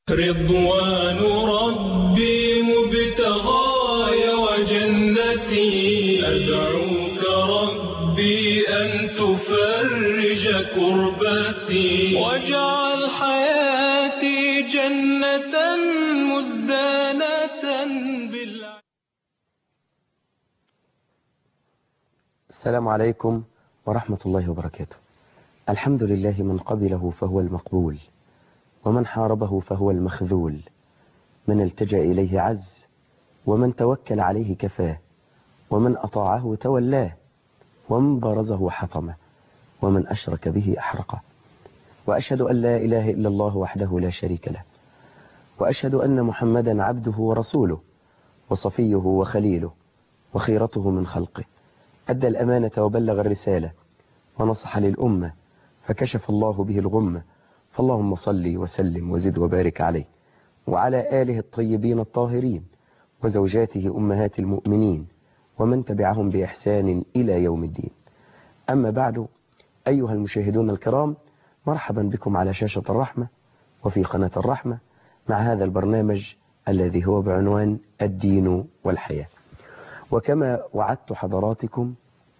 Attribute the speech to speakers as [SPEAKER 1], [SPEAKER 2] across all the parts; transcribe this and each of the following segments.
[SPEAKER 1] رضوان ربي مبتغاي وجنتي، أدعوك ربي أن تفرج كربتي، واجعل حياتي جنة مزدانة
[SPEAKER 2] السلام عليكم ورحمة الله وبركاته. الحمد لله من قبله فهو المقبول، ومن حاربه فهو المخذول، من التجأ إليه عز، ومن توكل عليه كفاه، ومن أطاعه تولاه، ومن برزه حطمه، ومن أشرك به أحرقه. وأشهد أن لا إله إلا الله وحده لا شريك له، وأشهد أن محمدا عبده ورسوله، وصفيه وخليله، وخيرته من خلقه. أدى الأمانة وبلغ الرسالة، ونصح للأمة، فكشف الله به الغمة. فاللهم صل وسلم وزد وبارك عليه، وعلى آله الطيبين الطاهرين، وزوجاته أمهات المؤمنين، ومن تبعهم بإحسان إلى يوم الدين. أما بعد، أيها المشاهدون الكرام، مرحبا بكم على شاشة الرحمة وفي قناة الرحمة مع هذا البرنامج الذي هو بعنوان الدين والحياة. وكما وعدت حضراتكم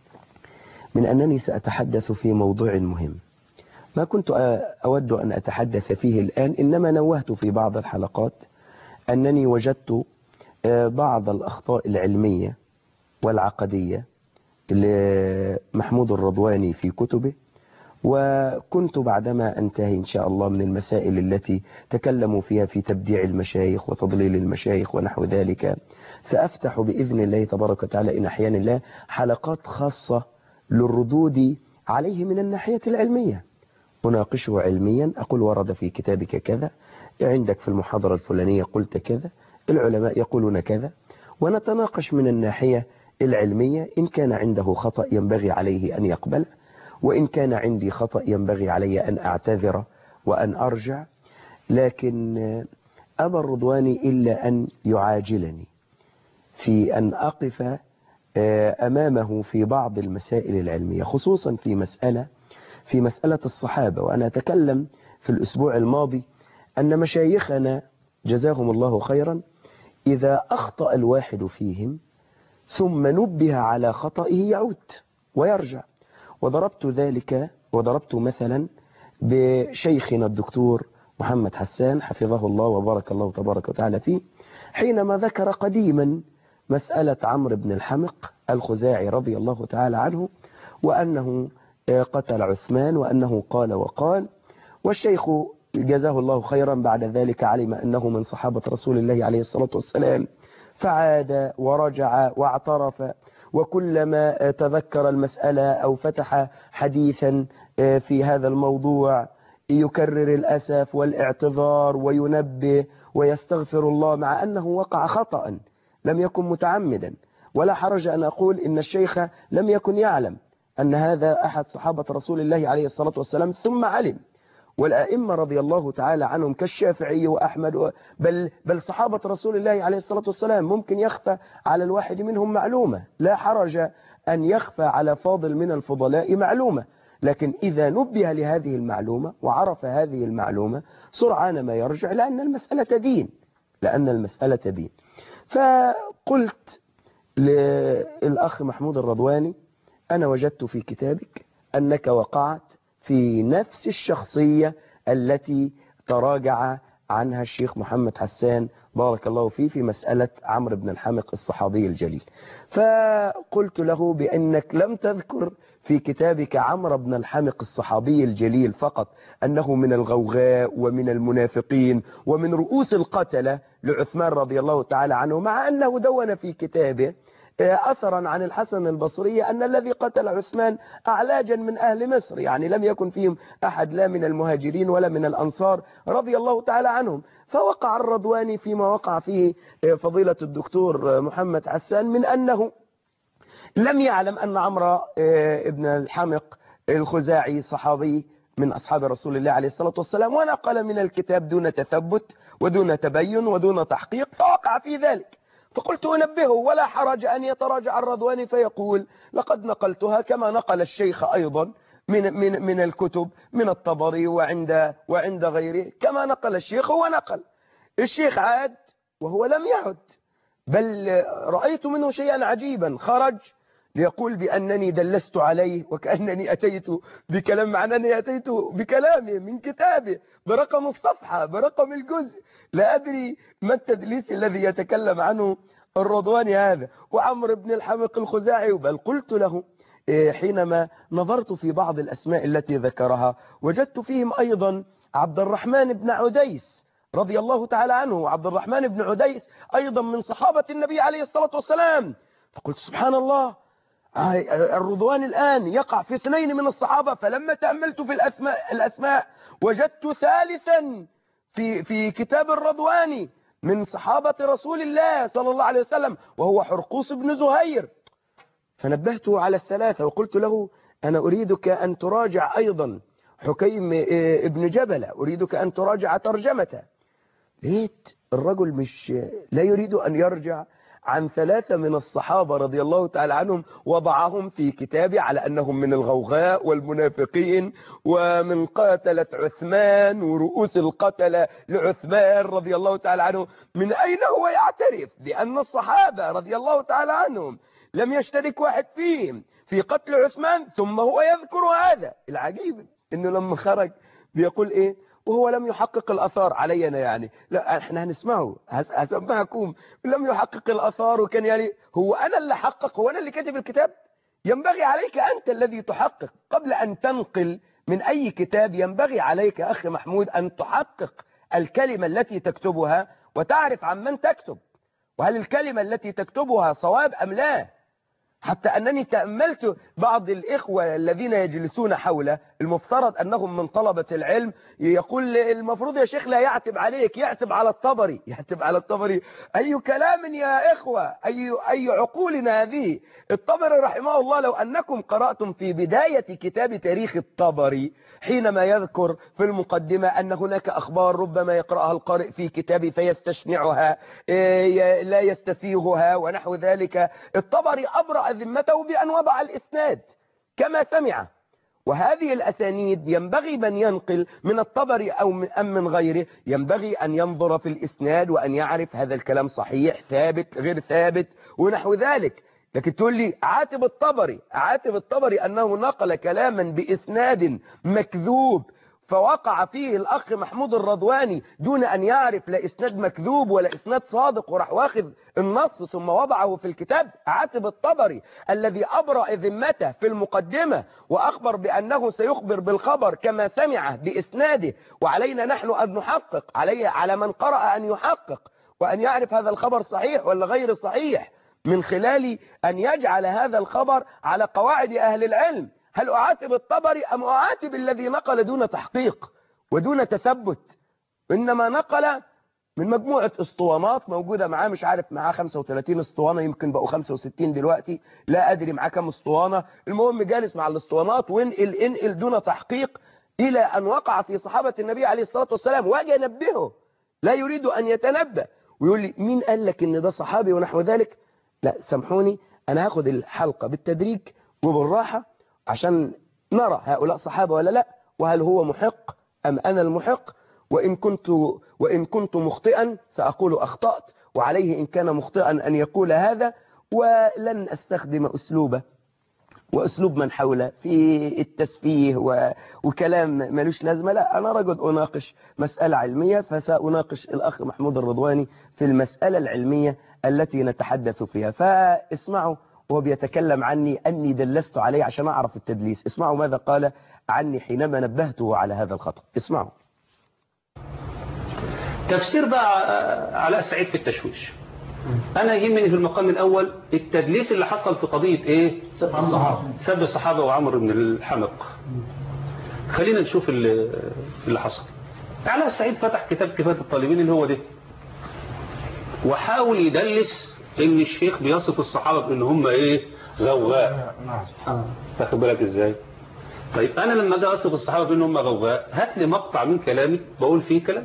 [SPEAKER 2] من أنني سأتحدث في موضوع مهم، ما كنت أود أن أتحدث فيه الآن، إنما نوهت في بعض الحلقات أنني وجدت بعض الأخطاء العلمية والعقدية لمحمود الرضواني في كتبه، وكنت بعدما أنتهي إن شاء الله من المسائل التي تكلموا فيها في تبديع المشايخ وتضليل المشايخ ونحو ذلك، سأفتح بإذن الله تبارك وتعالى إن أحيان الله حلقات خاصة للردود عليه من الناحية العلمية، أناقشه علميا، أقول ورد في كتابك كذا، عندك في المحاضرة الفلانية قلت كذا، العلماء يقولون كذا، ونتناقش من الناحية العلمية. إن كان عنده خطأ ينبغي عليه أن يقبل، وإن كان عندي خطأ ينبغي علي أن أعتذر وأن أرجع. لكن أبى الرضواني إلا أن يعاجلني في أن أقف أمامه في بعض المسائل العلمية، خصوصا في مسألة الصحابة. وأنا أتكلم في الأسبوع الماضي أن مشايخنا جزاهم الله خيرا إذا أخطأ الواحد فيهم ثم نبه على خطئه يعود ويرجع. وضربت مثلا بشيخنا الدكتور محمد حسان حفظه الله وبارك الله تبارك وتعالى فيه، حينما ذكر قديما مسألة عمرو بن الحمق الخزاعي رضي الله تعالى عنه، وأنه قتل عثمان، وأنه قال وقال. والشيخ جزاه الله خيرا بعد ذلك علم أنه من صحابة رسول الله عليه الصلاة والسلام، فعاد ورجع واعترف، وكلما تذكر المسألة أو فتح حديثا في هذا الموضوع يكرر الأسف والاعتذار وينبه ويستغفر الله، مع أنه وقع خطأ لم يكن متعمدا. ولا حرج أن أقول إن الشيخ لم يكن يعلم أن هذا أحد صحابة رسول الله عليه الصلاة والسلام ثم علم. والأئمة رضي الله تعالى عنهم كالشافعي وأحمد بل صحابة رسول الله عليه الصلاة والسلام ممكن يخفى على الواحد منهم معلومة، لا حرج أن يخفى على فاضل من الفضلاء معلومة، لكن إذا نبه لهذه المعلومة وعرف هذه المعلومة سرعان ما يرجع، لأن المسألة دين. فقلت للأخ محمود الرضواني: أنا وجدت في كتابك أنك وقعت في نفس الشخصية التي تراجع عنها الشيخ محمد حسان بارك الله فيه في مسألة عمرو بن الحمق الصحابي الجليل. فقلت له بأنك لم تذكر في كتابك عمرو بن الحمق الصحابي الجليل فقط أنه من الغوغاء ومن المنافقين ومن رؤوس القتلة لعثمان رضي الله تعالى عنه، مع أنه دون في كتابه أثرا عن الحسن البصري أن الذي قتل عثمان أعلاجا من أهل مصر، يعني لم يكن فيهم أحد لا من المهاجرين ولا من الأنصار رضي الله تعالى عنهم. فوقع الرضواني فيما وقع فيه فضيلة الدكتور محمد حسان من أنه لم يعلم أن عمرو ابن الحمق الخزاعي صحابي من أصحاب رسول الله عليه الصلاة والسلام، ونقل من الكتاب دون تثبت ودون تبين ودون تحقيق، فوقع في ذلك. فقلت أنبهه، ولا حرج أن يتراجع الرضواني فيقول: لقد نقلتها كما نقل الشيخ أيضا من الكتب، من الطبري وعند غيره، كما نقل الشيخ هو نقل. الشيخ عاد وهو لم يعد، بل رأيت منه شيئا عجيبا، خرج ليقول بأنني دلست عليه وكأنني أتيت بكلام، مع أنني أتيت بكلامه من كتابه برقم الصفحة برقم الجزء. لا أدري ما التدليس الذي يتكلم عنه الرضواني هذا. وعمرو بن الحمق الخزاعي، بل قلت له حينما نظرت في بعض الأسماء التي ذكرها وجدت فيهم أيضا عبد الرحمن بن عديس رضي الله تعالى عنه. عبد الرحمن بن عديس أيضا من صحابة النبي عليه الصلاة والسلام. فقلت سبحان الله، الرضوان الآن يقع في اثنين من الصحابة. فلما تأملت في الأسماء وجدت ثالثا في كتاب الرضواني من صحابة رسول الله صلى الله عليه وسلم، وهو حرقوس بن زهير. فنبهته على الثلاثة وقلت له أنا أريدك أن تراجع أيضا حكيم ابن جبل، أريدك أن تراجع ترجمته. لقيت الرجل مش لا يريد أن يرجع عن ثلاثة من الصحابة رضي الله تعالى عنهم، وضعهم في كتابه على أنهم من الغوغاء والمنافقين ومن قتلة عثمان ورؤوس القتلة لعثمان رضي الله تعالى عنه. من أين هو يعترف بأن الصحابة رضي الله تعالى عنهم لم يشترك واحد فيهم في قتل عثمان، ثم هو يذكر هذا؟ العجيب إنه لما خرج بيقول إيه وهو لم يحقق الأثار علينا، يعني لا احنا هنسمعه هسمعكم. لم يحقق الأثار، وكان يعني هو أنا اللي حقق، هو أنا اللي كاتب الكتاب؟ ينبغي عليك أنت الذي تحقق قبل أن تنقل من أي كتاب. ينبغي عليك أخي محمود أن تحقق الكلمة التي تكتبها وتعرف عن من تكتب، وهل الكلمة التي تكتبها صواب أم لا. حتى أنني تأملت بعض الإخوة الذين يجلسون حوله، المفترض أنهم من طلبة العلم، يقول المفروض يا شيخ لا يعتب عليك، يعتب على الطبري. يعتب على الطبري؟ أي كلام يا إخوة، أي عقولنا هذه؟ الطبري رحمه الله، لو أنكم قرأتم في بداية كتاب تاريخ الطبري حينما يذكر في المقدمة أن هناك أخبار ربما يقرأها القارئ في كتابه فيستشنعها لا يستسيغها ونحو ذلك، الطبري أبرأ ذمته بأن وضع الإسناد كما سمع. وهذه الأسانيد ينبغي من ينقل من الطبري أو من غيره ينبغي أن ينظر في الإسناد وأن يعرف هذا الكلام صحيح ثابت غير ثابت ونحو ذلك. لكن تقول لي عاتب الطبري أنه نقل كلاما بإسناد مكذوب فوقع فيه الأخ محمود الرضواني دون أن يعرف لا إسناد مكذوب ولا إسناد صادق، وراح واخذ النص ثم وضعه في الكتاب. عاتب الطبري الذي أبرأ ذمته في المقدمة وأخبر بأنه سيخبر بالخبر كما سمعه بإسناده، وعلينا نحن أن نحقق، على من قرأ أن يحقق وأن يعرف هذا الخبر صحيح ولا غير صحيح، من خلال أن يجعل هذا الخبر على قواعد أهل العلم. هل أعاتب الطبري أم أعاتب الذي نقل دون تحقيق ودون تثبت؟ إنما نقل من مجموعة اسطوانات موجودة معاه، مش عارف معاه 35 اسطوانة، يمكن بقوا 65 دلوقتي، لا أدري معاه كم اسطوانة. المهم جالس مع الاسطوانات وانقل دون تحقيق إلى أن وقع في صحابة النبي عليه الصلاة والسلام. واجي نبهه لا يريد أن يتنبه ويقول لي مين قال لك إن ده صحابي ونحو ذلك. لا سامحوني، أنا هاخد الحلقة بالتدريج وبالراحة عشان نرى هؤلاء صحابة ولا لا، وهل هو محق أم أنا المحق. وإن كنت مخطئا سأقول أخطأت، وعليه إن كان مخطئا أن يقول هذا، ولن أستخدم أسلوبه وأسلوب من حوله في التسفيه وكلام ملوش لازمة. لا، أنا رجل أناقش مسألة علمية، فسأناقش الأخ محمود الرضواني في المسألة العلمية التي نتحدث فيها. فاسمعوا وهو بيتكلم عني أني دلست عليه عشان أعرف التدليس. اسمعوا ماذا قال عني حينما نبهته على هذا الخطأ. اسمعوا.
[SPEAKER 3] تفسير بقى علاء سعيد في التشويش. أنا يهمني في المقام الأول التدليس اللي حصل في قضية إيه؟ سب الصحابة وعمر بن الحمق. خلينا نشوف اللي حصل. علاء سعيد فتح كتاب كفاية الطالبين اللي هو ده، وحاول يدلس إن الشيخ بيصف الصحابة بإن هم إيه؟ غوغاء. تاخد بالك إزاي؟ طيب أنا لما أجي أصف الصحابة بإن هم غوغاء، هات لي مقطع من كلامي بقول فيه كلام.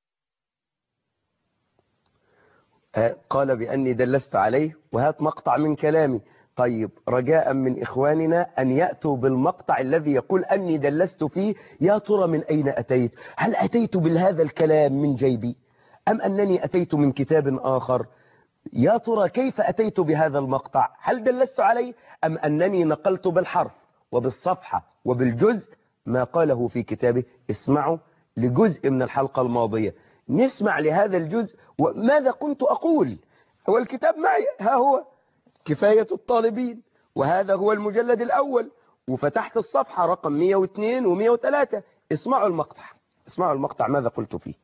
[SPEAKER 2] قال بأني دلست عليه، وهات مقطع من كلامي. طيب رجاء من إخواننا أن يأتوا بالمقطع الذي يقول أني دلست فيه. يا ترى من أين أتيت؟ هل أتيت بهذا الكلام من جيبي أم أنني أتيت من كتاب آخر؟ يا ترى كيف أتيت بهذا المقطع؟ هل دلست عليه أم أنني نقلت بالحرف وبالصفحة وبالجزء ما قاله في كتابه؟ اسمعوا لجزء من الحلقة الماضية، نسمع لهذا الجزء وماذا كنت أقول. هو الكتاب معي، ها هو كفاية الطالبين، وهذا هو المجلد الأول، وفتحت الصفحة رقم 102 و103. اسمعوا المقطع، اسمعوا المقطع ماذا قلت فيه.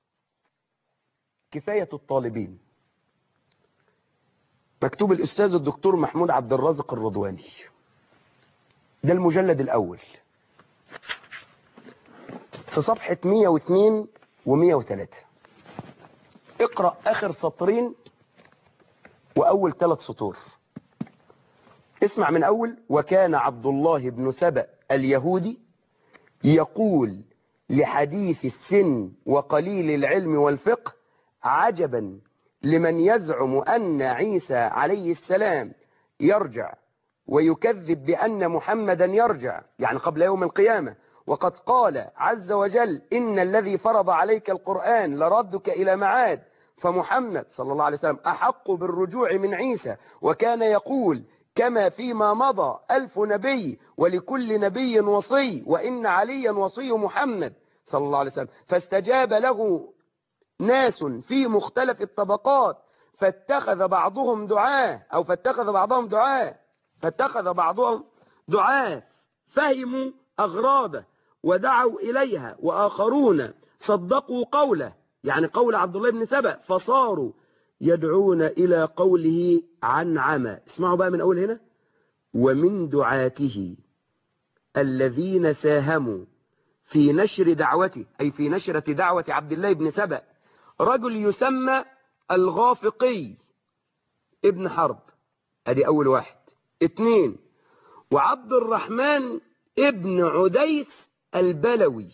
[SPEAKER 2] كفاية الطالبين، مكتوب الأستاذ الدكتور محمود عبد الرازق الرضواني، ده المجلد الأول في صفحة 102 و103. اقرأ آخر سطرين وأول 3 سطور. اسمع من أول: وكان عبد الله بن سبأ اليهودي يقول لحديث السن وقليل العلم والفقه: عجبا لمن يزعم أن عيسى عليه السلام يرجع ويكذب بأن محمدا يرجع، يعني قبل يوم القيامة، وقد قال عز وجل: إن الذي فرض عليك القرآن لردك إلى معاد، فمحمد صلى الله عليه وسلم أحق بالرجوع من عيسى، وكان يقول كما فيما مضى: 1000 نبي ولكل نبي وصي، وإن عليا وصي محمد صلى الله عليه وسلم. فاستجاب له ناس في مختلف الطبقات، فاتخذ بعضهم دعاة فهموا أغرابه ودعوا إليها، وآخرون صدقوا قوله، يعني قول عبد الله بن سبأ، فصاروا يدعون إلى قوله عن عمى. اسمعوا بقى من أول هنا: ومن دعاته الذين ساهموا في نشر دعوته، أي في نشرة دعوة عبد الله بن سبأ، رجل يسمى الغافقي ابن حرب، ادي اول واحد. 2: وعبد الرحمن ابن عديس البلوي،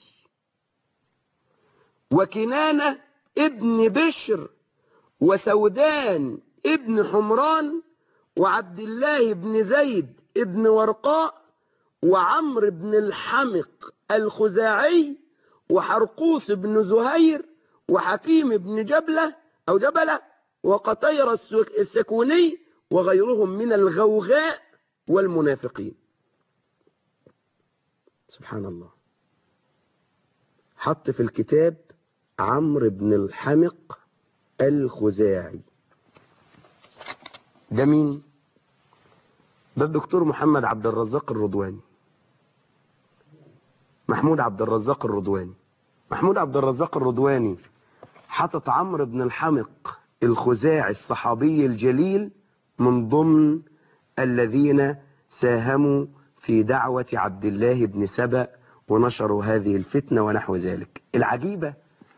[SPEAKER 2] وكنانة ابن بشر، وسودان ابن حمران، وعبد الله بن زيد ابن ورقاء، وعمر بن الحمق الخزاعي، وحرقوس بن زهير، وحكيم بن جبلة، وقطير السكوني، وغيرهم من الغوغاء والمنافقين. سبحان الله، حط في الكتاب عمرو بن الحمق الخزاعي. ده مين؟ ده الدكتور محمد عبد الرزاق الرضواني، محمود عبد الرزاق الرضواني. محمود عبد الرزاق الرضواني حطت عمرو بن الحمق الخزاعي الصحابي الجليل من ضمن الذين ساهموا في دعوة عبد الله بن سبأ ونشروا هذه الفتنة ونحو ذلك. العجيبة،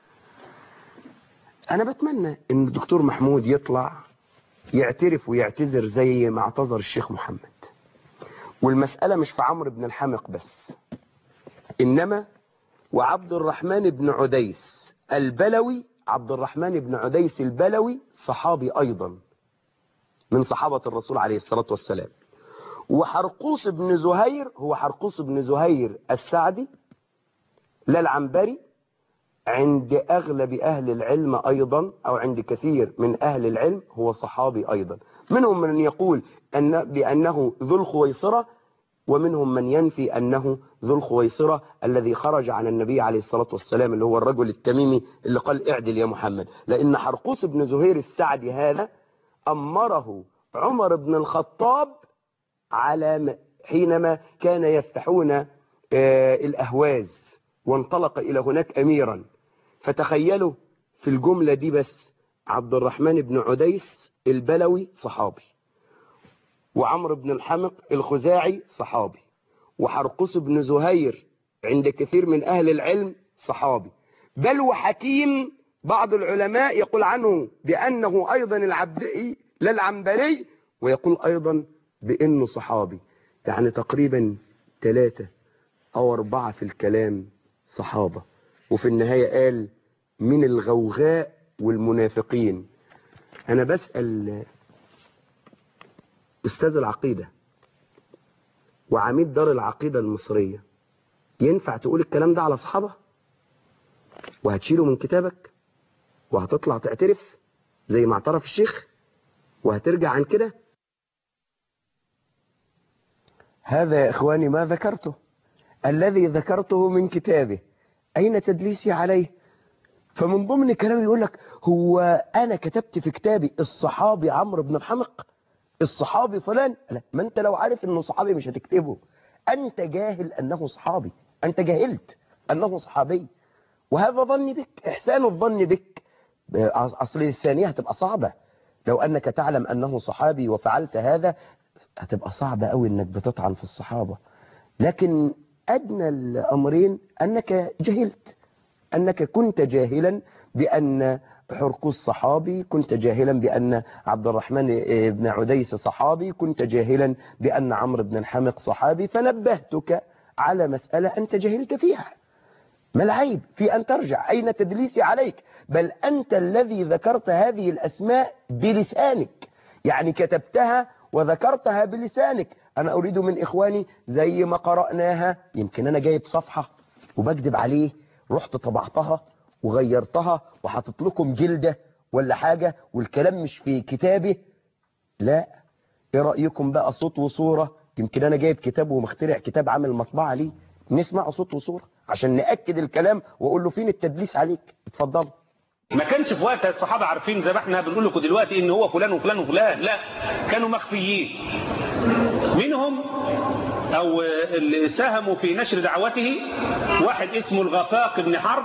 [SPEAKER 2] أنا بتمنى إن الدكتور محمود يطلع يعترف ويعتذر زي ما اعتذر الشيخ محمد. والمسألة مش في عمرو بن الحمق بس، إنما وعبد الرحمن بن عديس البلوي. عبد الرحمن بن عديس البلوي صحابي أيضا من صحابة الرسول عليه الصلاة والسلام. وحرقوس بن زهير هو حرقوس بن زهير السعدي لا العنبري، عند أغلب أهل العلم أيضا، أو عند كثير من أهل العلم هو صحابي أيضا. منهم من يقول بأنه ذو الخويصرة، ومنهم من ينفي أنه ذو الخويصرة الذي خرج عن النبي عليه الصلاة والسلام، اللي هو الرجل التميمي اللي قال اعدل يا محمد. لأن حرقوس بن زهير السعدي هذا أمره عمر بن الخطاب على حينما كان يفتحون الأهواز، وانطلق إلى هناك أميرا. فتخيلوا في الجملة دي بس: عبد الرحمن بن عديس البلوي صحابي، وعمرو بن الحمق الخزاعي صحابي، وحرقوس بن زهير عند كثير من أهل العلم صحابي، بل وحكيم بعض العلماء يقول عنه بأنه أيضا العبدئي لا العنبري، ويقول أيضا بأنه صحابي. يعني تقريبا 3 أو 4 في الكلام صحابة. وفي النهاية قال من الغوغاء والمنافقين. أنا بسأل أستاذ العقيدة وعميد دار العقيدة المصرية، ينفع تقول الكلام ده على صحابة وهتشيله من كتابك؟ وهتطلع تعترف زي ما اعترف الشيخ وهترجع عن كده؟ هذا يا إخواني ما ذكرته، الذي ذكرته من كتابه. أين تدليسي عليه؟ فمن ضمن كلامي يقول لك هو أنا كتبت في كتابي الصحابي عمرو بن الحمق، الصحابي فلان؟ لا، ما أنت لو عارف أنه صحابي مش هتكتبه. أنت جاهل أنه صحابي، أنت جاهلت أنه صحابي، وهذا ظني بك، إحسان الظن بك. أصل الثانية هتبقى صعبة، لو أنك تعلم أنه صحابي وفعلت هذا هتبقى صعبة قوي أنك بتطعن في الصحابة. لكن أدنى الأمرين أنك جهلت، أنك كنت جاهلا بأن حرقوس صحابي، كنت جاهلا بأن عبد الرحمن بن عديس صحابي، كنت جاهلا بأن عمرو بن الحمق صحابي، فنبهتك على مسألة أنت جهلت فيها. ما العيب في أن ترجع؟ أين تدليسي عليك؟ بل أنت الذي ذكرت هذه الأسماء بلسانك، يعني كتبتها وذكرتها بلسانك. أنا أريد من إخواني زي ما قرأناها، يمكن أنا جايب صفحة وبكذب عليه، رحت طبعتها وغيرتها وحطت لكم جلدة ولا حاجة والكلام مش في كتابه. لا، إيه رأيكم بقى صوت وصورة؟ يمكن أنا جايب كتاب ومخترع كتاب عامل مطبعة ليه، نسمع صوت وصورة عشان نأكد الكلام وأقول له فين التدليس عليك. اتفضل.
[SPEAKER 3] ما كانش في وقتها الصحابة عارفين زي ما احنا بنقول لكم دلوقتي ان هو فلان وفلان وفلان، لا، كانوا مخفيين. منهم او اللي ساهموا في نشر دعوته واحد اسمه الغفاق بن حرب،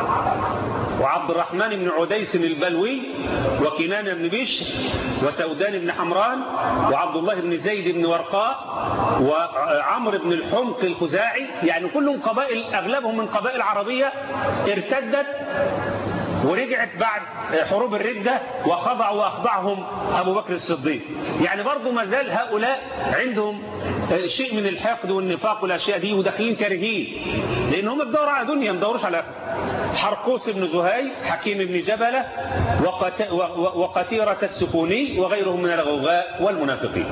[SPEAKER 3] وعبد الرحمن بن عديس البلوي، وكنانة بن بشر، وسودان بن حمران، وعبد الله بن زيد بن ورقاء، وعمرو بن الحمق الخزاعي. يعني كلهم قبائل، اغلبهم من قبائل عربية ارتدت ورجعت بعد حروب الردة، وخضعوا وأخضعهم أبو بكر الصديق. يعني برضو ما زال هؤلاء عندهم شيء من الحقد والنفاق والأشياء دي، وداخلين كارهين، لأن هم بدوروا على دنيا، ما بدوروش على حرقوس بن زهير، حكيم بن جبلة، وقتيرة السكوني، وغيرهم من الغوغاء والمنافقين.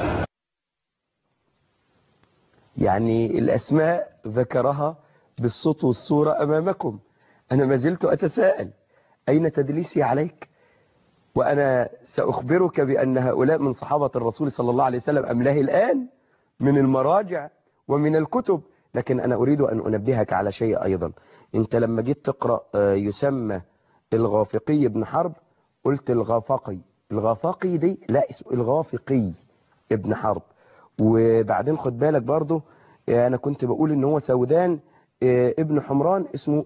[SPEAKER 2] يعني الأسماء ذكرها بالصوت والصورة أمامكم. أنا ما زلت أتساءل أين تدليسي عليك؟ وأنا سأخبرك بأن هؤلاء من صحابة الرسول صلى الله عليه وسلم أملاه الآن من المراجع ومن الكتب. لكن أنا أريد أن أنبهك على شيء أيضا. أنت لما جيت تقرأ يسمى الغافقي بن حرب قلت الغافقي، الغافقي دي لا، اسمه الغافقي ابن حرب. وبعدين خد بالك برضه أنا كنت بقول إن هو سودان ابن حمران، اسمه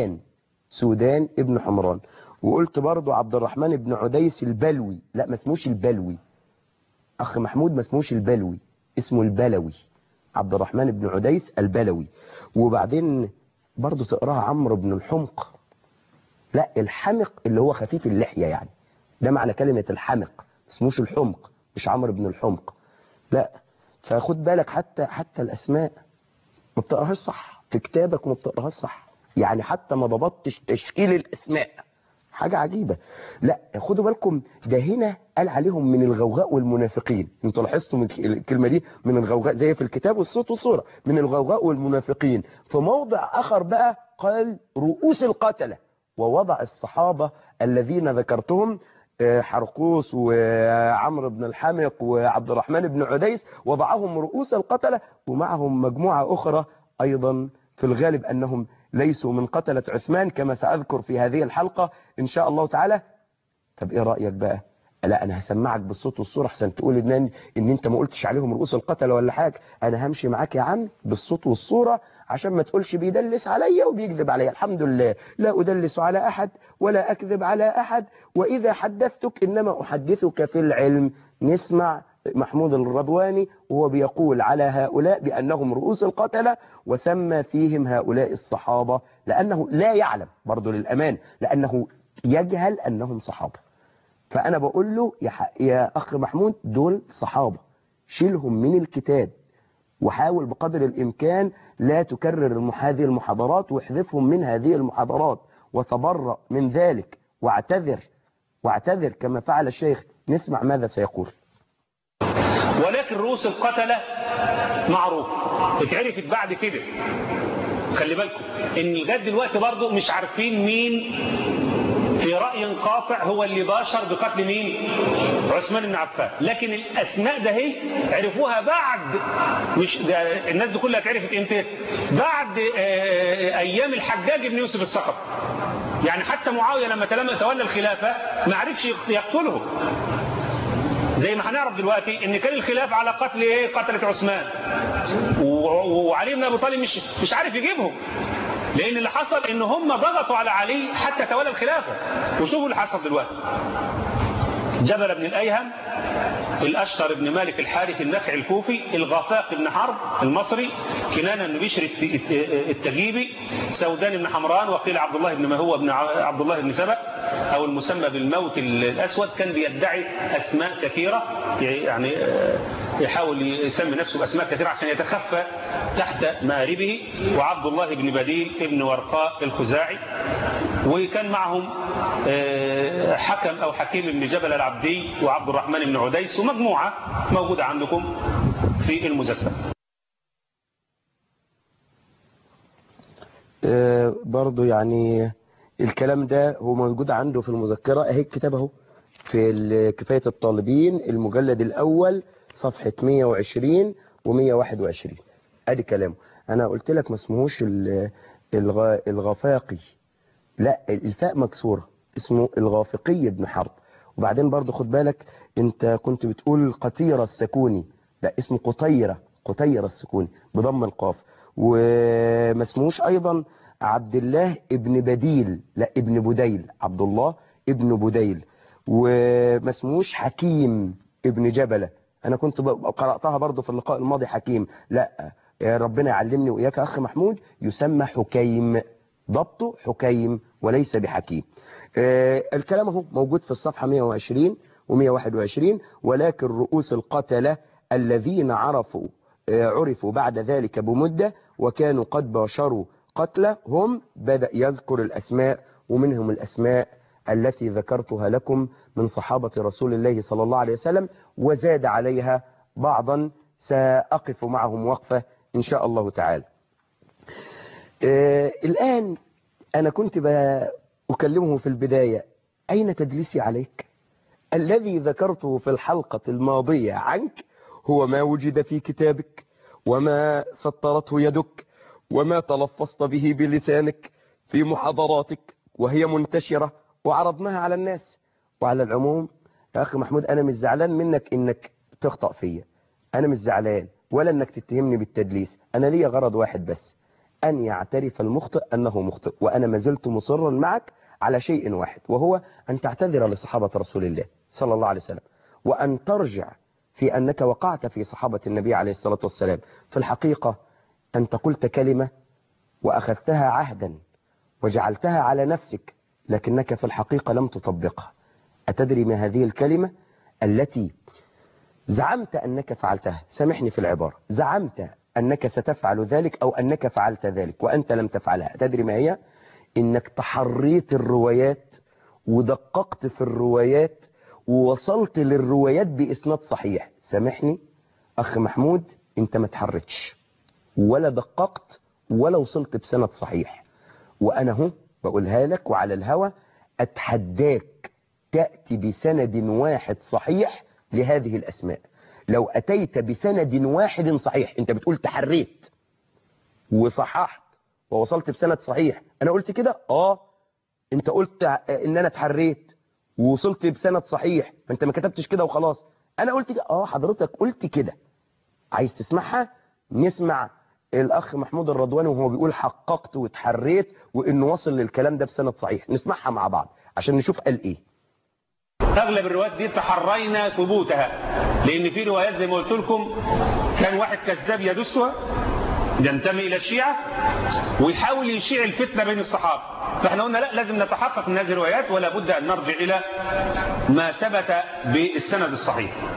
[SPEAKER 2] سودان ابن حمران. وقلت برضو عبد الرحمن بن عديس البلوي، لا ما اسموش البلوي، أخ محمود ما اسموش البلوي، اسمه البلوي، عبد الرحمن بن عديس البلوي. وبعدين برضو تقراها عمرو بن الحمق، لا الحمق اللي هو خفيف اللحية، يعني ده معنى كلمة الحمق، ما اسموش الحمق، مش عمرو بن الحمق، لا. فخد بالك حتى الأسماء ما بتقراهاش صح في كتابك وما بتقراهاش صح، يعني حتى ما ضبطتش تشكيل الاسماء، حاجة عجيبة. لا خدوا بالكم، ده هنا قال عليهم من الغوغاء والمنافقين. انتوا لاحظتوا من الكلمة دي من الغوغاء زي في الكتاب والصوت والصورة، من الغوغاء والمنافقين. في موضع آخر بقى قال رؤوس القتلة، ووضع الصحابة الذين ذكرتهم حرقوس وعمرو بن الحمق وعبد الرحمن بن عديس، وضعهم رؤوس القتلة، ومعهم مجموعة أخرى أيضا في الغالب أنهم ليسوا من قتلة عثمان كما سأذكر في هذه الحلقة إن شاء الله تعالى. طب إيه رأيك بقى؟ لا أنا هسمعك بالصوت والصورة عشان تقول إن أنت ما قلتش عليهم رؤوس القتلة ولا حاجة. أنا همشي معاك يا عم بالصوت والصورة عشان ما تقولش بيدلس عليا وبيكذب عليا. الحمد لله لا أدلس على أحد ولا أكذب على أحد، وإذا حدثتك إنما أحدثك في العلم. نسمع محمود الرضواني وهو بيقول على هؤلاء بأنهم رؤوس القتلة، وسمى فيهم هؤلاء الصحابة لأنه لا يعلم، برضو للأمان، لأنه يجهل أنهم صحابة. فأنا بقول له يا أخ محمود دول صحابة، شيلهم من الكتاب وحاول بقدر الإمكان لا تكرر هذه المحاضرات، واحذفهم من هذه المحاضرات وتبرأ من ذلك واعتذر كما فعل الشيخ. نسمع ماذا سيقول.
[SPEAKER 3] ولكن رؤوس القتلة معروف، اتعرفت بعد كده. خلي بالكم ان لغايه دلوقتي برضو مش عارفين مين في رأي قاطع هو اللي باشر بقتل مين؟ عثمان بن عفان. لكن الأسماء ده هي عرفوها بعد، مش الناس دي كلها اتعرفت امتى؟ بعد أيام الحجاج بن يوسف الثقفي. يعني حتى معاوية لما تولى الخلافة ما عرفش يقتله، زي ما هنعرف دلوقتي ان كان الخلاف على قتل ايه؟ قتلة عثمان، وعلي بن ابي طالب مش عارف يجيبهم، لان اللي حصل ان هم ضغطوا على علي حتى تولى الخلافة. وشوفوا اللي حصل دلوقتي. جبل بن الأيهم، الأشتر بن مالك الحارث النخعي الكوفي، الغفاق بن حرب المصري، كنانة بن بشر التجيبي، سودان بن حمران، وقيل عبد الله بن مهوى بن عبد الله بن سبأ أو المسمى بالموت الأسود، كان بيدعي أسماء كثيرة، يعني يحاول يسمي نفسه بأسماء كثيرة عشان يتخفى تحت مآربه. وعبد الله بن بديل ابن ورقاء الخزاعي، وكان معهم حكم أو حكيم بن جبل العبدي وعبد الرحمن بن عديس، ومجموعة موجودة عندكم في المذكرة.
[SPEAKER 2] برضو يعني الكلام ده هو موجود عنده في المذكرة اهي، الكتاب اهو في كفاية الطالبين المجلد الأول صفحة 120 و121 ادي كلامه. انا قلت لك ما اسمهوش الغفاقي، لا الفاء مكسورة، اسمه الغافقي بن حرب. وبعدين برضو خد بالك انت كنت بتقول قطيرة السكوني، لا اسمه قطيرة السكوني بضم القاف. وما اسمهوش ايضا عبد الله ابن بديل، لا ابن بديل، عبد الله ابن بديل. وما اسمهوش حكيم ابن جبلة، انا كنت قرأتها برضو في اللقاء الماضي حكيم، لا يا ربنا يعلمني وإياك أخ محمود، يسمى حكيم، ضبطه حكيم وليس بحكيم. الكلام هو موجود في الصفحة 120 و121. ولكن رؤوس القتلة الذين عرفوا بعد ذلك بمدة وكانوا قد باشروا قتله هم، بدأ يذكر الأسماء، ومنهم الأسماء التي ذكرتها لكم من صحابة رسول الله صلى الله عليه وسلم، وزاد عليها بعضا سأقف معهم وقفة إن شاء الله تعالى. الآن أنا كنت أكلمه في البداية، أين تدليسي عليك؟ الذي ذكرته في الحلقة الماضية عنك هو ما وجد في كتابك، وما سطرته يدك، وما تلفظت به بلسانك في محاضراتك وهي منتشرة وعرضناها على الناس. وعلى العموم يا أخي محمود، أنا مش زعلان منك إنك تخطأ فيا، أنا مش زعلان ولا إنك تتهمني بالتدليس. أنا لي غرض واحد بس، أن يعترف المخطئ أنه مخطئ، وأنا ما زلت مصرا معك على شيء واحد، وهو أن تعتذر لصحابة رسول الله صلى الله عليه وسلم، وأن ترجع في أنك وقعت في صحابة النبي عليه الصلاة والسلام. في الحقيقة أنت قلت كلمة وأخذتها عهدا وجعلتها على نفسك، لكنك في الحقيقة لم تطبقها. أتدري ما هذه الكلمة التي زعمت أنك فعلتها؟ سامحني في العبارة، زعمت أنك ستفعل ذلك أو أنك فعلت ذلك وأنت لم تفعلها. أتدري ما هي؟ إنك تحريت الروايات ودققت في الروايات ووصلت للروايات بإسناد صحيح. سامحني أخ محمود، أنت ما تحرتش ولا دققت ولا وصلت بسند صحيح، وأنا هو بقولها لك وعلى الهوى، أتحداك تأتي بسند واحد صحيح لهذه الأسماء. لو أتيت بسند واحد صحيح، أنت بتقول تحريت وصححت ووصلت بسند صحيح، أنا قلت كده؟ أنت قلت إن أنا تحريت ووصلت بسند صحيح، فأنت ما كتبتش كده وخلاص. أنا قلت كده؟ حضرتك قلت كده. عايز تسمعها؟ نسمع الأخ محمود الرضواني وهو بيقول حققت وتحريت وإنه وصل للكلام ده بسند صحيح. نسمعها مع بعض عشان نشوف قال إيه.
[SPEAKER 3] أغلب الروايات دي تحرينا ثبوتها، لأن في روايات زي ما قلت لكم كان واحد كذاب يدسها ينتمي إلى الشيعة ويحاول يشيع الفتنة بين الصحابة، فإحنا قلنا لا، لازم نتحقق من هذه الروايات ولا بد أن نرجع إلى ما ثبت بالسند الصحيح.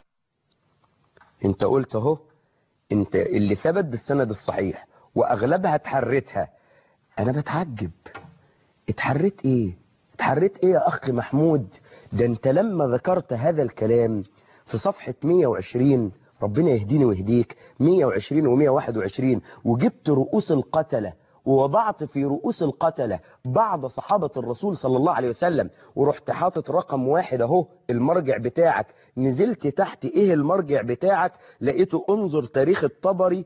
[SPEAKER 2] أنت قلت أهو، أنت اللي ثبت بالسند الصحيح وأغلبها تحريتها. أنا بتعجب، اتحريت إيه؟ اتحريت إيه يا أخي محمود؟ ده أنت لما ذكرت هذا الكلام في صفحة 120، ربنا يهديني ويهديك، 120 و121، وجبت رؤوس القتلة ووضعت في رؤوس القتلة بعض صحابة الرسول صلى الله عليه وسلم، ورحت حاطط رقم 1 اهو المرجع بتاعك، نزلت تحت ايه المرجع بتاعك؟ لقيته انظر تاريخ الطبري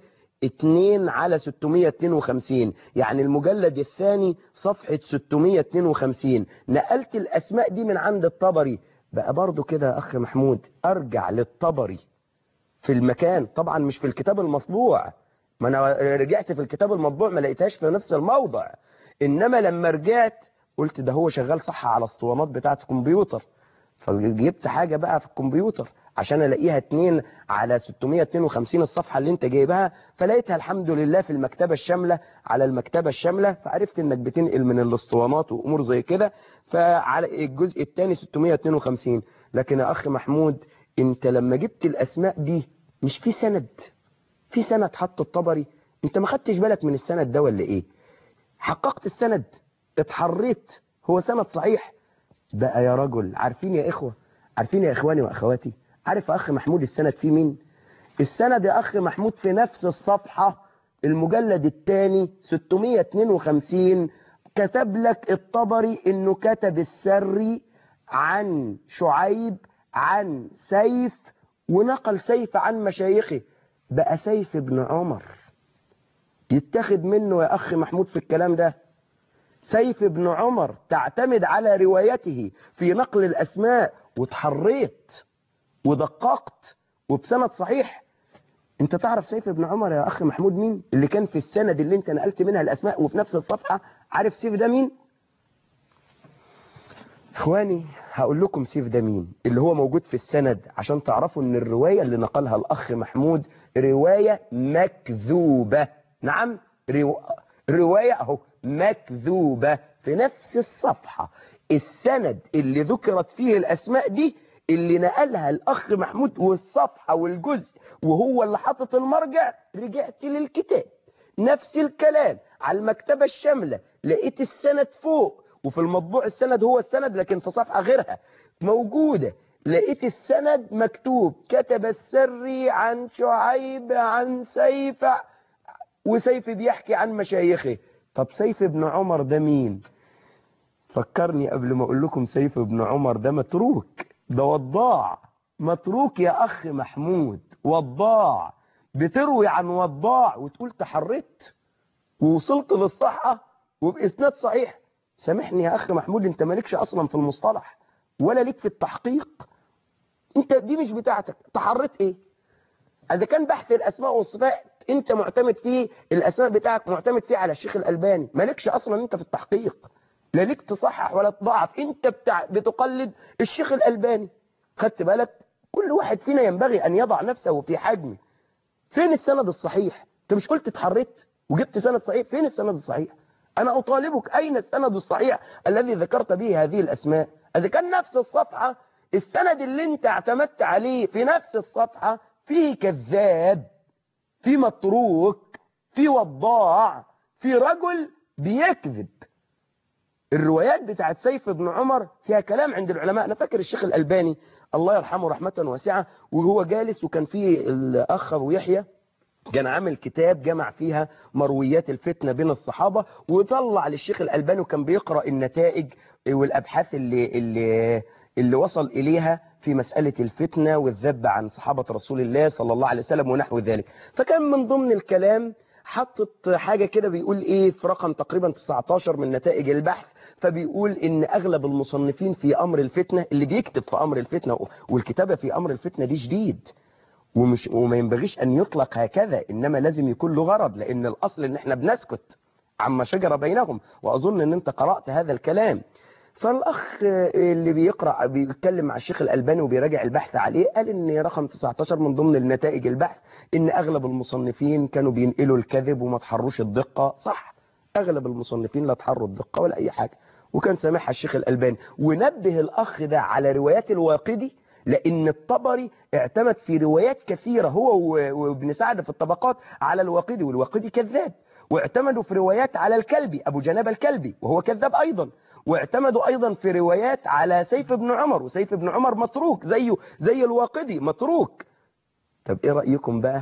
[SPEAKER 2] 2/652، يعني المجلد الثاني صفحة 652. نقلت الأسماء دي من عند الطبري. بقى برضو كده يا أخ محمود أرجع للطبري في المكان، طبعا مش في الكتاب المطبوع، ما أنا رجعت في الكتاب المطبوع ما لقيتهاش في نفس الموضع، إنما لما رجعت قلت ده هو شغال صح على اسطوانات بتاعة الكمبيوتر، فجبت حاجة بقى في الكمبيوتر عشان الاقيها 2/652 الصفحة اللي انت جايبها، فلقيتها الحمد لله في المكتبة الشاملة على المكتبة الشاملة، فعرفت انك بتنقل من الاسطوانات وامور زي كده، فعلى الجزء الثاني 652. لكن يا اخي محمود انت لما جبت الاسماء دي مش في سند، في سند حط الطبري، انت ما خدتش بالك من السند ده ولا ايه؟ حققت السند، اتحريت، هو سند صحيح بقى يا رجل. عارفين يا إخوة، عارفين يا إخواني وأخواتي، عارف أخ محمود السند في مين؟ السند يا أخ محمود في نفس الصفحة المجلد الثاني 652 كتب لك الطبري إنه كتب السري عن شعيب عن سيف، ونقل سيف عن مشايخه. بقى سيف بن عمر يتخذ منه يا أخ محمود في الكلام ده؟ سيف بن عمر تعتمد على روايته في نقل الأسماء، وتحريت ودققت وبسند صحيح. انت تعرف سيف بن عمر يا أخي محمود مين؟ اللي كان في السند اللي انت نقلت منها الأسماء وفي نفس الصفحة. عارف سيف ده مين؟ اخواني هقول لكم سيف ده مين اللي هو موجود في السند، عشان تعرفوا ان الرواية اللي نقلها الأخ محمود رواية مكذوبة. نعم، رواية اهو مكذوبة في نفس الصفحة. السند اللي ذكرت فيه الأسماء دي اللي نقلها الأخ محمود، والصفحة والجزء وهو اللي حاطط المرجع، رجعت للكتاب نفس الكلام على المكتبة الشاملة، لقيت السند فوق، وفي المطبوع السند هو السند لكن في صفحة غيرها موجودة، لقيت السند مكتوب كتب السري عن شعيب عن سيف، وسيف بيحكي عن مشايخه. طب سيف بن عمر ده مين؟ فكرني قبل ما اقول لكم سيف بن عمر ده متروك، ده وضاع، متروك يا أخ محمود، وضاع، بتروي عن وضاع وتقول تحريت ووصلت للصحة وبإسناد صحيح. سامحني يا أخ محمود، انت مالكش أصلا في المصطلح ولا ليك في التحقيق، انت دي مش بتاعتك. تحريت ايه؟ إذا كان بحث الأسماء والصفات انت معتمد فيه، الأسماء بتاعك معتمد فيه على الشيخ الألباني، مالكش أصلا انت في التحقيق، لا ليك تصحح ولا تضعف، انت بتقلد الشيخ الألباني. خدت بالك؟ كل واحد فينا ينبغي أن يضع نفسه في حجمه. فين السند الصحيح؟ انت مش قلت اتحريت وجبت سند صحيح؟ فين السند الصحيح؟ أنا أطالبك أين السند الصحيح الذي ذكرت به هذه الأسماء؟ إذا كان نفس الصفحة السند اللي انت اعتمدت عليه في نفس الصفحة فيه كذاب، في متروك، في وضاع، في رجل بيكذب. الروايات بتاعت سيف بن عمر فيها كلام عند العلماء. أنا فاكر الشيخ الألباني الله يرحمه رحمة واسعة وهو جالس، وكان فيه الأخ أبو يحيى كان عامل كتاب جمع فيها مرويات الفتنة بين الصحابة، وطلع للشيخ الألباني وكان بيقرأ النتائج والأبحاث اللي وصل إليها في مسألة الفتنة والذب عن صحابة رسول الله صلى الله عليه وسلم ونحو ذلك. فكان من ضمن الكلام حطت حاجة كده بيقول إيه في رقم تقريبا 19 من نتائج البحث، فبيقول إن أغلب المصنفين في أمر الفتنة، اللي بيكتب في أمر الفتنة، والكتابة في أمر الفتنة دي جديد وما ينبغيش أن يطلق هكذا، إنما لازم يكون له غرض، لأن الأصل إن إحنا بنسكت عما شجر بينهم، وأظن إن أنت قرأت هذا الكلام. فالأخ اللي بيتكلم مع الشيخ الألباني وبيراجع البحث عليه قال إن رقم 19 من ضمن النتائج البحث إن أغلب المصنفين كانوا بينقلوا الكذب وما تحروش الدقة. صح، أغلب المصنفين لا تحروا الدقة ولا أي حاجة، وكان سامحها الشيخ الألباني. ونبه الأخ ده على روايات الواقدي، لأن الطبري اعتمد في روايات كثيرة هو وابن سعد في الطبقات على الواقدي، والواقدي كذاب، واعتمدوا في روايات على الكلبي أبو جناب الكلبي وهو كذاب أيضا، واعتمدوا أيضا في روايات على سيف بن عمر، وسيف بن عمر متروك زي الواقدي متروك. طب إيه رأيكم بقى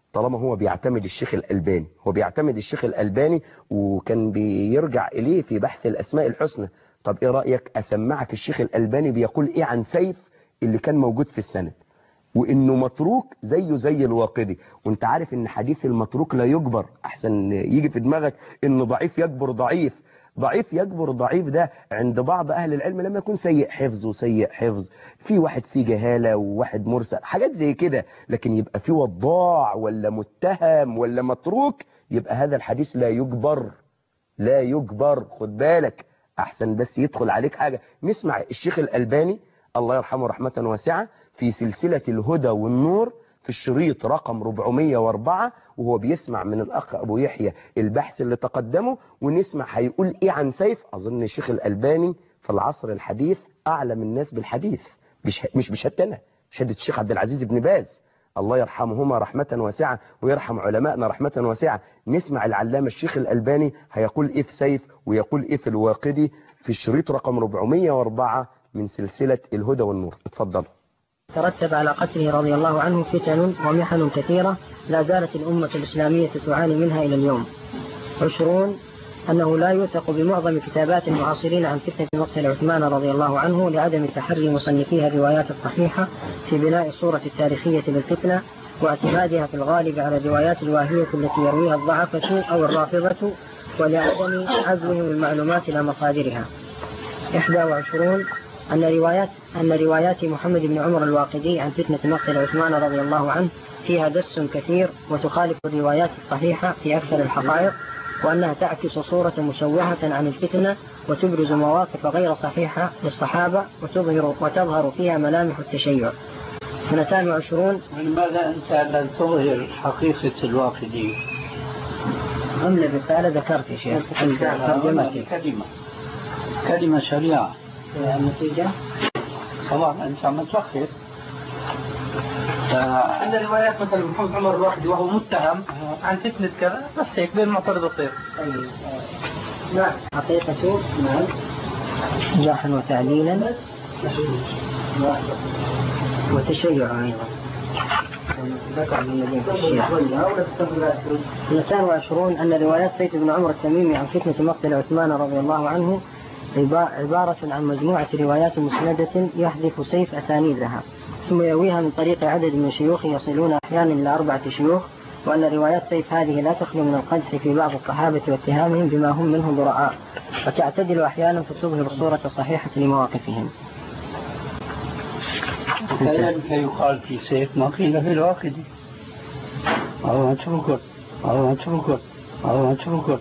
[SPEAKER 2] طالما هو بيعتمد الشيخ الألباني، هو بيعتمد الشيخ الألباني وكان بيرجع إليه في بحث الأسماء الحسنى. طب إيه رأيك أسمعك الشيخ الألباني بيقول إيه عن سيف اللي كان موجود في السند، وإنه متروك زيه زي الواقدي. وانت عارف إن حديث المتروك لا يجبر، أحسن يجي في دماغك إنه ضعيف يجبر ضعيف. ضعيف يجبر ضعيف ده عند بعض أهل العلم لما يكون سيء حفظ وسيء حفظ، في واحد فيه جهالة وواحد مرسل، حاجات زي كده. لكن يبقى في وضاع ولا متهم ولا متروك، يبقى هذا الحديث لا يجبر، لا يجبر. خد بالك أحسن بس يدخل عليك حاجة. نسمع الشيخ الألباني الله يرحمه رحمة واسعة في سلسلة الهدى والنور في الشريط رقم 404، وهو بيسمع من الأخ أبو يحيى البحث اللي تقدمه، ونسمع هيقول إيه عن سيف. أظن الشيخ الألباني في العصر الحديث أعلم الناس بالحديث، مش بشهادتنا، شهادة الشيخ عبد العزيز بن باز الله يرحمهما رحمة واسعة ويرحم علماءنا رحمة واسعة. نسمع العلامة الشيخ الألباني هيقول إيه في سيف ويقول إيه في الواقدي في الشريط رقم 404 من سلسلة الهدى والنور. اتفضل.
[SPEAKER 4] ترتب على قتله رضي الله عنه فتن ومحن كثيرة لا زالت الأمة الإسلامية تعاني منها إلى اليوم. 20 أنه لا يوثق بمعظم كتابات المعاصرين عن فتنة مقتل عثمان رضي الله عنه لعدم تحري مصنفيها الروايات الصحيحة في بناء الصورة التاريخية للفتنة، واعتمادها في الغالب على الروايات الواهية التي يرويها الضعفة أو الرافضة، ولعدم عزوهم المعلومات إلى مصادرها. 21 أن روايات محمد بن عمر الواقدي عن فتنة مقتل عثمان رضي الله عنه فيها دس كثير وتخالف الروايات الصحيحة في أكثر الحقائق، وأنها تعكس صورة مشوهة عن الفتنة وتبرز مواقف غير صحيحة للصحابة وتظهر فيها ملامح التشيع. 22
[SPEAKER 5] لماذا أنت لن تظهر حقيقة الواقدي؟
[SPEAKER 4] ضمن الرسالة ذكرت يا شيخ
[SPEAKER 5] كلمة سريعة.
[SPEAKER 4] النتيجة
[SPEAKER 5] طبعا أنت عم تلخص.
[SPEAKER 6] عند روايات مثل محمد عمر الواقدي وهو متهم عن فتنة كذا، بس هيك بين معترض الطير.
[SPEAKER 4] نعم حقيقة نعم جرحا وتعديلا وتشيع أيضا. 22 أن روايات سيف بن عمر التميمي عن فتنة مقتل عثمان رضي الله عنه عبارة عن مجموعة روايات مسندة يحذف سيف أسانيدها ثم يرويها من طريق عدد من شيوخ يصلون أحيانا إلى 4 شيوخ، وأن روايات سيف هذه لا تخلو من القدح في بعض الصحابة واتهامهم بما هم منه براء، وتعتدل أحيانا فتظهر الصورة الصحيحة لمواقفهم.
[SPEAKER 5] كيف يقال في سيف ما قيل في الواقدي؟ أو أتركه.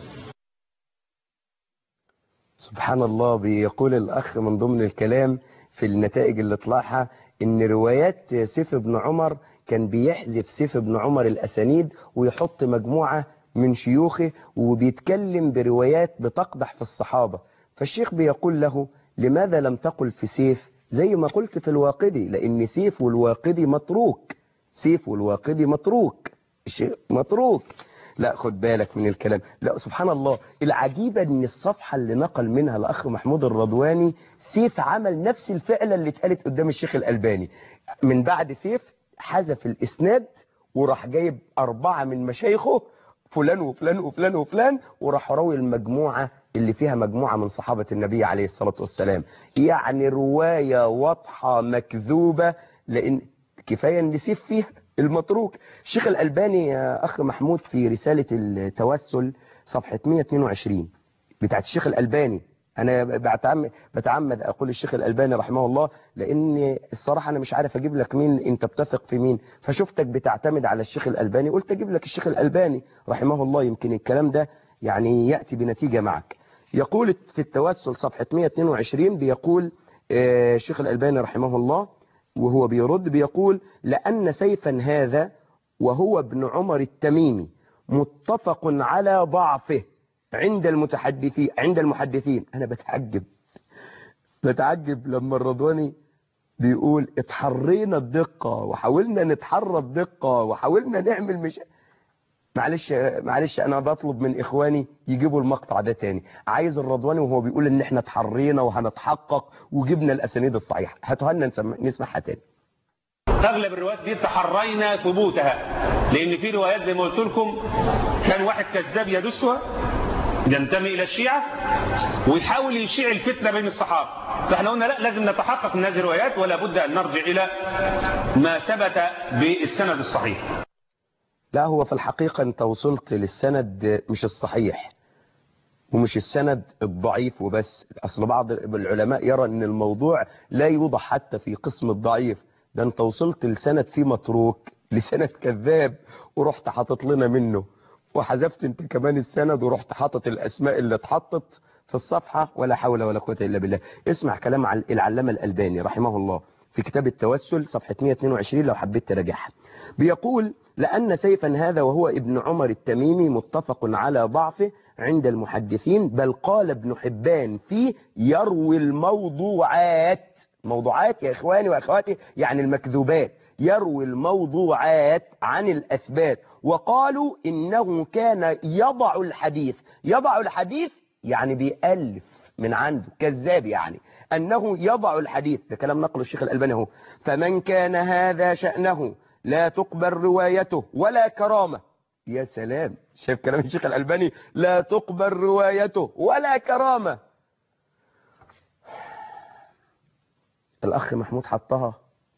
[SPEAKER 2] سبحان الله. بيقول الأخ من ضمن الكلام في النتائج اللي طلعها إن روايات سيف بن عمر كان بيحذف سيف بن عمر الأسانيد ويحط مجموعة من شيوخه، وبيتكلم بروايات بتقدح في الصحابة. فالشيخ بيقول له لماذا لم تقل في سيف زي ما قلت في الواقدي؟ لأن سيف والواقدي متروك، سيف والواقدي متروك، متروك. لا خد بالك من الكلام. لا سبحان الله. العجيبة ان الصفحة اللي نقل منها الأخ محمود الرضواني سيف عمل نفس الفعلة اللي اتقالت قدام الشيخ الألباني. من بعد سيف حذف الإسناد وراح جايب 4 من مشايخه فلان وفلان وفلان وفلان، وراح راوي المجموعة اللي فيها مجموعة من صحابة النبي عليه الصلاة والسلام. يعني رواية واضحة مكذوبة، لأن كفاية ان سيف فيها المتروك. الشيخ الألباني يا أخ محمود في رسالة التوسل صفحة 122 بتاعت الشيخ الألباني، أنا بتعمد أقول الشيخ الألباني رحمه الله، لأن الصراحة أنا مش عارف أجيب لك مين أنت بتثق في مين، فشفتك بتعتمد على الشيخ الألباني قلت أجيب لك الشيخ الألباني رحمه الله، يمكن الكلام ده يعني يأتي بنتيجة معك. يقول في التوسل صفحة 122 بيقول الشيخ الألباني رحمه الله وهو بيرد بيقول لأن سيفا هذا وهو ابن عمر التميمي متفق على ضعفه عند المحدثين. أنا بتعجب لما الرضواني بيقول اتحرينا الدقة وحاولنا نتحرى الدقة وحاولنا نعمل معلش أنا بطلب من إخواني يجيبوا المقطع ده تاني. عايز الرضواني وهو بيقول إن احنا اتحرينا وهنتحقق وجبنا الأسانيد الصحيحة، هاتوها لنا نسمعها تاني.
[SPEAKER 3] اغلب الروايات دي تحرينا ثبوتها، لان في روايات زي ما قلت لكم كان واحد كذاب يدسها ينتمي الى الشيعة ويحاول يشيع الفتنة بين الصحابة، فاحنا قلنا لا، لازم نتحقق من هذه الروايات ولا بد ان نرجع الى ما ثبت بالسند الصحيح.
[SPEAKER 2] لا، هو في الحقيقة انت وصلت للسند مش الصحيح ومش السند الضعيف وبس. اصل بعض العلماء يرى ان الموضوع لا يوضح حتى في قسم الضعيف، ده انت وصلت لسند فيه متروك، لسند كذاب، ورحت حاطط لنا منه، وحذفت انت كمان السند ورحت حاطط الاسماء اللي اتحطت في الصفحة. ولا حول ولا قوة الا بالله. اسمع كلام العلامة الألباني رحمه الله في كتاب التوسل صفحة 122 لو حبيت تراجعها. بيقول: لأن سيفا هذا وهو ابن عمر التميمي متفق على ضعفه عند المحدثين، بل قال ابن حبان فيه يروي الموضوعات. موضوعات يا إخواني وأخواتي يعني المكذوبات، يروي الموضوعات عن الأثبات، وقالوا إنه كان يضع الحديث. يضع الحديث يعني بيألف من عنده، كذاب يعني، أنه يضع الحديث. ده كلام نقل الشيخ الألباني هو. فمن كان هذا شأنه لا تقبل روايته ولا كرامة. يا سلام، شايف كلام الشيخ الألباني؟ لا تقبل روايته ولا كرامة. الأخ محمود حطها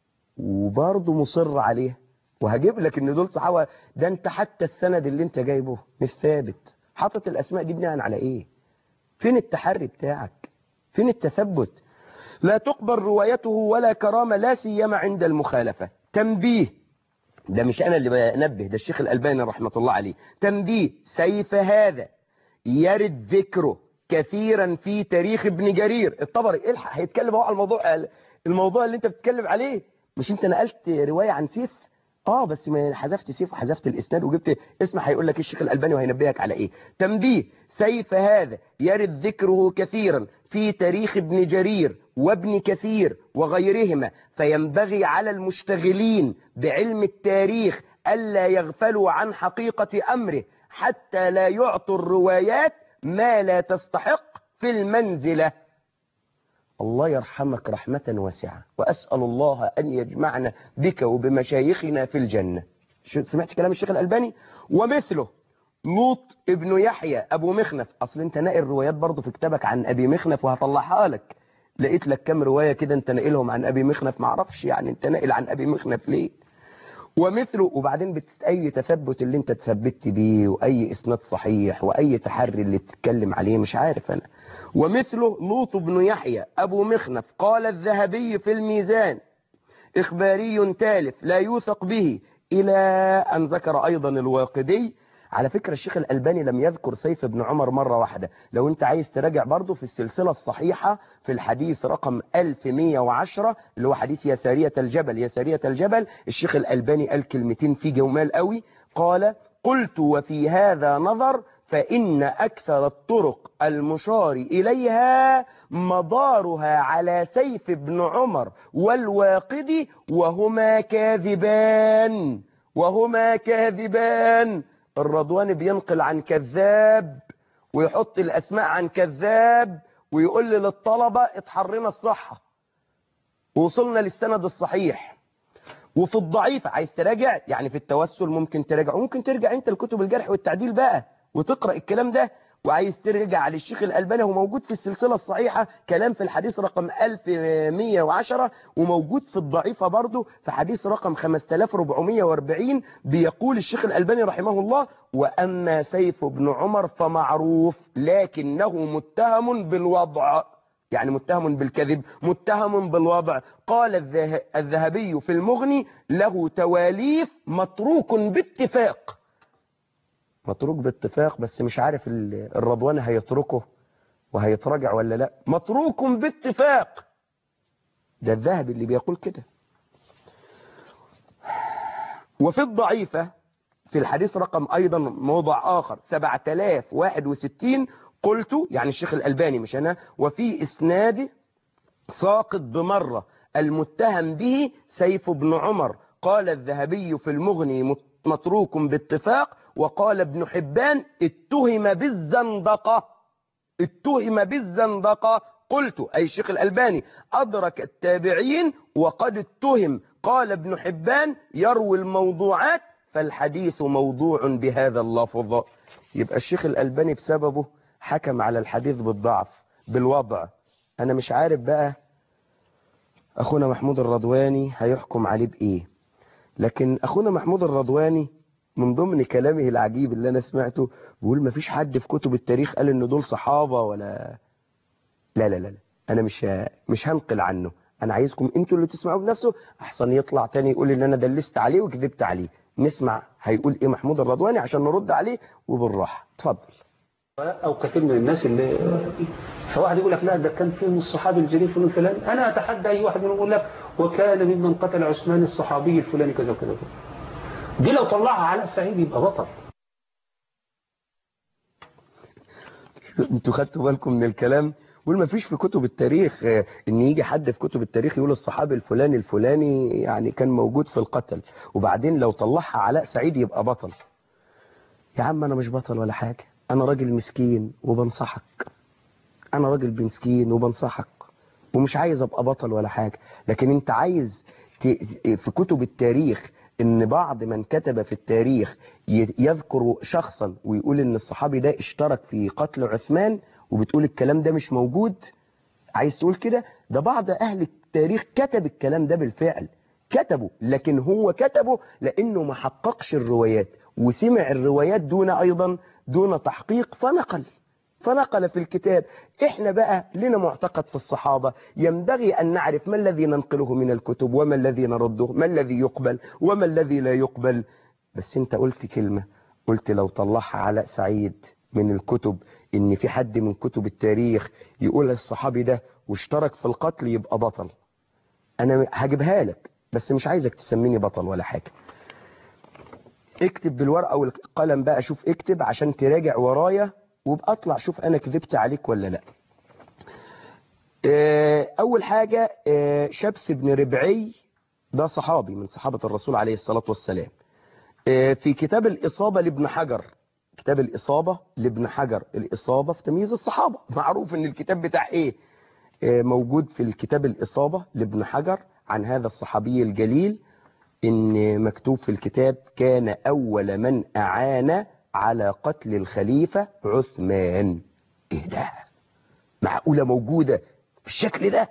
[SPEAKER 2] وبرضه مصر عليها، وهجيب لك ان دول صحابة. ده انت حتى السند اللي انت جايبه مش ثابت، حاطط الأسماء دي بناء على ايه؟ فين التحري بتاعك؟ فين التثبت؟ لا تقبل روايته ولا كرامة لا سيما عند المخالفة. تنبيه، ده مش أنا اللي بنبه، ده الشيخ الألباني رحمة الله عليه. تنبيه: سيف هذا يرد ذكره كثيرا في تاريخ ابن جرير الطبري. الحق هيتكلم هو على الموضوع اللي انت بتتكلم عليه. مش انت نقلت رواية عن سيف؟ بس ما حذفت سيف وحذفت الاسناد وجبت اسمع هيقول لك الشيخ الألباني وهينبهك على ايه. تنبيه: سيف هذا يرد ذكره كثيرا في تاريخ ابن جرير وابن كثير وغيرهما، فينبغي على المشتغلين بعلم التاريخ ألا يغفلوا عن حقيقة أمره حتى لا يعطوا الروايات ما لا تستحق في المنزلة. الله يرحمك رحمة واسعة، وأسأل الله أن يجمعنا بك وبمشايخنا في الجنة. سمعت كلام الشيخ الألباني؟ ومثله لوط ابن يحيى أبو مخنف. أصل أنت ناقل روايات برضو في كتابك عن أبي مخنف وهطلعها لك. لقيت لك كم رواية كده أنت ناقلهم عن أبي مخنف، معرفش يعني أنت ناقل عن أبي مخنف ليه. ومثله، وبعدين أي تثبت اللي أنت تثبت بيه وأي إسناد صحيح وأي تحري اللي تتكلم عليه مش عارف أنا. ومثله لوط بن يحيى أبو مخنف قال الذهبي في الميزان إخباري تالف لا يوثق به، إلى أن ذكر أيضا الواقدي. على فكرة الشيخ الألباني لم يذكر سيف بن عمر مرة واحدة. لو أنت عايز تراجع برضه في السلسلة الصحيحة في الحديث رقم 1110 اللي هو حديث يا سارية الجبل، يا سارية الجبل، الشيخ الألباني قال كلمتين في جمال قوي. قال: قلت وفي هذا نظر، فإن أكثر الطرق المشار إليها مدارها على سيف بن عمر والواقدي وهما كاذبان. وهما كاذبان. الرضواني بينقل عن كذاب ويحط الأسماء عن كذاب ويقول للطلبة اتحرنا الصحة ووصلنا للسند الصحيح. وفي الضعيف عايز تراجع يعني في التوسل ممكن تراجع، وممكن ترجع انت لكتب الجرح والتعديل بقى وتقرأ الكلام ده. وعايز ترجع على الشيخ الألباني هو موجود في السلسلة الصحيحة كلام في الحديث رقم 1110، وموجود في الضعيفة برضو في حديث رقم 5440. بيقول الشيخ الألباني رحمه الله: وأما سيف بن عمر فمعروف لكنه متهم بالوضع، يعني متهم بالكذب، متهم بالوضع. قال الذهبي في المغني: له تواليف متروك باتفاق. متروك باتفاق، بس مش عارف الرضواني هيتركه وهيتراجع ولا لا. متروك باتفاق، ده الذهبي اللي بيقول كده. وفي الضعيفة في الحديث رقم أيضا موضع آخر 7061 قلت، يعني الشيخ الألباني مش أنا: وفي إسناده ساقط بمرة المتهم به سيف بن عمر. قال الذهبي في المغني: متروك باتفاق. وقال ابن حبان: اتهم بالزندقة. اتهم بالزندقة. قلت أي الشيخ الألباني أدرك التابعين وقد اتهم. قال ابن حبان يروي الموضوعات فالحديث موضوع بهذا اللفظ. يبقى الشيخ الألباني بسببه حكم على الحديث بالضعف بالوضع. أنا مش عارف بقى أخونا محمود الرضواني هيحكم عليه بإيه، لكن أخونا محمود الرضواني من ضمن كلامه العجيب اللي أنا سمعته بيقول ما فيش حد في كتب التاريخ قال إن دول صحابة ولا لا لا لا. أنا مش هنقل عنه، أنا عايزكم أنتوا اللي تسمعوا بنفسه، أحسن يطلع تاني يقول إن أنا دلست عليه وكذبت عليه. نسمع هيقول إيه محمود الرضواني عشان نرد عليه وبالراحة. اتفضل.
[SPEAKER 3] أو كثير من الناس اللي فواحد يقول لك لا ده كان فيهم الصحابي الجليل فلان فلان. أنا أتحدى أي واحد منهم يقول لك وكان ممن قتل عثمان الصحابي الفلاني كذا وكذا وكذا. دي لو طلعها علاء سعيد يبقى بطل.
[SPEAKER 2] انتوا خدتوا بالكم من الكلام؟ يقول ما فيش في كتب التاريخ ان يجي حد في كتب التاريخ يقول الصحابي الفلاني يعني كان موجود في القتل، وبعدين لو طلعها علاء سعيد يبقى بطل. يا عم انا مش بطل ولا حاجة، انا راجل مسكين وبنصحك، انا راجل مسكين وبنصحك ومش عايز ابقى بطل ولا حاجة. لكن انت عايز في كتب التاريخ ان بعض من كتب في التاريخ يذكر شخصا ويقول ان الصحابي ده اشترك في قتل عثمان، وبتقول الكلام ده مش موجود. عايز تقول كده؟ ده بعض اهل التاريخ كتب الكلام ده بالفعل، كتبه، لكن هو كتبه لانه ما حققش الروايات وسمع الروايات دون تحقيق فنقل في الكتاب. احنا بقى لنا معتقد في الصحابة، ينبغي ان نعرف ما الذي ننقله من الكتب وما الذي نرده، ما الذي يقبل وما الذي لا يقبل. بس انت قلت كلمة، قلت لو طلعها علاء سعيد من الكتب ان في حد من كتب التاريخ يقول الصحابي ده واشترك في القتل يبقى بطل. انا هجيبها لك بس مش عايزك تسميني بطل ولا حاجة. اكتب بالورقة والقلم بقى، شوف اكتب عشان تراجع ورايا وابقى اطلع شوف انا كذبت عليك ولا لا. اول حاجة شبس بن ربعي ده صحابي من صحابة الرسول عليه الصلاة والسلام. في كتاب الإصابة لابن حجر، كتاب الإصابة لابن حجر، الإصابة في تمييز الصحابة، معروف ان الكتاب بتاع ايه موجود في الكتاب الإصابة لابن حجر عن هذا الصحابي الجليل، ان مكتوب في الكتاب كان اول من اعان على قتل الخليفة عثمان. ايه ده؟ معقولة موجودة بالشكل ده؟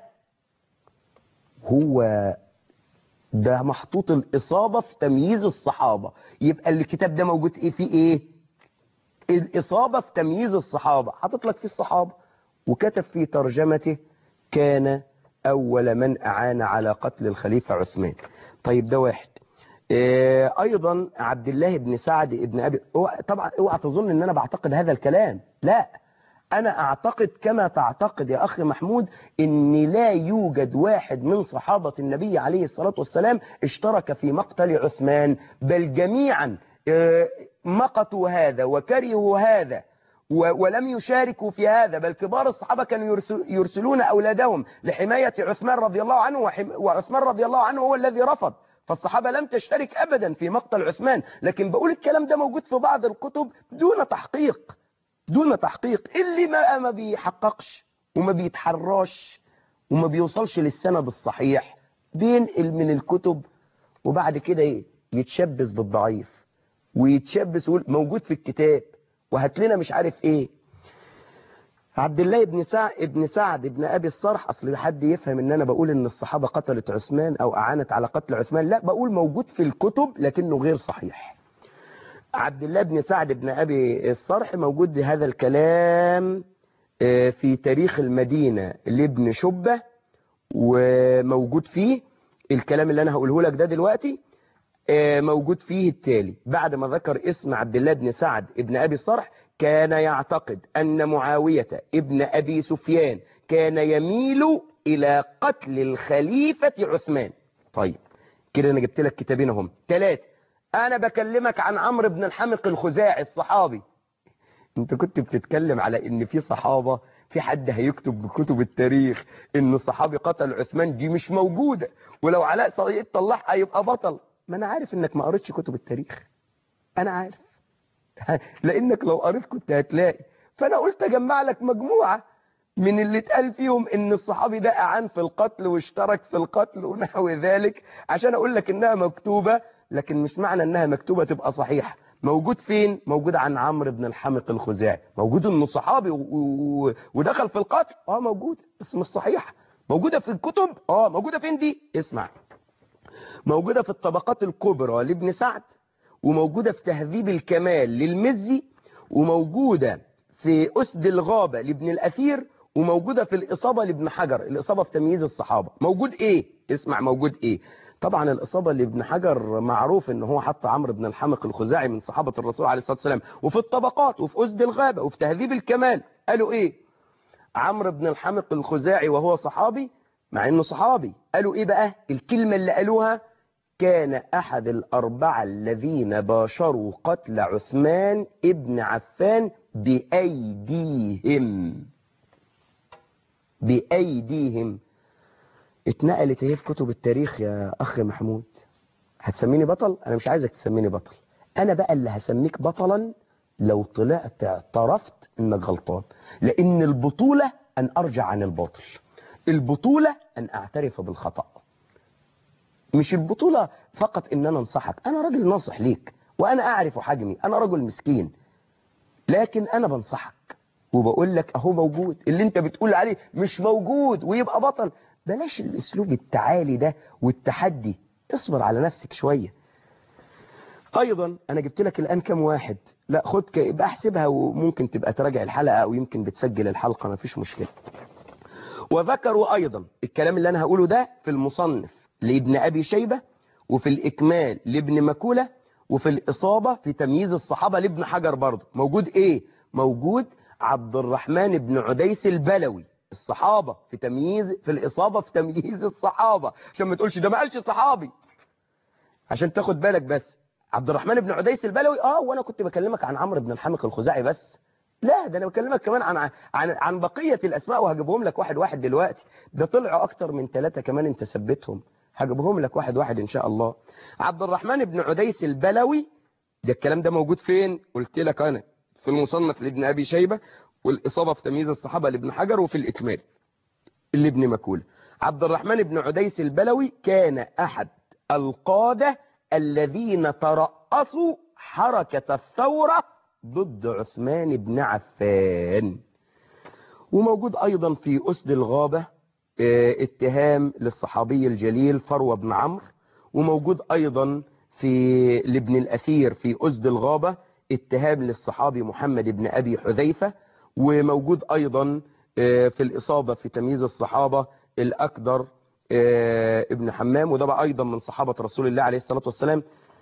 [SPEAKER 2] هو ده محطوط الإصابة في تمييز الصحابة، يبقى الكتاب ده موجود ايه فيه ايه؟ الإصابة في تمييز الصحابة، حاطط لك فيه الصحابة وكتب في ترجمته كان أول من أعان على قتل الخليفة عثمان. طيب ده واحد. ايضا عبد الله بن سعد ابن ابي، طبعا اوعى تظن ان انا بعتقد هذا الكلام، لا، انا اعتقد كما تعتقد يا اخي محمود ان لا يوجد واحد من صحابة النبي عليه الصلاة والسلام اشترك في مقتل عثمان، بل جميعا مقتوا هذا وكرهوا هذا ولم يشاركوا في هذا، بل كبار الصحابة كانوا يرسلون اولادهم لحماية عثمان رضي الله عنه، وعثمان رضي الله عنه هو الذي رفض، فالصحابة لم تشترك أبدا في مقتل عثمان. لكن بقول الكلام ده موجود في بعض الكتب دون تحقيق. اللي ما بيحققش وما بيتحراش وما بيوصلش للسند الصحيح بينقل من الكتب، وبعد كده ايه يتشبث بالضعيف ويتشبث ويقول موجود في الكتاب وهات لنا مش عارف ايه. عبد الله ابن سعد ابن ابي الصرح، اصل حد يفهم ان انا بقول ان الصحابة قتلت عثمان او اعانت على قتل عثمان، لا، بقول موجود في الكتب لكنه غير صحيح. عبد الله بن سعد ابن ابي الصرح موجود هذا الكلام في تاريخ المدينة لابن شبة، وموجود فيه الكلام اللي انا هقوله لك ده دلوقتي، موجود فيه التالي. بعد ما ذكر اسم عبد الله بن سعد ابن ابي الصرح، كان يعتقد أن معاوية ابن أبي سفيان كان يميل إلى قتل الخليفة عثمان. طيب كده أنا جبت لك كتابين هم. 3. أنا بكلمك عن عمرو بن الحمق الخزاعي الصحابي. أنت كنت بتتكلم على إن في صحابة، في حد هيكتب بكتب التاريخ إن الصحابي قتل عثمان، دي مش موجودة، ولو علاء سعيد طلعها يبقى بطل. ما أنا عارف إنك ما قريتش كتب التاريخ، أنا عارف، لانك لو قريت كنت هتلاقي. فانا قلت اجمع لك مجموعة من اللي اتقال فيهم ان الصحابي ده اعان في القتل واشترك في القتل ونحو ذلك، عشان اقول لك انها مكتوبة، لكن مش معنى انها مكتوبة تبقى صحيحة. موجود فين؟ موجود عن عمرو بن الحمق الخزاعي. موجود انه صحابي ودخل في القتل، موجود، بس مش صحيحة. موجودة في الكتب، موجودة فين دي؟ اسمع، موجودة في الطبقات الكبرى لابن سعد، وموجودة في تهذيب الكمال للمزي، وموجودة في أسد الغابة لابن الأثير، وموجودة في الإصابة لابن حجر، الإصابة في تمييز الصحابة. موجود إيه؟ اسمع موجود إيه. طبعا الإصابة لابن حجر معروف إن هو حط عمرو بن الحمق الخزاعي من صحابة الرسول عليه الصلاة والسلام، وفي الطبقات وفي أسد الغابة وفي تهذيب الكمال قالوا إيه؟ عمرو بن الحمق الخزاعي وهو صحابي، مع إنه صحابي، قالوا إيه بقى؟ الكلمة اللي قالوها: كان أحد الأربعة الذين باشروا قتل عثمان ابن عفان بأيديهم. اتنقلت اهي في كتب التاريخ يا أخي محمود. هتسميني بطل؟ أنا مش عايزك تسميني بطل، أنا بقى اللي هسميك بطلا لو طلعت اعترفت إنك غلطان. لأن البطولة أن أرجع عن الباطل، البطولة أن أعترف بالخطأ. مش البطولة فقط ان انا انصحك، انا راجل ناصح ليك وانا اعرف حجمي، انا رجل مسكين، لكن انا بنصحك وبقول لك اهو موجود. اللي انت بتقول عليه مش موجود ويبقى بطل، بلاش الاسلوب التعالي ده والتحدي، اصبر على نفسك شوية. ايضا انا جبت لك الان كم واحد، لا خد يبقى احسبها، وممكن تبقى تراجع الحلقة او يمكن بتسجل الحلقة، ما فيش مشكلة. وذكروا ايضا الكلام اللي انا هقوله ده في المصنف لابن أبي شيبة، وفي الإكمال لابن مكولة، وفي الإصابة في تمييز الصحابة لابن حجر برضه. موجود إيه؟ موجود عبد الرحمن بن عديس البلوي، الصحابة في الإصابة في تمييز الصحابة، عشان ما تقولش ده ما قالش صحابي، عشان تاخد بالك. بس عبد الرحمن بن عديس البلوي. وأنا كنت بكلمك عن عمرو بن الحمق الخزاعي بس، لا ده انا بكلمك كمان عن بقية الاسماء، وهجيبهم لك واحد واحد دلوقتي. ده طلعوا اكتر من 3 كمان، انت ثبتهم، هجيبهم لك واحد واحد ان شاء الله. عبد الرحمن بن عديس البلوي ده الكلام ده موجود فين؟ قلت لك انا في المصنف لابن ابي شيبة، والاصابة في تمييز الصحابة لابن حجر، وفي الاكمال لابن مكولة. عبد الرحمن بن عديس البلوي كان احد القادة الذين ترأسوا حركة الثورة ضد عثمان بن عفان. وموجود أيضا في أسد الغابة اتهام للصحابي الجليل فروة بن عمرو، وموجود أيضا في لابن الأثير في أسد الغابة اتهام للصحابي محمد بن أبي حذيفة، وموجود أيضا في الإصابة في تمييز الصحابة الأكدر ابن حمام، وده بقى أيضا من صحابة رسول الله عليه الصلاة والسلام.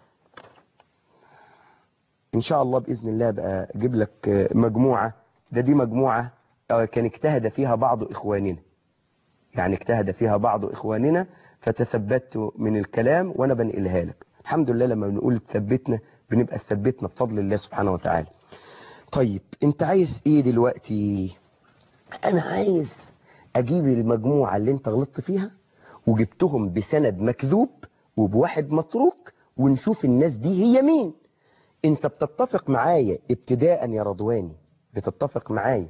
[SPEAKER 2] إن شاء الله بإذن الله بقى أجيب لك مجموعة، دي مجموعة كان اجتهد فيها بعض إخواننا، يعني اجتهد فيها بعض إخواننا فتثبت من الكلام وأنا بنقلها لك. الحمد لله لما بنقول ثبتنا بنبقى ثبتنا بفضل الله سبحانه وتعالى. طيب أنت عايز إيه دلوقتي؟ أنا عايز أجيب المجموعة اللي أنت غلطت فيها وجبتهم بسند مكذوب وبواحد متروك، ونشوف الناس دي هي مين. انت بتتفق معايا ابتداء يا رضواني، بتتفق معايا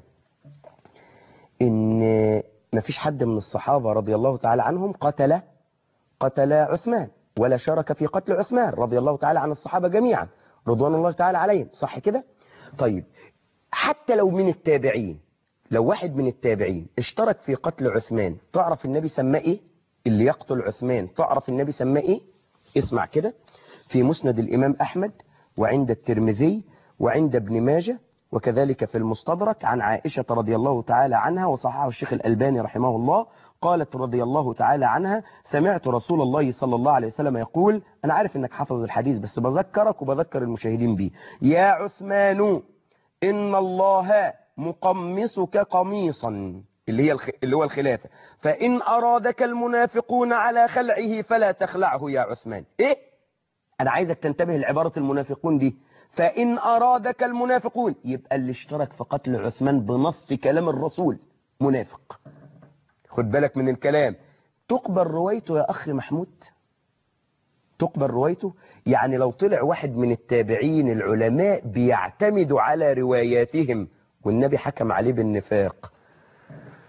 [SPEAKER 2] ان مفيش حد من الصحابة رضي الله تعالى عنهم قتل عثمان، ولا شارك في قتل عثمان رضي الله تعالى عن الصحابة جميعا رضوان الله تعالى عليهم، صح كده؟ طيب حتى لو من التابعين، لو واحد من التابعين اشترك في قتل عثمان، تعرف النبي سماه ايه؟ اللي يقتل عثمان تعرف النبي سماه ايه؟ اسمع كده، في مسند الامام احمد وعند الترمذي وعند ابن ماجه، وكذلك في المستدرك عن عائشة رضي الله تعالى عنها، وصححه الشيخ الألباني رحمه الله، قالت رضي الله تعالى عنها: سمعت رسول الله صلى الله عليه وسلم يقول، أنا عارف أنك حافظ الحديث بس بذكرك وبذكر المشاهدين بيه: يا عثمان إن الله مقمصك قميصا، اللي هو الخلافة، فإن أرادك المنافقون على خلعه فلا تخلعه يا عثمان. إيه؟ أنا عايزك تنتبه لعبارة المنافقون دي، فإن أرادك المنافقون، يبقى اللي اشترك في قتل عثمان بنص كلام الرسول منافق. خد بالك من الكلام. تقبل روايته يا أخي محمود؟ تقبل روايته؟ يعني لو طلع واحد من التابعين العلماء بيعتمدوا على رواياتهم والنبي حكم عليه بالنفاق،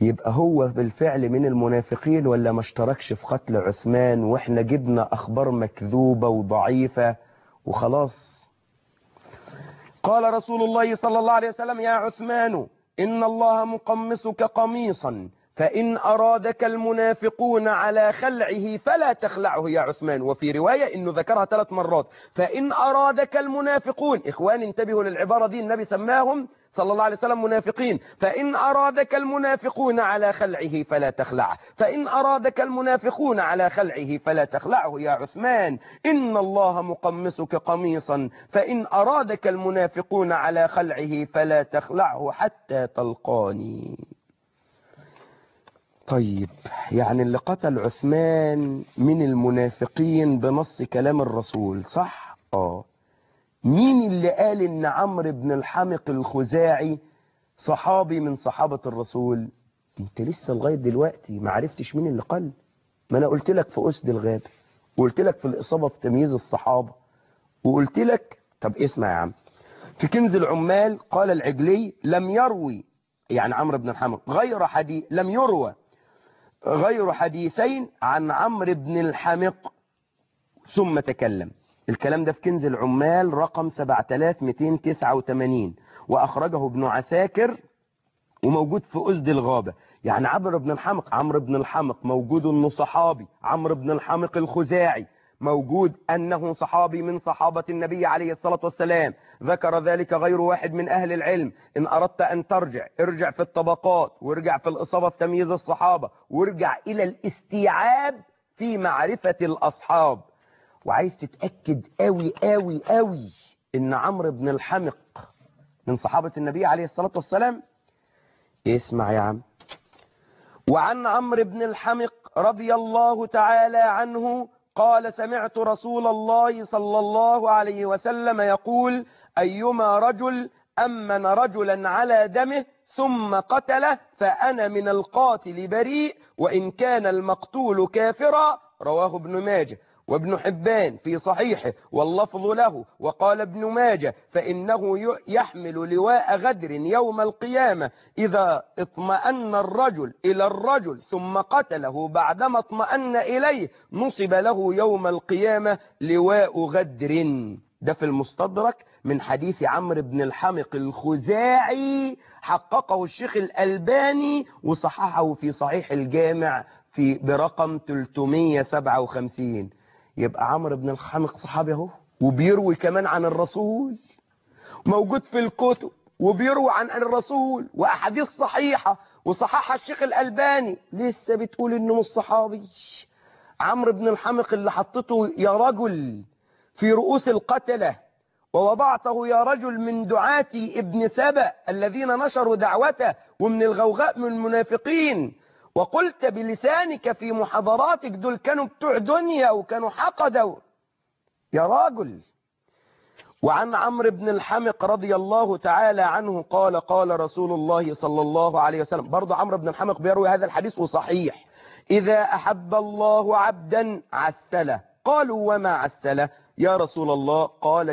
[SPEAKER 2] يبقى هو بالفعل من المنافقين ولا ما اشتركش في قتل عثمان واحنا جبنا اخبار مكذوبة وضعيفة وخلاص؟ قال رسول الله صلى الله عليه وسلم: يا عثمان إن الله مقمصك قميصا، فإن أرادك المنافقون على خلعه فلا تخلعه يا عثمان. وفي رواية إنه ذكرها 3 مرات: فإن أرادك المنافقون. إخواني انتبهوا للعبارة دي، النبي سماهم صلى الله عليه وسلم منافقين. فإن أرادك المنافقون على خلعه فلا تخلعه، فإن أرادك المنافقون على خلعه فلا تخلعه يا عثمان، إن الله مقمصك قميصا، فإن أرادك المنافقون على خلعه فلا تخلعه حتى تلقاني. طيب، يعني اللي قتل عثمان من المنافقين بنص كلام الرسول، صح؟ مين اللي قال ان عمرو بن الحمق الخزاعي صحابي من صحابة الرسول؟ انت لسه لغاية دلوقتي ما عرفتش مين اللي قال. ما انا قلت لك في أسد الغابة، وقلت لك في الإصابة في تمييز الصحابة، وقلت لك. طب اسمع يا عم، في كنز العمال قال العجلي: لم يروي، يعني عمرو بن الحمق، لم يروى غير حديثين عن عمرو بن الحمق ثم تكلم. الكلام ده في كنز العمال رقم 7289، وأخرجه ابن عساكر وموجود في أسد الغابة. يعني عمرو بن الحمق موجود أنه صحابي، عمرو بن الحمق الخزاعي موجود أنه صحابي من صحابة النبي عليه الصلاة والسلام. ذكر ذلك غير واحد من أهل العلم. إن أردت أن ارجع في الطبقات، وارجع في الإصابة في تمييز الصحابة، وارجع إلى الاستيعاب في معرفة الأصحاب. وعايز تتأكد قوي قوي قوي إن عمرو بن الحمق من صحابة النبي عليه الصلاة والسلام. اسمع يا عم: وعن عمرو بن الحمق رضي الله تعالى عنه قال: سمعت رسول الله صلى الله عليه وسلم يقول: أيما رجل أمن رجلا على دمه ثم قتله فأنا من القاتل بريء، وإن كان المقتول كافرا. رواه ابن ماجه وابن حبان في صحيحه واللفظ له. وقال ابن ماجه: فإنه يحمل لواء غدر يوم القيامة إذا اطمأن الرجل إلى الرجل ثم قتله بعدما اطمأن إليه، نصب له يوم القيامة لواء غدر. ده في المستدرك من حديث عمرو بن الحمق الخزاعي، حققه الشيخ الألباني وصححه في صحيح الجامع برقم 357. يبقى عمرو بن الحمق صحابي اهو، وبيروي كمان عن الرسول، موجود في الكتب وبيروي عن الرسول واحاديث صحيحه وصححها الشيخ الالباني. لسه بتقول انه مش صحابي؟ عمرو بن الحمق اللي حطته يا رجل في رؤوس القتله ووضعته يا رجل من دعاة ابن سبأ الذين نشروا دعوته، ومن الغوغاء من المنافقين، وقلت بلسانك في محاضراتك دول كانوا بتوع دنيا وكانوا حقدوا يا راجل. وعن عمرو بن الحمق رضي الله تعالى عنه قال: قال رسول الله صلى الله عليه وسلم. برضو عمرو بن الحمق بيروي هذا الحديث وصحيح: إذا أحب الله عبدا عسله. قالوا: وما عسله يا رسول الله؟ قال: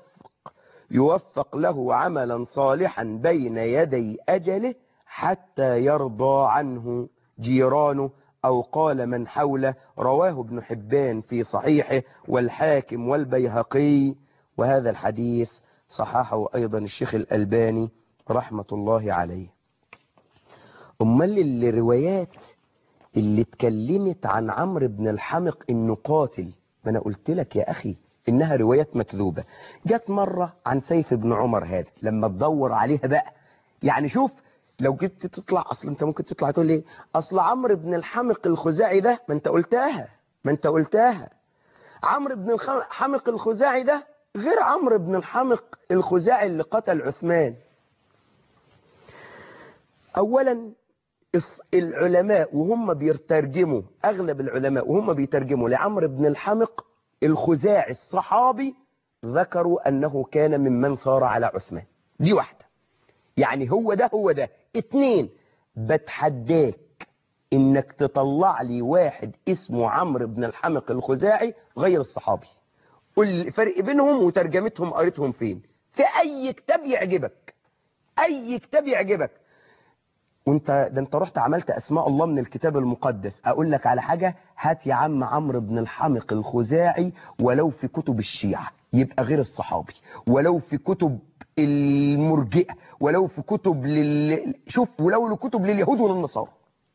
[SPEAKER 2] يوفق له عملا صالحا بين يدي أجله حتى يرضى عنه جيرانه، أو قال من حوله. رواه ابن حبان في صحيحه والحاكم والبيهقي، وهذا الحديث صححه أيضا الشيخ الألباني رحمة الله عليه. أمال الروايات اللي اتكلمت عن عمرو بن الحمق إنه قاتل، ما أنا قلت لك يا أخي إنها روايات مكذوبة. جت مرة عن سيف بن عمر، هذا لما تدور عليها بقى، يعني شوف لو جيت تطلع، أصل أنت ممكن تطلع تقول لي أصل عمرو بن الحمق الخزاعي ده، ما أنت قلتها عمرو بن الحمق الخزاعي ده غير عمرو بن الحمق الخزاعي اللي قتل عثمان. أولا العلماء وهم بيترجموا، أغلب العلماء وهم بيترجموا لعمرو بن الحمق الخزاعي الصحابي ذكروا أنه كان ممن ثار على عثمان. دي واحدة، يعني هو ده. 2، بتحداك إنك تطلع لي واحد اسمه عمرو بن الحمق الخزاعي غير الصحابي. قل الفرق بينهم وترجمتهم قريتهم فين، في أي كتاب يعجبك، أي كتاب يعجبك. وانت ده انت رحت عملت اسماء الله من الكتاب المقدس. اقول لك على حاجة، هات يا عم عمرو بن الحمق الخزاعي ولو في كتب الشيعة، يبقى غير الصحابي، ولو في كتب المرجئة، ولو في كتب شوف، ولو لكتب لليهود وللنصارى.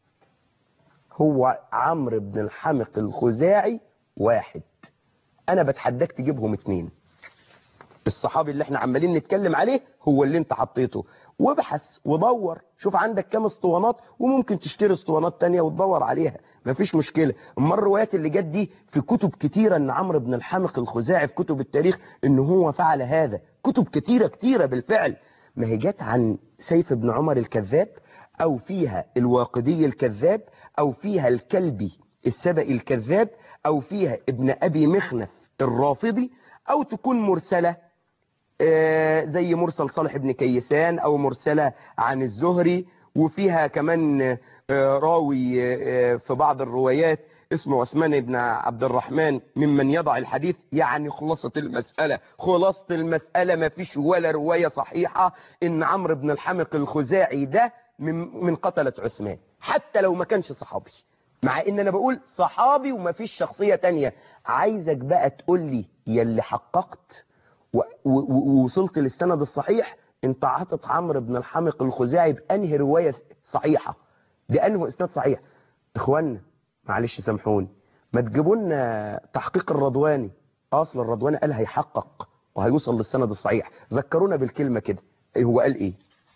[SPEAKER 2] هو عمرو بن الحمق الخزاعي واحد. انا بتحداك تجيبهم 2. الصحابي اللي احنا عمالين نتكلم عليه هو اللي انت حطيته، وابحث ودور، شوف عندك كام اسطوانات، وممكن تشتري اسطوانات تانية وتدور عليها، مفيش مشكلة. اما الروايات اللي جت دي في كتب كتيرة ان عمرو بن الحمق الخزاعي في كتب التاريخ ان هو فعل هذا، كتب كتيرة بالفعل. ما هي جت عن سيف بن عمر الكذاب، او فيها الواقدي الكذاب، او فيها الكلبي السبئي الكذاب، او فيها ابن ابي مخنف الرافضي، او تكون مرسلة زي مرسل صالح بن كيسان، او مرسلة عن الزهري، وفيها كمان راوي في بعض الروايات اسمه عثمان بن عبد الرحمن ممن يضع الحديث. يعني خلاصة المسألة ما فيش ولا رواية صحيحة ان عمرو بن الحمق الخزاعي ده من قتلة عثمان، حتى لو ما كانش صحابي، مع ان انا بقول صحابي وما فيش شخصية تانية. عايزك بقى تقول لي يلي حققت ووصلت للسند الصحيح، انت عاطط عمرو بن الحمق الخزاعي بأنهي رواية صحيحة، بأنه اسناد صحيح. اخوانا معلش سامحوني، ما تجيبوا لنا تحقيق الرضواني، اصل الرضواني قال هيحقق وهيوصل للسند الصحيح. ذكرونا بالكلمة كده، هو قال ايه؟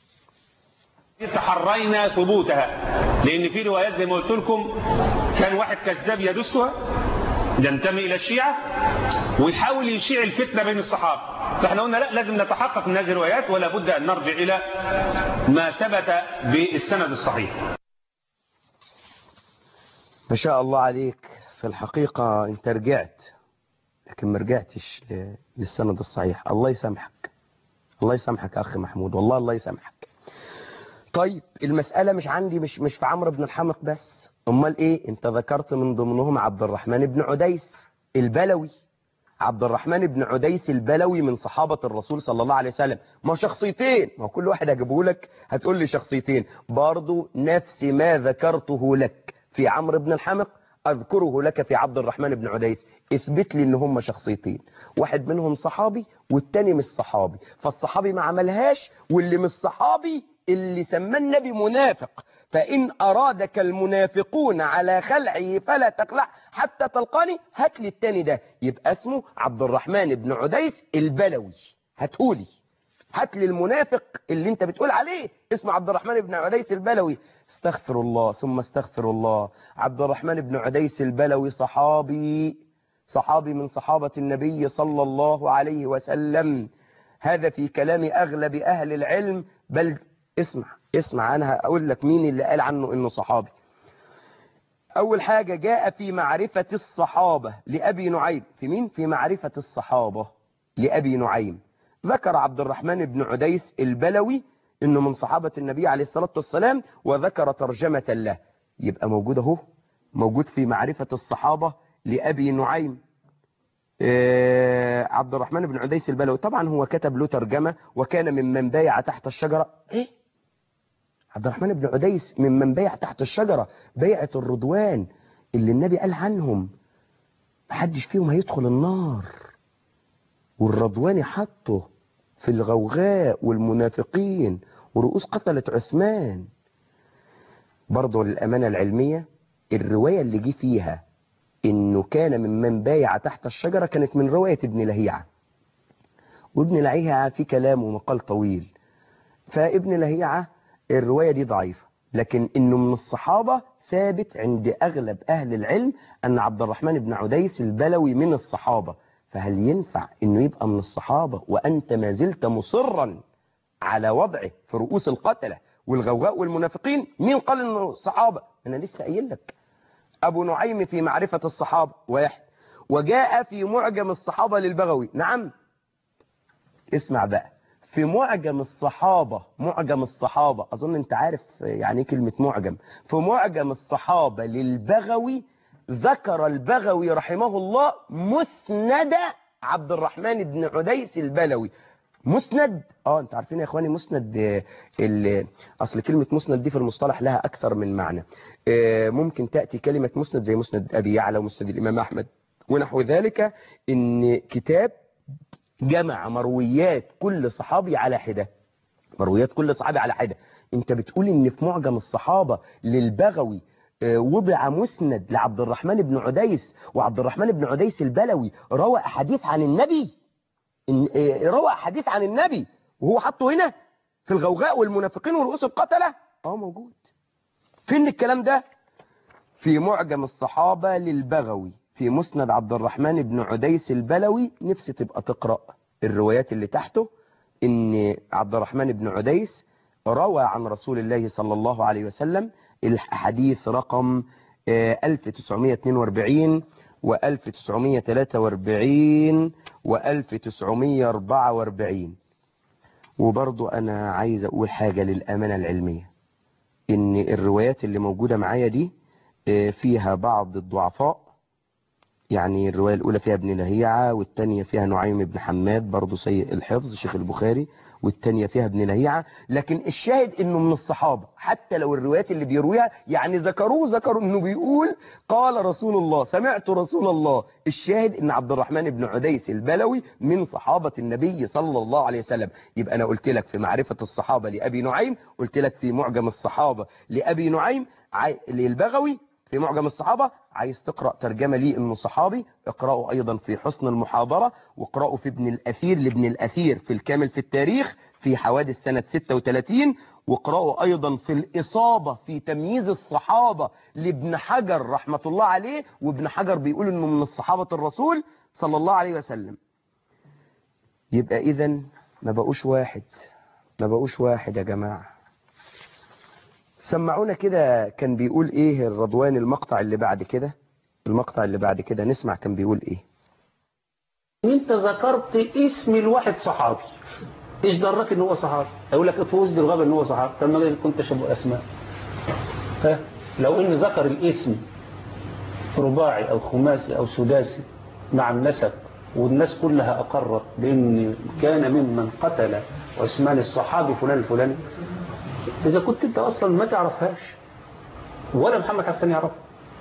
[SPEAKER 3] تحرينا ثبوتها، لان في روايات زي ما قلت لكم كان واحد كذاب يدسها ينتمي الى الشيعة ويحاول يشيع الفتنة بين الصحابة، فاحنا قلنا لا، لازم نتحقق من هذه الروايات ولا بد ان نرجع الى ما ثبت بالسند الصحيح.
[SPEAKER 2] ما شاء الله عليك، في الحقيقة انت رجعت، لكن ما رجعتش للسند الصحيح. الله يسامحك، الله يسامحك يا اخي محمود، والله الله يسامحك. طيب المسألة مش عندي، مش في عمرو بن الحمق بس، امال ايه؟ انت ذكرت من ضمنهم عبد الرحمن بن عديس البلوي. عبد الرحمن بن عديس البلوي من صحابة الرسول صلى الله عليه وسلم. ما شخصيتين، ما كل واحد هجيبه لك هتقول لي شخصيتين، برضو نفس ما ذكرته لك في عمرو بن الحمق اذكره لك في عبد الرحمن بن عديس. اثبت لي ان هم شخصيتين، واحد منهم صحابي والتاني مش صحابي، فالصحابي ما عملهاش، واللي مش صحابي اللي سمى النبي منافق، فإن أرادك المنافقون على خلعه فلا تقلع حتى تلقاني. هات لي التاني ده، يبقى اسمه عبد الرحمن بن عديس البلوي، هاتهولي. هات لي المنافق اللي انت بتقول عليه اسمه عبد الرحمن بن عديس البلوي. استغفر الله ثم استغفر الله. عبد الرحمن بن عديس البلوي صحابي من صحابة النبي صلى الله عليه وسلم. هذا في كلام أغلب أهل العلم، بل اسمع أنا هقول لك مين اللي قال عنه إنه صحابي. أول حاجة جاء في معرفة الصحابة لأبي نعيم. في مين؟ في معرفة الصحابة لأبي نعيم. ذكر عبد الرحمن بن عديس البلوي إنه من صحابة النبي عليه الصلاة والسلام، وذكر ترجمة له. يبقى موجود اهو، موجود في معرفة الصحابة لأبي نعيم. عبد الرحمن بن عديس البلوي طبعا هو كتب له ترجمة، وكان ممن بايع تحت الشجرة. ايه؟ عبد الرحمن بن عديس ممن بايع تحت الشجرة، بيعة الرضوان اللي النبي قال عنهم محدش فيهم هيدخل النار، والرضواني حطه في الغوغاء والمنافقين ورؤوس قتلة عثمان. برضه للأمانة العلمية، الرواية اللي جه فيها انه كان ممن بايع تحت الشجرة كانت من رواية ابن لهيعة، وابن لهيعة في كلام ومقال طويل، فابن لهيعة الرواية دي ضعيفة، لكن انه من الصحابة ثابت عند اغلب اهل العلم ان عبد الرحمن بن عديس البلوي من الصحابة. فهل ينفع انه يبقى من الصحابة وانت ما زلت مصرا على وضعه في رؤوس القتلة والغوغاء والمنافقين؟ مين قال انه صحابة؟ انا لسه قايل لك أبو نعيم في معرفة الصحابة واحد، وجاء في معجم الصحابة للبغوي. نعم اسمع بقى، في معجم الصحابة أظن أنت عارف يعني كلمة معجم. في معجم الصحابة للبغوي ذكر البغوي رحمه الله مسند عبد الرحمن بن عديس البلوي. مسند. انت عارفين يا اخواني مسند اصل كلمة مسند دي في المصطلح لها اكثر من معنى. ممكن تأتي كلمة مسند زي مسند ابي يعلى ومسند الامام احمد ونحو ذلك، ان كتاب جمع مرويات كل صحابي على حدة، مرويات كل صحابي على حدة. انت بتقول ان في معجم الصحابة للبغوي وضع مسند لعبد الرحمن بن عديس، وعبد الرحمن بن عديس البلوي روى احاديث عن النبي، روى حديث عن النبي وهو حطه هنا في الغوغاء والمنافقين ورؤوس القتلة. موجود. فين الكلام ده؟ في معجم الصحابة للبغوي في مسند عبد الرحمن بن عديس البلوي. نفسي تبقى تقرأ الروايات اللي تحته، ان عبد الرحمن بن عديس روى عن رسول الله صلى الله عليه وسلم الحديث رقم 1942 و1943 و1944. وبرضو أنا عايز أقول حاجة للأمانة العلمية، إن الروايات اللي موجودة معايا دي فيها بعض الضعفاء. يعني الرواية الأولى فيها ابن لهيعة، والتانية فيها نعيم بن حماد برضو سيء الحفظ شيخ البخاري، والتانية فيها ابن لهيعة. لكن الشاهد إنه من الصحابة، حتى لو الروايات اللي بيرويها يعني ذكروا إنه بيقول قال رسول الله، سمعت رسول الله. الشاهد إن عبد الرحمن بن عديس البلوي من صحابة النبي صلى الله عليه وسلم. يبقى أنا قلت لك في معرفة الصحابة لأبي نعيم، قلت لك في معجم الصحابة لأبي نعيم للبغوي في معجم الصحابة. عايز تقرأ ترجمة لي انه صحابي، اقرأوا ايضا في حسن المحاضرة، واقرأوا في ابن الأثير لابن الأثير في الكامل في التاريخ في حوادث سنة 36، واقرأوا ايضا في الإصابة في تمييز الصحابة لابن حجر رحمة الله عليه، وابن حجر بيقول انه من الصحابة الرسول صلى الله عليه وسلم. يبقى اذا ما بقوش واحد يا جماعة. سمعونا كده كان بيقول ايه الرضوان المقطع اللي بعد كده نسمع كان بيقول ايه.
[SPEAKER 3] انت ذكرت اسم الواحد صحابي، ايش دراك ان هو صحابي؟ اقول لك في وسط الغابه ان هو صحابي، فما كنت تشبه اسماء. لو ان ذكر الاسم رباعي او خماسي او سداسي مع النسب، والناس كلها اقرت بان كان ممن قتل عثمان الصحابي فلان الفلاني، إذا كنت أنت أصلا ما تعرفهاش ولا محمد حسان يعرفها.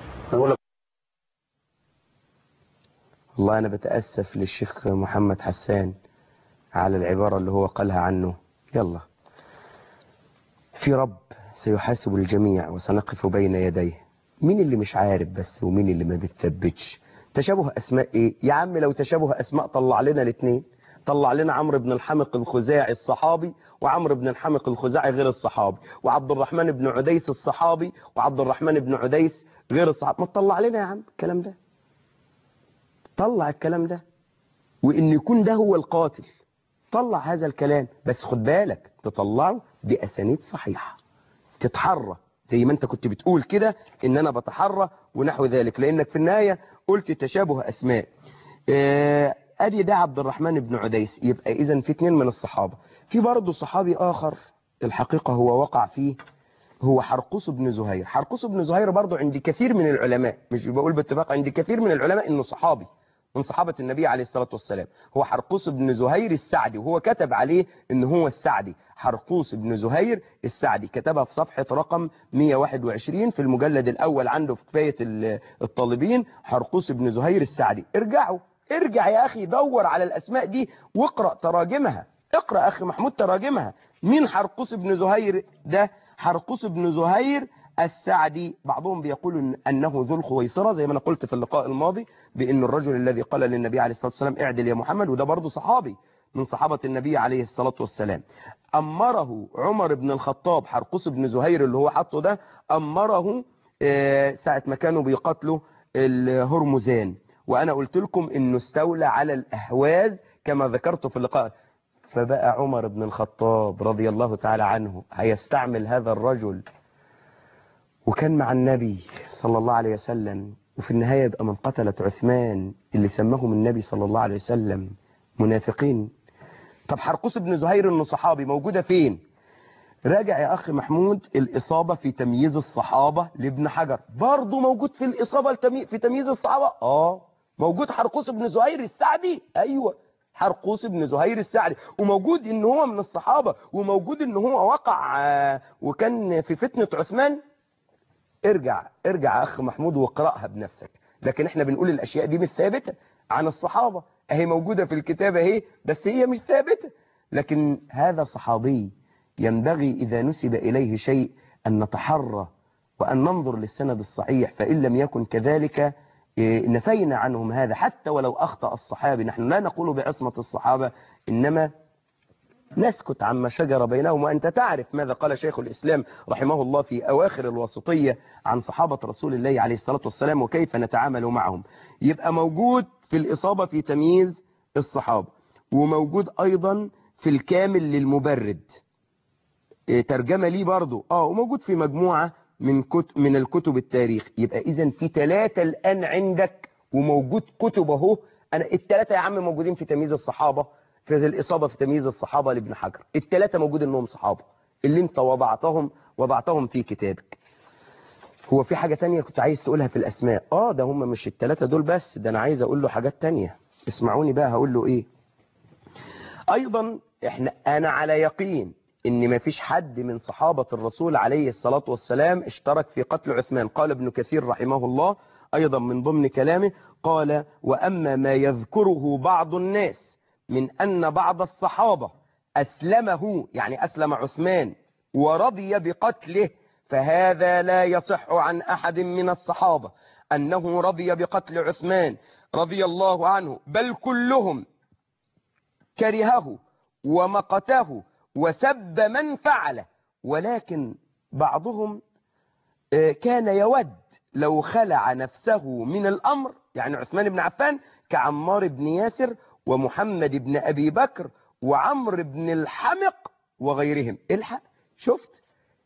[SPEAKER 2] والله أنا بتأسف للشيخ محمد حسان على العبارة اللي هو قالها عنه. يلا، في رب سيحاسب الجميع وسنقف بين يديه. مين اللي مش عارف بس ومين اللي ما بتثبتش؟ تشابه أسماء إيه؟ يا عم لو تشابه أسماء طلع لنا الاثنين، طلع لنا عمرو بن الحمق الخزاعي الصحابي وعمرو بن الحمق الخزاعي غير الصحابي، وعبد الرحمن بن عديس الصحابي وعبد الرحمن بن عديس غير الصحابي. ما تطلع لنا يا عم الكلام ده، طلع الكلام ده، وإن يكون ده هو القاتل. طلع هذا الكلام، بس خد بالك تطلعه بأسانيد صحيحة، تتحرى زي ما انت كنت بتقول كده ان انا بتحرى ونحو ذلك، لانك في النهاية قلت تشابه اسماء. ادي ده عبد الرحمن بن عديس. يبقى اذا في اثنين من الصحابة. في برضه صحابي اخر الحقيقة هو وقع فيه، هو حرقوس بن زهير. حرقوس بن زهير برضه عند كثير من العلماء، مش بقول باتفاق، عند كثير من العلماء انه صحابي من صحابة النبي عليه الصلاة والسلام. هو حرقوس بن زهير السعدي، وهو كتب عليه ان هو السعدي. حرقوس بن زهير السعدي كتبها في صفحة رقم 121 في المجلد الأول عنده في كفاية الطالبين. حرقوس بن زهير السعدي. ارجع يا أخي دور على الأسماء دي واقرأ تراجمها، اقرأ أخي محمود تراجمها. مين حرقوس بن زهير ده؟ حرقوس بن زهير السعدي. بعضهم بيقول أنه ذو الخويصرة، زي ما أنا قلت في اللقاء الماضي بأن الرجل الذي قال للنبي عليه الصلاة والسلام اعدل يا محمد، وده برضه صحابي من صحابة النبي عليه الصلاة والسلام. أمره عمر بن الخطاب. حرقوس بن زهير اللي هو حطه ده أمره ساعة ما كانوا بيقاتلوا الهرمزان، وأنا قلت لكم أنه استولى على الأهواز كما ذكرت في اللقاء. فبقى عمر بن الخطاب رضي الله تعالى عنه هيستعمل هذا الرجل، وكان مع النبي صلى الله عليه وسلم، وفي النهاية يبقى من قتلت عثمان اللي سماهم النبي صلى الله عليه وسلم منافقين. طب حرقوس بن زهير انه صحابي موجودة فين؟ راجع يا أخي محمود الإصابة في تمييز الصحابة لابن حجر، برضه موجود في الإصابة في تمييز الصحابة. موجود حرقوس بن زهير السعدي. أيوة حرقوس بن زهير السعدي، وموجود ان هو من الصحابة، وموجود ان هو وقع وكان في فتنة عثمان. ارجع اخ محمود واقرأها بنفسك. لكن احنا بنقول الاشياء دي مش ثابتة عن الصحابة، اهي موجودة في الكتاب اهي، بس هي مش ثابتة. لكن هذا صحابي ينبغي اذا نسب اليه شيء ان نتحرى وان ننظر للسند الصحيح، فان لم يكن كذلك نفينا عنهم هذا حتى ولو اخطأ الصحابي. نحن لا نقول بعصمة الصحابة، انما نسكت عما شجر بينهم. وأنت تعرف ماذا قال شيخ الإسلام رحمه الله في أواخر الوسطية عن صحابة رسول الله عليه الصلاة والسلام وكيف نتعامل معهم. يبقى موجود في الإصابة في تمييز الصحابة، وموجود أيضا في الكامل للمبرد، ترجمة لي برضو وموجود في مجموعة من الكتب التاريخ. يبقى إذن في 3 الآن عندك، وموجود كتب اهو. أنا ال3 يا عم موجودين في تمييز الصحابة، في الإصابة في تمييز الصحابة لابن حجر. ال3 موجود انهم صحابة اللي انت وضعتهم في كتابك. هو في حاجة تانية كنت عايز تقولها في الأسماء؟ ده هم مش ال3 دول بس، ده أنا عايز أقول له حاجات تانية. اسمعوني بقى هقول له إيه. أيضا أنا على يقين إن ما فيش حد من صحابة الرسول عليه الصلاة والسلام اشترك في قتل عثمان. قال ابن كثير رحمه الله أيضا من ضمن كلامه، قال: وأما ما يذكره بعض الناس من أن بعض الصحابة أسلمه، يعني أسلم عثمان ورضي بقتله، فهذا لا يصح عن أحد من الصحابة أنه رضي بقتل عثمان رضي الله عنه، بل كلهم كرهه ومقته وسب من فعله، ولكن بعضهم كان يود لو خلع نفسه من الأمر، يعني عثمان بن عفان، كعمار بن ياسر ومحمد بن أبي بكر وعمر بن الحمق وغيرهم. الحق شفت،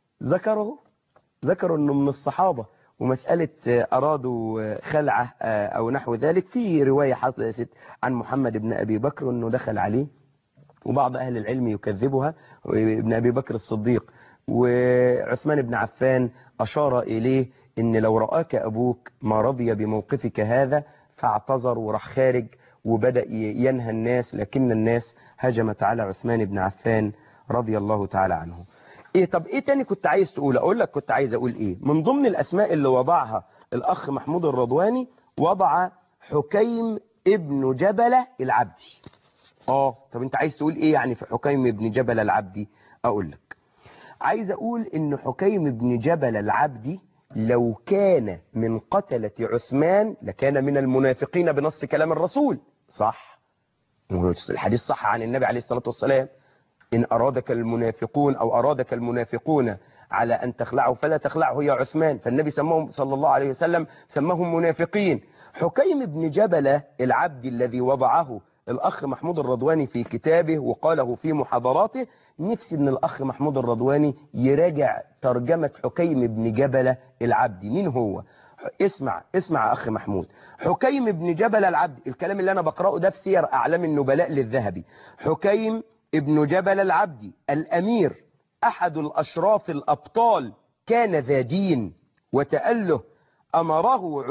[SPEAKER 2] ذكروا أنه من الصحابة، ومسألة أرادوا خلعه أو نحو ذلك. في رواية حصلت عن محمد بن أبي بكر أنه دخل عليه، وبعض أهل العلم يكذبها، ابن أبي بكر الصديق، وعثمان بن عفان أشار إليه إن لو رآك أبوك ما رضي بموقفك هذا، فاعتذر وراح خارج وبدأ ينهى الناس، لكن الناس هجمت على عثمان بن عفان رضي الله تعالى عنه. طب ايه تاني كنت عايز تقول؟ اقول لك كنت عايز اقول ايه. من ضمن الاسماء اللي وضعها الاخ محمود الرضواني، وضع حكيم ابن جبلة العبدي. طب انت عايز تقول ايه يعني في حكيم ابن جبلة العبدي؟ اقول لك، عايز اقول ان حكيم ابن جبلة العبدي لو كان من قتلة عثمان لكان من المنافقين بنص كلام الرسول، صح؟ الحديث صح عن النبي عليه الصلاة والسلام: إن أرادك المنافقون أو أرادك المنافقون على أن تخلعوا فلا تخلعه يا عثمان، فالنبي سماهم صلى الله عليه وسلم سماهم منافقين. حكيم بن جبلة العبدي الذي وضعه الأخ محمود الرضواني في كتابه وقاله في محاضراته، نفسي أن الأخ محمود الرضواني يراجع ترجمة حكيم بن جبلة العبدي. مين هو؟ اسمع أخ محمود. حكيم بن جبلة العبدي، الكلام اللي أنا بقرأه ده في سير أعلام النبلاء للذهبي. حكيم ابن جبل العبدي الأمير، أحد الأشراف الأبطال، كان ذا دين وتأله. أمره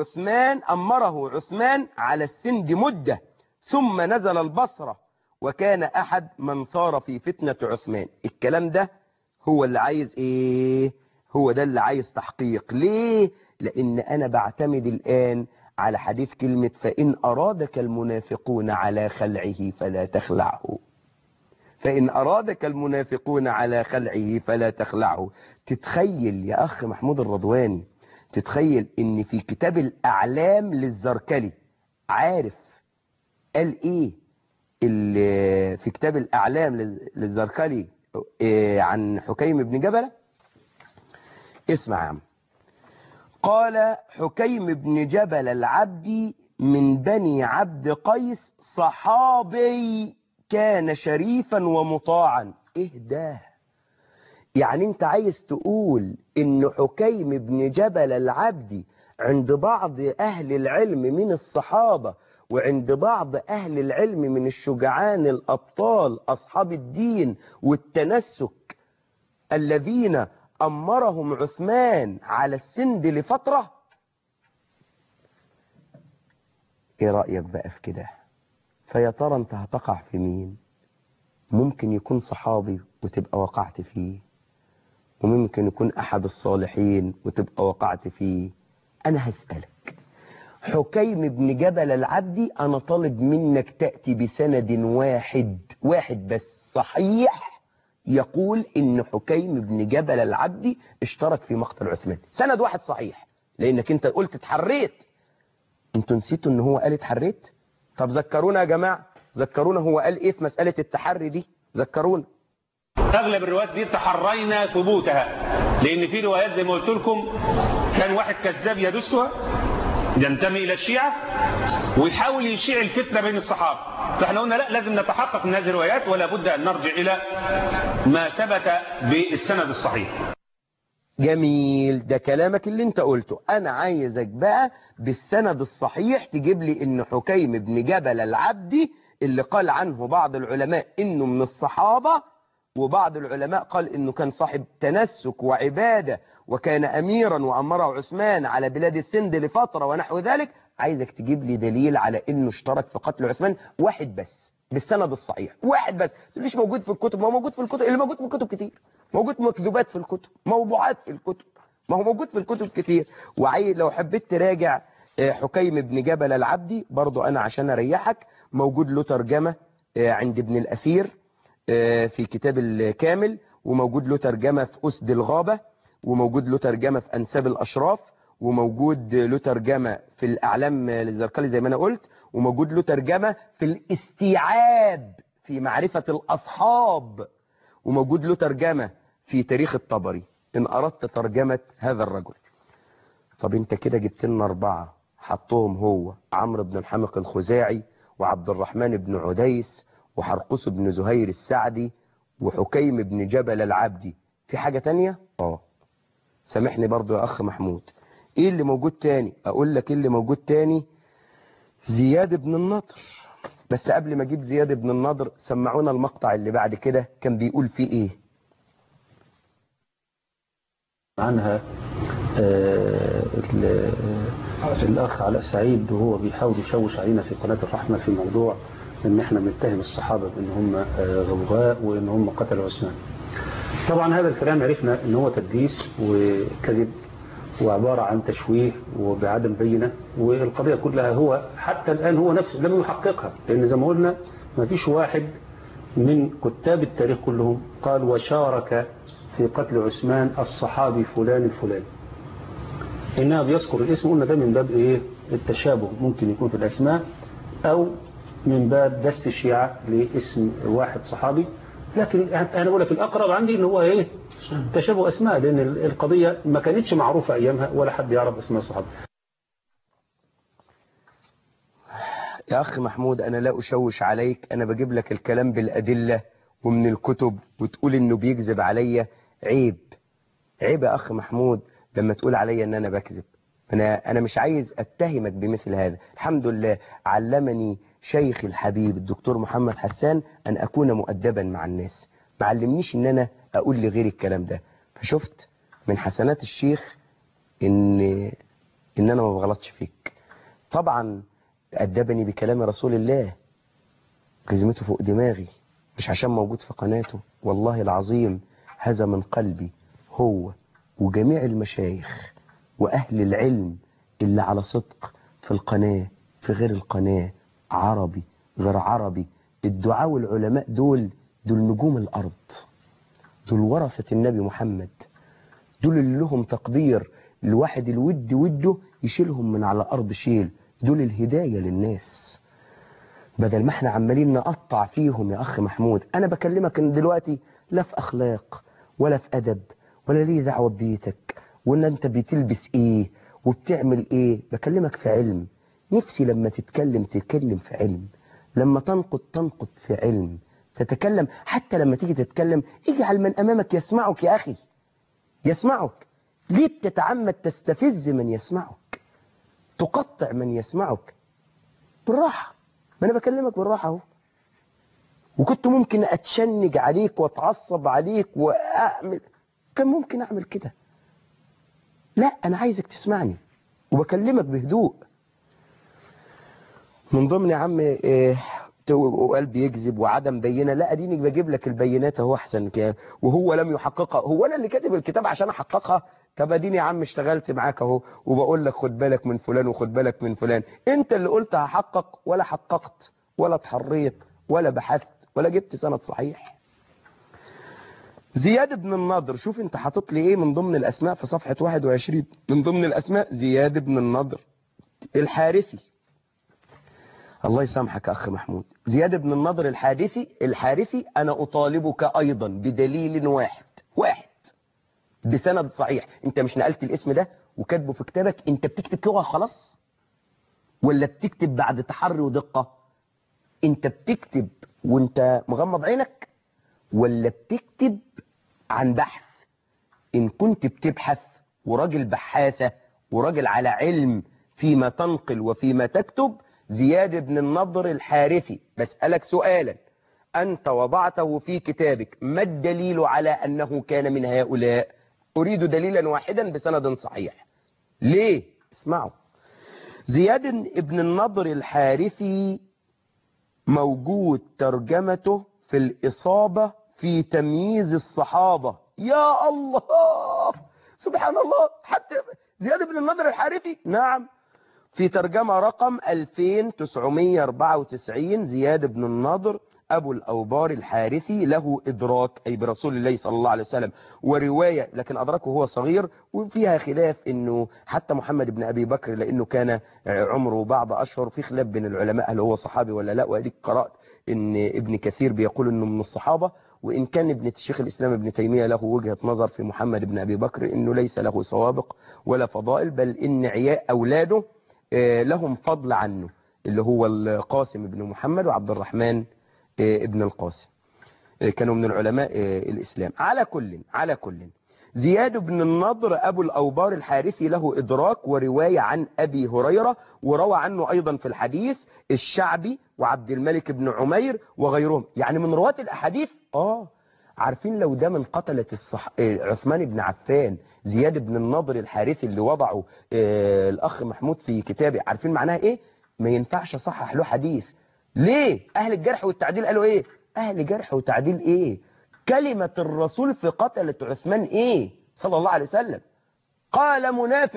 [SPEAKER 2] عثمان على السند مدة، ثم نزل البصرة، وكان أحد من ثار في فتنة عثمان. الكلام ده هو اللي عايز إيه؟ هو ده اللي عايز تحقيق. ليه؟ لأن أنا بعتمد الآن على حديث كلمة: فإن أرادك المنافقون على خلعه فلا تخلعه. فإن أرادك المنافقون على خلعه فلا تخلعه. تتخيل يا أخ محمود الرضواني، تتخيل إن في كتاب الأعلام للزركلي، عارف قال إيه اللي في كتاب الأعلام للزركلي عن حكيم بن جبلة؟ اسمع يا عم. قال: حكيم بن جبل العبدي من بني عبد قيس، صحابي كان شريفا ومطاعا. ايه ده؟ يعني انت عايز تقول ان حكيم بن جبل العبدي عند بعض اهل العلم من الصحابة وعند بعض اهل العلم من الشجعان الابطال اصحاب الدين والتنسك الذين امرهم عثمان على السند لفترة؟ ايه رأيك بقى في كده؟ فيا ترى انت هتقع في مين؟ ممكن يكون صحابي وتبقى وقعت فيه، وممكن يكون أحد الصالحين وتبقى وقعت فيه. أنا هسألك، حكيم بن جبل العبدي أنا طالب منك تأتي بسند واحد بس صحيح يقول إن حكيم بن جبل العبدي اشترك في مقتل عثمان. سند واحد صحيح، لأنك أنت قلت اتحريت. أنتوا نسيتوا إن هو قال اتحريت؟ طب ذكرونا يا جماعة، ذكرونا هو قال إيه في مسألة التحري دي؟ ذكرونا.
[SPEAKER 3] اغلب الروايات دي تحرينا ثبوتها، لان في روايات زي ما قلت لكم كان واحد كذاب يدسها ينتمي الى الشيعة ويحاول يشيع الفتنة بين الصحابة، فاحنا قلنا لا، لازم نتحقق من هذه الروايات ولا بد ان نرجع الى ما ثبت بالسند الصحيح.
[SPEAKER 2] جميل، ده كلامك اللي انت قلته. انا عايزك بقى بالسند الصحيح تجيب لي ان حكيم بن جبل العبدي اللي قال عنه بعض العلماء انه من الصحابة، وبعض العلماء قال انه كان صاحب تنسك وعبادة وكان اميرا وامره عثمان على بلاد السند لفترة ونحو ذلك. عايزك تجيب لي دليل على انه اشترك في قتل عثمان، واحد بس بالسند الصحيح، واحد بس. مش موجود في الكتب، ما هو موجود في الكتب، اللي موجود في الكتب كتير، موجود مكذوبات في الكتب، موضوعات في الكتب، ما هو موجود في الكتب كتير. لو حبيت تراجع حكيم بن جبل العبدي برضو انا عشان اريحك، موجود له ترجمة عند ابن الأثير في كتاب الكامل، وموجود له ترجمة في أسد الغابة، وموجود له ترجمة في أنساب الأشراف، وموجود له ترجمة في الأعلام للزرقلي زي ما أنا قلت، وموجود له ترجمة في الاستيعاب في معرفة الأصحاب، وموجود له ترجمة في تاريخ الطبري إن أردت ترجمة هذا الرجل. طب انت كده جبت لنا 4 حطهم هو عمرو بن الحمق الخزاعي وعبد الرحمن بن عديس وحرقوس بن زهير السعدي وحكيم بن جبل العبدي. في حاجة تانية؟ سامحني برضو يا أخ محمود، ايه اللي موجود تاني؟ اقول لك ايه اللي موجود تاني. زياد بن النضر. بس قبل ما اجيب زياد بن النضر سمعونا المقطع اللي بعد كده كان بيقول فيه ايه.
[SPEAKER 3] عنها الأخ علاء سعيد وهو بيحاول يشوش علينا في قناة الرحمة في موضوع ان احنا بنتهم الصحابة بان هم غوغاء وان هم قتلوا عثمان. طبعا هذا الكلام عرفنا ان هو تدليس وكذب وعبارة عن تشويه وبعدم بينة، والقضية كلها هو حتى الآن هو نفسه لم يحققها، لأن زي ما قلنا ما فيش واحد من كتاب التاريخ كلهم قال وشارك في قتل عثمان الصحابي فلان الفلاني، إنها بيذكر الاسم. قلنا ده من باب إيه؟ التشابه، ممكن يكون في الأسماء أو من باب دس الشيعة لاسم واحد صحابي. لكن أنا بقول لك الأقرب عندي إن هو إيه؟ تشابه أسماء، لأن القضية ما كانتش معروفة أيامها ولا حد يعرف اسماء الصحابة.
[SPEAKER 2] يا أخي محمود أنا لا أشوش عليك، أنا بجيب لك الكلام بالأدلة ومن الكتب وتقول إنه بيكذب عليا. عيب عيب يا أخي محمود لما تقول عليا إن أنا بكذب. أنا مش عايز أتهمك بمثل هذا. الحمد لله علمني شيخ الحبيب الدكتور محمد حسان أن أكون مؤدبا مع الناس، ما علمنيش إن أنا أقول لغير الكلام ده. فشفت من حسنات الشيخ إن أنا ما بغلطش فيك. طبعا أدبني بكلام رسول الله، جزمته فوق دماغي مش عشان موجود في قناته، والله العظيم هذا من قلبي هو وجميع المشايخ وأهل العلم اللي على صدق في القناة في غير القناة، عربي غير عربي. الدعاء والعلماء دول نجوم الأرض، دول ورثة النبي محمد، دول اللي لهم تقدير. الواحد الود وده يشيلهم من على أرض شيل، دول الهداية للناس، بدل ما احنا عمالين نقطع فيهم. يا أخي محمود أنا بكلمك ان دلوقتي لا في أخلاق ولا في أدب ولا ليه دعوة ببيتك وان انت بتلبس ايه وبتعمل ايه. بكلمك في علم. نفسي لما تتكلم في علم، لما تنقد في علم، تتكلم. حتى لما تيجي تتكلم اجعل من أمامك يسمعك يا أخي، يسمعك. ليه بتتعمد تستفز من يسمعك، تقطع من يسمعك؟ بالراحة، ما أنا بكلمك بالراحة اهو. وكنت ممكن أتشنج عليك وأتعصب عليك وأعمل، كان ممكن أعمل كده. لا أنا عايزك تسمعني وبكلمك بهدوء. من ضمن يا عم وقال بيكذب وعدم بينه، لا اديني بجيب لك البينات اهو احسن كده، وهو لم يحققها. هو انا اللي كاتب الكتاب عشان احققها؟ طب اديني يا عم اشتغلت معاك اهو وبقول لك خد بالك من فلان وخد بالك من فلان. انت اللي قلت هحقق، ولا حققت ولا اتحريت ولا بحثت ولا جبت سند صحيح. زياد بن النضر، شوف انت حاطط لي ايه من ضمن الاسماء في صفحة 21 من ضمن الاسماء، زياد بن النضر الحارثي. الله يسامحك اخ محمود، زياد بن النضر الحارثي انا اطالبك ايضا بدليل واحد بسند صحيح. انت مش نقلت الاسم ده وكاتبه في كتابك؟ انت بتكتب كده خلاص ولا بتكتب بعد تحري ودقة؟ انت بتكتب وانت مغمض عينك ولا بتكتب عن بحث؟ ان كنت بتبحث وراجل بحاثة وراجل على علم فيما تنقل وفيما تكتب، زياد بن النضر الحارثي، بسألك سؤالا، أنت وضعته في كتابك، ما الدليل على أنه كان من هؤلاء؟ أريد دليلا واحدا بسند صحيح. ليه؟ اسمعوا. زياد بن النضر الحارثي موجود ترجمته في الإصابة في تمييز الصحابة. يا الله سبحان الله، حتى زياد بن النضر الحارثي نعم في ترجمة رقم 2994. زياد بن النضر أبو الأوبار الحارثي له إدراك أي برسول الله صلى الله عليه وسلم ورواية، لكن أدركه هو صغير، وفيها خلاف إنه حتى محمد بن أبي بكر لأنه كان عمره بعض أشهر، في خلاف بين العلماء هل هو صحابي ولا لا. وأديك قرأت إن ابن كثير بيقول إنه من الصحابة، وإن كان ابن الشيخ الإسلام ابن تيمية له وجهة نظر في محمد بن أبي بكر إنه ليس له سوابق ولا فضائل، بل إن عياء أولاده لهم فضل عنه، اللي هو القاسم بن محمد وعبد الرحمن ابن القاسم، كانوا من العلماء الإسلام. على كل زياد بن النضر أبو الأوبار الحارثي له إدراك ورواية عن أبي هريرة، وروى عنه أيضا في الحديث الشعبي وعبد الملك بن عمير وغيرهم، يعني من رواة الأحاديث. عارفين لو ده من قتلة عثمان بن عفان زياد بن النضر الحارثي اللي وضعه الأخ محمود في كتابه، عارفين معناها إيه؟ ما ينفعش صحح له حديث. ليه؟ أهل الجرح والتعديل قالوا إيه؟ أهل جرح وتعديل إيه؟ كلمة الرسول في قتلة عثمان إيه؟ صلى الله عليه وسلم قال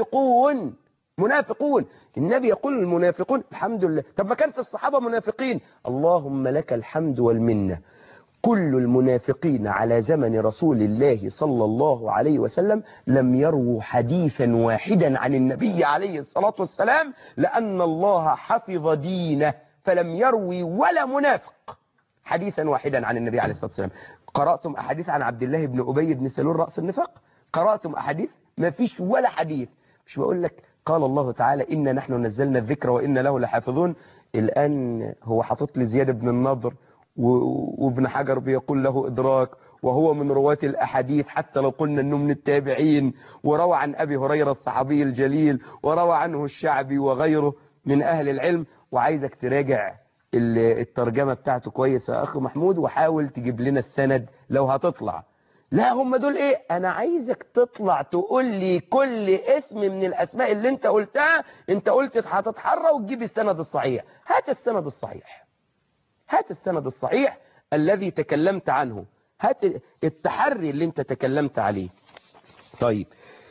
[SPEAKER 2] منافقون. النبي يقول المنافقون، الحمد لله. طب ما كان في الصحابة منافقين، اللهم لك الحمد والمنة. كل المنافقين على زمن رسول الله صلى الله عليه وسلم لم يروا حديثا واحدا عن النبي عليه الصلاة والسلام، لأن الله حفظ دينه فلم يروي ولا منافق حديثا واحدا عن النبي عليه الصلاة والسلام. قرأتم أحاديث عن عبد الله بن أبي بن سلول رأس النفاق؟ قرأتم أحاديث؟ ما فيش ولا حديث. مش بقول لك قال الله تعالى إنا نحن نزلنا الذكر وإنا له لحافظون؟ الآن هو حاطط لي زياد بن النضر وابن حجر بيقول له إدراك، وهو من رواة الأحاديث حتى لو قلنا أنه من التابعين، وروى عن أبي هريرة الصحابي الجليل، وروى عنه الشعبي وغيره من أهل العلم. وعايزك تراجع الترجمة بتاعته كويس يا أخي محمود، وحاول تجيب لنا السند لو هتطلع. لا هم دول إيه؟ أنا عايزك تطلع تقول لي كل اسم من الأسماء اللي أنت قلتها. أنت قلت هتتحرى وتجيب السند الصحيح. هات السند الصحيح، هات السند الصحيح الذي تكلمت عنه، هات التحري اللي انت تكلمت عليه. طيب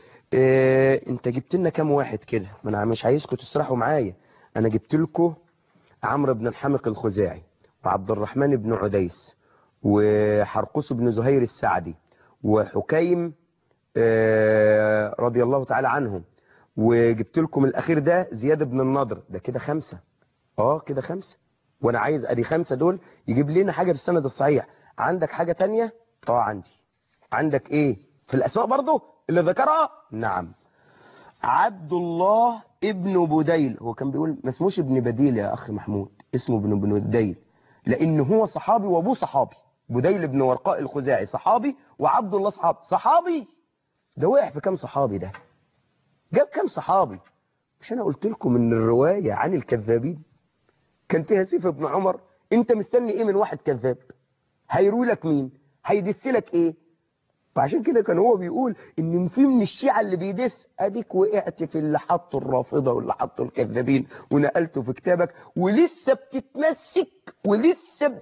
[SPEAKER 2] انت جبت لنا كام واحد كده؟ ما انا مش عايزكم تسرحوا معايا. انا جبت لكم عمرو بن الحمق الخزاعي وعبد الرحمن بن عديس وحرقوس بن زهير السعدي وحكيم رضي الله تعالى عنهم، وجبت لكم الاخير ده زياد بن النضر. ده كده 5. كده 5، وانا عايز ادي 5 دول يجيب لنا حاجة بالسند الصحيح. عندك حاجة تانية؟ عندي. عندك ايه في الاسماء برضو اللي ذكرها؟ نعم. عبد الله ابن بديل، هو كان بيقول ما اسموش ابن بديل يا اخي محمود، اسمه ابن بديل لانه هو صحابي وابوه صحابي. بديل بن ورقاء الخزاعي صحابي، وعبد الله صحابي. ده وقع في كام صحابي؟ ده جاب كام صحابي؟ مش انا قلت لكم ان الرواية عن الكذابين كان فيها سيف ابن عمر؟ انت مستني ايه من واحد كذاب؟ هيروي لك مين؟ هيدس لك ايه؟ فعشان كده كان هو بيقول ان في من الشيعة اللي بيدس، اديك وقعت في اللي حطوا الرافضة واللي حطوا الكذابين ونقلته في كتابك، ولسه بتتمسك ولسه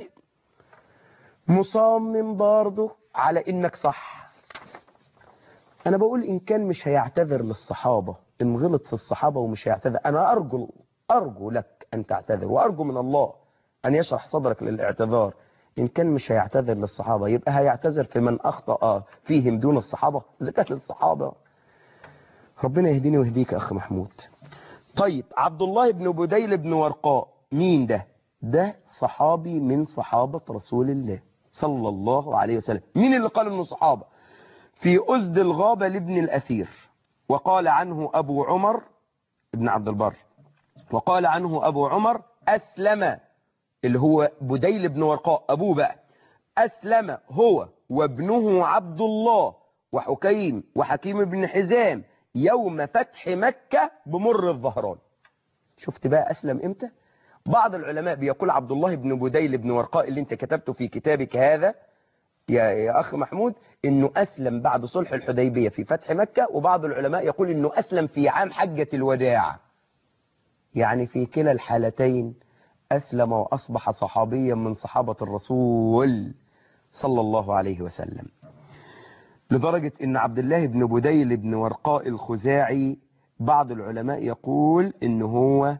[SPEAKER 2] مصمم برضه على انك صح. انا بقول ان كان مش هيعتذر للصحابة، ان غلط في الصحابة ومش هيعتذر، انا ارجو لك ان تعتذر، وارجو من الله ان يشرح صدرك للاعتذار. إن كان مش هيعتذر للصحابة يبقى هيعتذر في من أخطأ فيهم دون الصحابة، إذا كانت للصحابة. ربنا يهديني ويهديك أخ محمود. طيب عبد الله بن بديل بن ورقاء مين ده؟ ده صحابي من صحابة رسول الله صلى الله عليه وسلم. مين اللي قال إنه صحابة؟ في أسد الغابة لابن الأثير، وقال عنه أبو عمر ابن عبد البر، وقال عنه أبو عمر أسلم، اللي هو بديل بن ورقاء أبوه بقى، أسلم هو وابنه عبد الله وحكيم وحكيم بن حزام يوم فتح مكة بمر الظهران. شفت بقى أسلم إمتى؟ بعض العلماء بيقول عبد الله بن بديل بن ورقاء اللي انت كتبته في كتابك هذا يا أخ محمود إنه أسلم بعد صلح الحديبية في فتح مكة، وبعض العلماء يقول إنه أسلم في عام حجة الوداع. يعني في كلا الحالتين أسلم وأصبح صحابيا من صحابة الرسول صلى الله عليه وسلم، لدرجة أن عبد الله بن بديل بن ورقاء الخزاعي بعض العلماء يقول إنه هو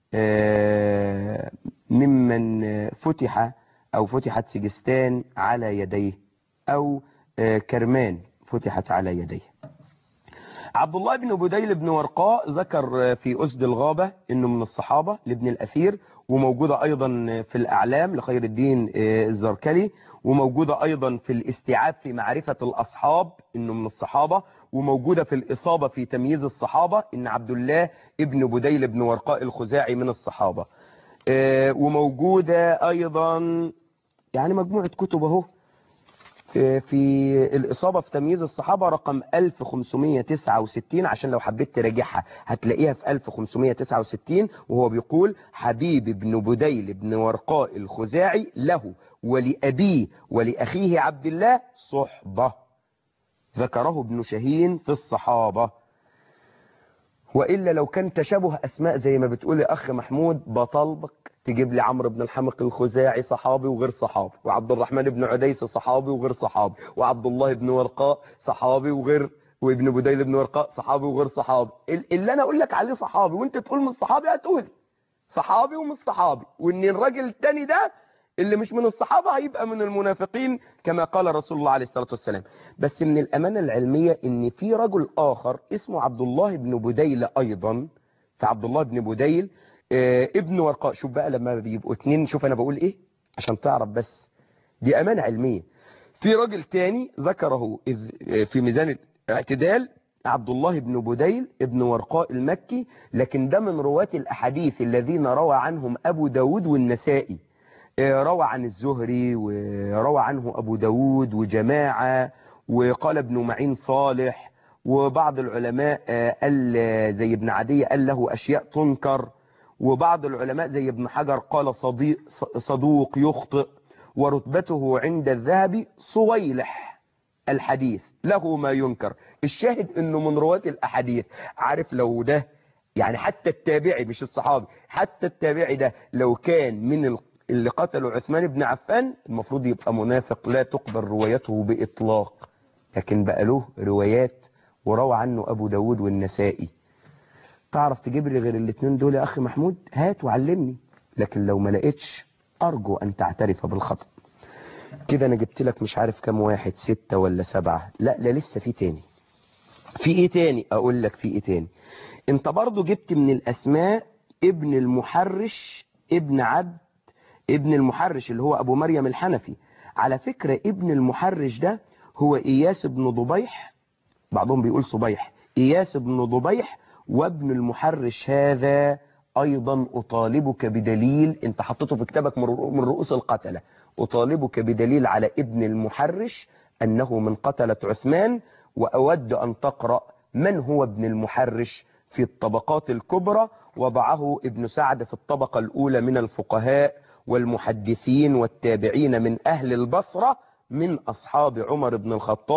[SPEAKER 2] ممن فتحت سجستان على يديه، أو كرمان فتحت على يديه. عبد الله بن بديل بن ورقاء ذكر في أسد الغابة إنه من الصحابة لابن الأثير، وموجودة أيضا في الأعلام لخير الدين الزركلي، وموجودة أيضا في الاستيعاب في معرفة الأصحاب إنه من الصحابة، وموجودة في الإصابة في تمييز الصحابة إن عبد الله ابن بديل بن ورقاء الخزاعي من الصحابة، وموجودة أيضا يعني مجموعة كتب اهو في الإصابة في تمييز الصحابة رقم 1569، عشان لو حبيت تراجعها هتلاقيها في 1569، وهو بيقول حبيب بن بديل بن ورقاء الخزاعي له ولأبيه ولأخيه عبد الله صحبة، ذكره ابن شاهين في الصحابة. وإلا لو كان تشابه أسماء زي ما بتقول يا أخ محمود بطلبك تجيب لي عمرو بن الحمق الخزاعي صحابي وغير صحابي، وعبد الرحمن بن عديس صحابي وغير صحابي، وعبد الله بن ورقاء صحابي وابن بديل بن ورقاء صحابي وغير صحابي. اللي أنا أقول لك عليه صحابي وأنت تقول من الصحابي هتقول صحابي ومن الصحابي، وإن الراجل التاني ده اللي مش من الصحابة هيبقى من المنافقين كما قال رسول الله عليه الصلاة والسلام. بس من الأمانة العلمية إن في رجل آخر اسمه عبد الله بن بديل أيضا، فعبد الله بن بديل ابن ورقاء. شوف بقى لما بيبقوا اتنين، شوف أنا بقول إيه عشان تعرف، بس دي أمانة علمية. في رجل تاني ذكره في ميزان الاعتدال عبد الله بن بديل ابن ورقاء المكي، لكن ده من رواة الأحاديث الذين روى عنهم أبو داود والنسائي، روى عن الزهري وروى عنه أبو داود وجماعة، وقال ابن معين صالح، وبعض العلماء قال زي ابن عدي قال له أشياء تنكر، وبعض العلماء زي ابن حجر قال صدوق يخطئ، ورتبته عند الذهبي صويلح الحديث له ما ينكر. الشاهد انه من رواة الأحاديث. عارف لو ده يعني حتى التابعي مش الصحابي، حتى التابعي ده لو كان من اللي قتلوا عثمان بن عفان المفروض يبقى منافق لا تقبل روايته بإطلاق، لكن بقى له روايات وروى عنه أبو داود والنسائي. تعرف تجيب لي غير الاثنين دول يا أخي محمود؟ هات وعلمني، لكن لو ما لقيتش أرجو أن تعترف بالخطأ. كده أنا جبت لك مش عارف كم واحد، 6 ولا 7، لا لسه في تاني. في ايه تاني؟ أقول لك في ايه تاني. انت برضو جبت من الأسماء ابن المحرش ابن عبد ابن المحرش اللي هو أبو مريم الحنفي. على فكرة ابن المحرش ده هو إياس بن ضبيح، بعضهم بيقول صبيح، إياس بن ضبيح. وابن المحرش هذا أيضا أطالبك بدليل، انت حطيته في كتابك من رؤوس القتلة، أطالبك بدليل على ابن المحرش أنه من قتلة عثمان. وأود أن تقرأ من هو ابن المحرش في الطبقات الكبرى، وضعه ابن سعد في الطبقة الأولى من الفقهاء والمحدثين والتابعين من أهل البصرة من أصحاب عمر بن الخطاب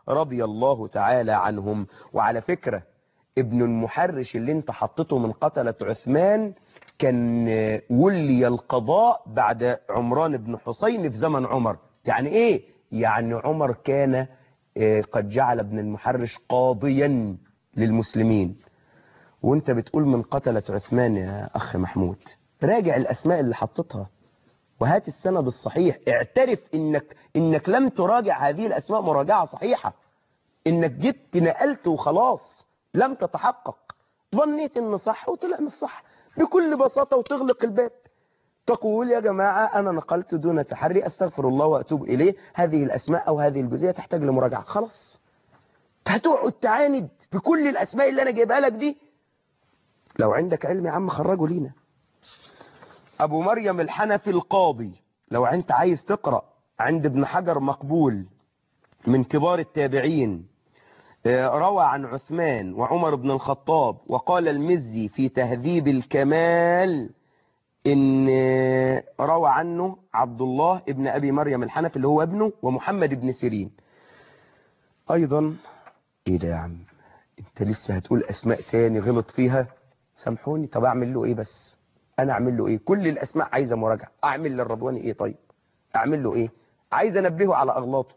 [SPEAKER 2] رضي الله تعالى عنهم. وعلى فكرة ابن المحرش اللي انت حطته من قتلة عثمان كان ولي القضاء بعد عمران بن حسين في زمن عمر. يعني ايه؟ يعني عمر كان قد جعل ابن المحرش قاضيا للمسلمين، وانت بتقول من قتلة عثمان يا اخ محمود. راجع الاسماء اللي حطتها وهات السند الصحيح. اعترف انك لم تراجع هذه الاسماء مراجعة صحيحة، انك جبت نقلت وخلاص لم تتحقق، ظنيت ان صح وطلع مش صح بكل بساطة وتغلق الباب. تقول يا جماعة انا نقلت دون تحري، استغفر الله واتوب اليه، هذه الاسماء او هذه الجزئية تحتاج لمراجعة. خلاص هتقعد تعاند بكل الاسماء اللي انا جايبها لك دي؟ لو عندك علم يا عم خرجوا لينا. ابو مريم الحنفي القاضي، لو انت عايز تقرأ عند ابن حجر مقبول من كبار التابعين، روى عن عثمان وعمر بن الخطاب. وقال المزي في تهذيب الكمال ان روى عنه عبد الله ابن ابي مريم الحنفي اللي هو ابنه، ومحمد بن سيرين ايضا. ايه ده يا عم، انت لسه هتقول اسماء تاني غلط فيها؟ سامحوني، طب اعمل له ايه؟ بس انا اعمل له ايه؟ كل الاسماء عايزه مراجعه. اعمل للرضواني ايه؟ طيب اعمل له ايه؟ عايز انبهه على اغلاطه.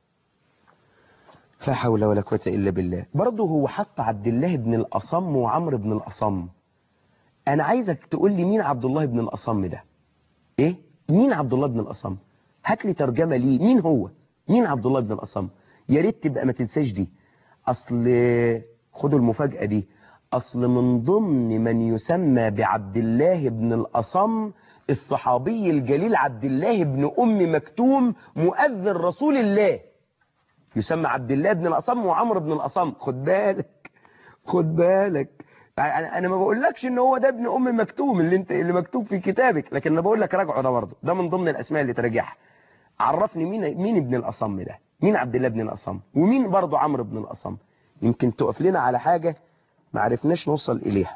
[SPEAKER 2] لا حول ولا قوه الا بالله. برضه هو حط عبد الله بن الاصم وعمرو بن الاصم. انا عايزك تقول لي مين عبد الله بن الاصم ده؟ ايه مين عبد الله بن الاصم؟ هات لي ترجمه ليه، مين هو؟ مين عبد الله بن الاصم؟ يا ريت تبقى ما تنساش دي. اصل خدوا المفاجاه دي، اصل من ضمن من يسمى بعبد الله بن الاصم الصحابي الجليل عبد الله بن ام مكتوم مؤذن رسول الله، يسمى عبد الله بن الاصم وعمرو بن الاصم. خد بالك خد بالك، انا ما بقولكش ان هو ده ابن ام مكتوم اللي مكتوب في كتابك، لكن انا بقول لك راجعه، ده برضه ده من ضمن الاسماء اللي تراجعها. عرفني مين ابن الاصم ده، مين عبد الله بن الاصم، ومين برضه عمرو بن الاصم. يمكن تقف لنا على حاجه ما عرفناش نوصل اليها.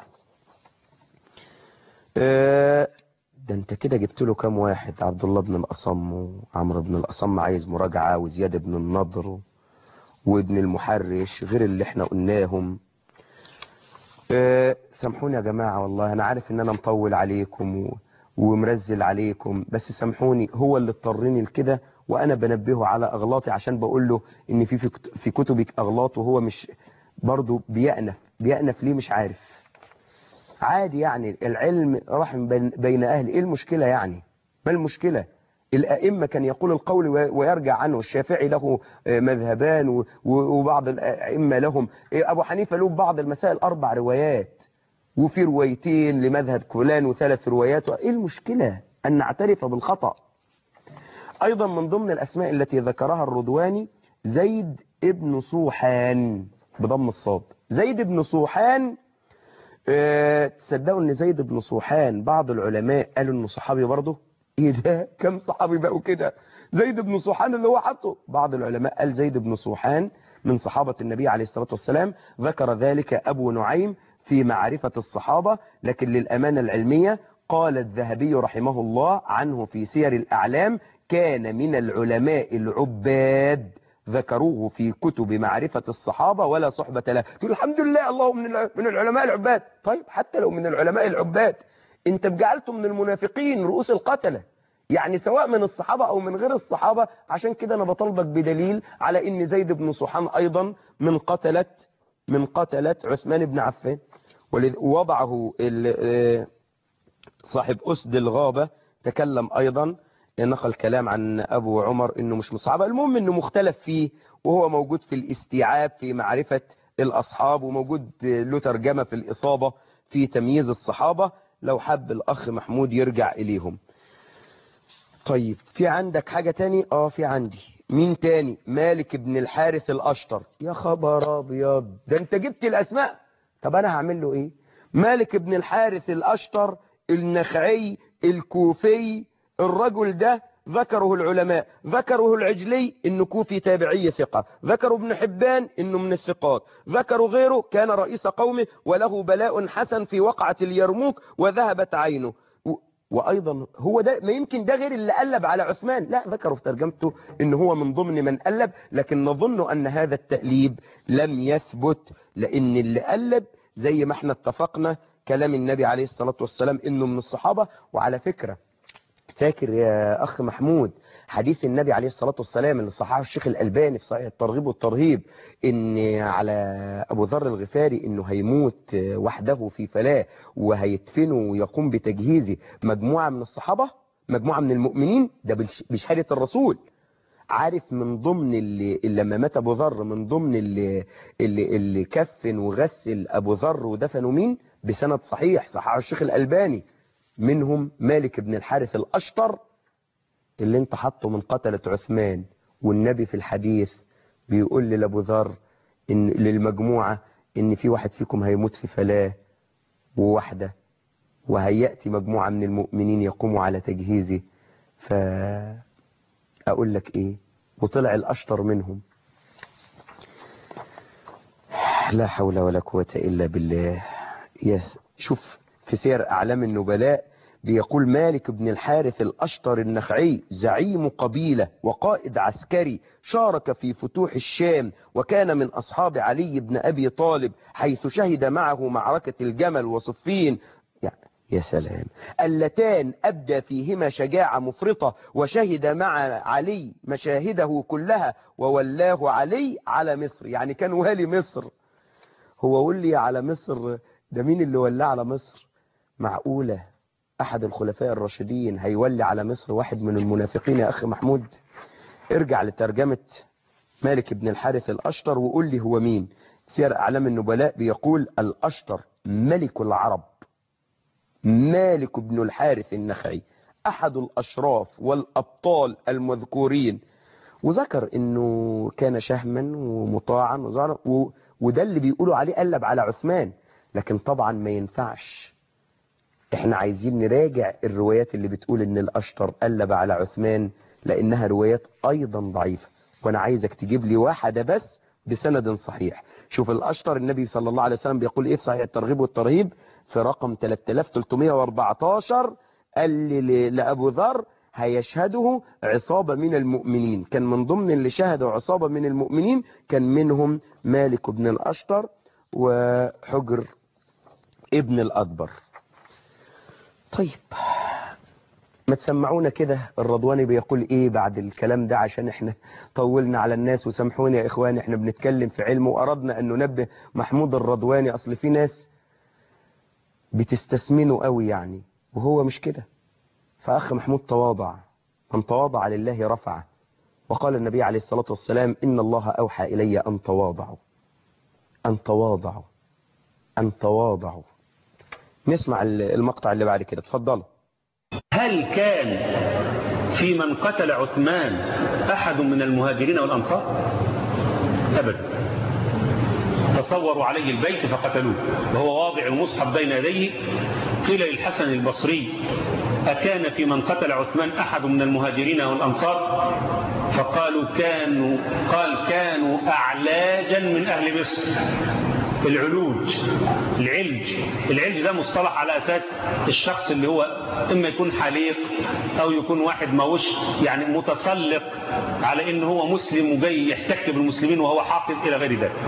[SPEAKER 2] ده انت كده جبت له كام واحد؟ عبد الله بن الاصم وعمرو بن الاصم عايز مراجعه، وزياد بن النضر وابن المحرش غير اللي احنا قلناهم. سامحوني يا جماعة، والله أنا عارف إن أنا مطول عليكم ومرزل عليكم، بس سامحوني، هو اللي اضطرني لكده، وأنا بنبهه على أغلاطي عشان بقول له إن في كتبك أغلاط، وهو مش برضه بيأنف ليه مش عارف. عادي يعني، العلم رحم بين أهل، إيه المشكلة يعني؟ ما المشكلة؟ الأئمة كان يقول القول ويرجع عنه. الشافعي له مذهبان وبعض الأئمة لهم، أبو حنيفة له بعض المسائل 4 روايات، وفي روايتين لمذهب فلان و3 روايات. إيه المشكلة أن نعترف بالخطأ؟ أيضا من ضمن الأسماء التي ذكرها الرضواني زيد ابن صوحان بضم الصاد. زيد بن صوحان، تصدقوا ان زيد بن صوحان بعض العلماء قالوا انه صحابي برضه؟ ايه ده، كم صحابي بقوا كده؟ زيد بن صوحان اللي هو حطه، بعض العلماء قال زيد بن صوحان من صحابة النبي عليه الصلاة والسلام. ذكر ذلك أبو نعيم في معرفة الصحابة، لكن للأمانة العلمية قال الذهبي رحمه الله عنه في سير الأعلام كان من العلماء العباد، ذكروه في كتب معرفة الصحابة ولا صحبة له. تقول الحمد لله الله من العلماء العباد. طيب حتى لو من العلماء العباد، انت بجعلته من المنافقين رؤوس القتلة، يعني سواء من الصحابة او من غير الصحابة. عشان كده انا بطالبك بدليل على ان زيد بن صوحان ايضا من قتلة عثمان بن عفان. ووضعه صاحب أسد الغابة، تكلم ايضا، نقل كلام عن ابو عمر انه مش من الصحابة. المهم انه مختلف فيه، وهو موجود في الاستيعاب في معرفة الاصحاب، وموجود له ترجمة في الاصابة في تمييز الصحابة، لو حب الاخ محمود يرجع اليهم. طيب في عندك حاجة تاني؟ في عندي. مين تاني؟ مالك بن الحارث الاشتر. يا خبر ابيض، ده انت جبت الاسماء. طب انا هعمل له ايه؟ مالك بن الحارث الاشتر النخعي الكوفي، الرجل ده ذكره العلماء، ذكره العجلي انه كوفي تابعي ثقة، ذكروا ابن حبان انه من الثقات، ذكروا غيره كان رئيس قومه وله بلاء حسن في وقعة اليرموك وذهبت عينه. وأيضا هو ده، ما يمكن ده غير اللي قلب على عثمان، لا ذكروا في ترجمته إن هو من ضمن من قلب، لكن نظن أن هذا التأليب لم يثبت، لأن اللي قلب زي ما احنا اتفقنا كلام النبي عليه الصلاة والسلام إنه من الصحابة. وعلى فكرة فاكر يا أخ محمود حديث النبي عليه الصلاة والسلام اللي صححه الشيخ الألباني في صحيح الترغيب والترهيب، إن على أبو ذر الغفاري إنه هيموت وحده في فلاة وهيدفنه ويقوم بتجهيزه مجموعة من الصحابة، مجموعة من المؤمنين، ده بشهادة الرسول. عارف من ضمن اللي لما مات أبو ذر، من ضمن اللي كفن وغسل أبو ذر ودفنوا مين بسند صحيح صححه الشيخ الألباني؟ منهم مالك بن الحارث الأشتر اللي انت حطه من قتلة عثمان، والنبي في الحديث بيقول لأبو ذر إن للمجموعة إن في واحد فيكم هيموت في فلاة وواحدة، وهيأتي مجموعة من المؤمنين يقوموا على تجهيزه. فأقول لك إيه، وطلع الأشتر منهم. لا حول ولا قوة إلا بالله. شوف في سير أعلام النبلاء بيقول مالك بن الحارث الأشتر النخعي زعيم قبيلة وقائد عسكري شارك في فتوح الشام، وكان من أصحاب علي بن أبي طالب، حيث شهد معه معركة الجمل وصفين، يا سلام، اللتان أبدى فيهما شجاعة مفرطة، وشهد مع علي مشاهده كلها، وولاه علي على مصر. يعني كان والي مصر. هو ولي على مصر، ده مين اللي ولاه على مصر؟ معقولة أحد الخلفاء الراشدين هيولي على مصر واحد من المنافقين يا أخ محمود؟ ارجع لترجمة مالك بن الحارث الأشتر وقول لي هو مين. سير أعلام النبلاء بيقول الأشتر ملك العرب، مالك بن الحارث النخعي، أحد الأشراف والأبطال المذكورين، وذكر أنه كان شهما ومطاعا وده اللي بيقولوا عليه قلب على عثمان. لكن طبعا ما ينفعش، احنا عايزين نراجع الروايات اللي بتقول ان الأشتر قلب على عثمان، لأنها روايات أيضا ضعيفة، وأنا عايزك تجيب لي واحدة بس بسند صحيح. شوف الأشتر النبي صلى الله عليه وسلم بيقول إيه في صحيح الترغيب والترهيب في رقم 3314، قال لأبو ذر هيشهده عصابة من المؤمنين، كان من ضمن اللي شهدوا عصابة من المؤمنين كان منهم مالك بن الأشتر وحجر ابن الأكبر. طيب ما تسمعونا كده الرضواني بيقول ايه بعد الكلام ده، عشان احنا طولنا على الناس، وسامحوني يا اخواني احنا بنتكلم في علم، واردنا ان ننبه محمود الرضواني، اصل في ناس بتستسمنه قوي يعني، وهو مش كده. فاخ محمود تواضع، من تواضع لله رفعه، وقال النبي عليه الصلاة والسلام إن الله أوحى إلي أن تواضعوا، أن تواضعوا، أن تواضعوا. نسمع المقطع اللي بعد كده، اتفضلوا.
[SPEAKER 3] هل كان في من قتل عثمان أحد من المهاجرين والأنصار؟ أبدا. تصوروا عليه البيت فقتلوه وهو واضع المصحف بين يديه. قيل للحسن البصري أكان في من قتل عثمان أحد من المهاجرين والأنصار؟ فقالوا كانوا أعلاجا من أهل مصر. العلوج، العلج ده مصطلح على أساس الشخص اللي هو إما يكون حليق أو يكون واحد ماوش يعني متسلق على إنه هو مسلم وجاي يحتك بالمسلمين وهو حاقد إلى غير ذلك.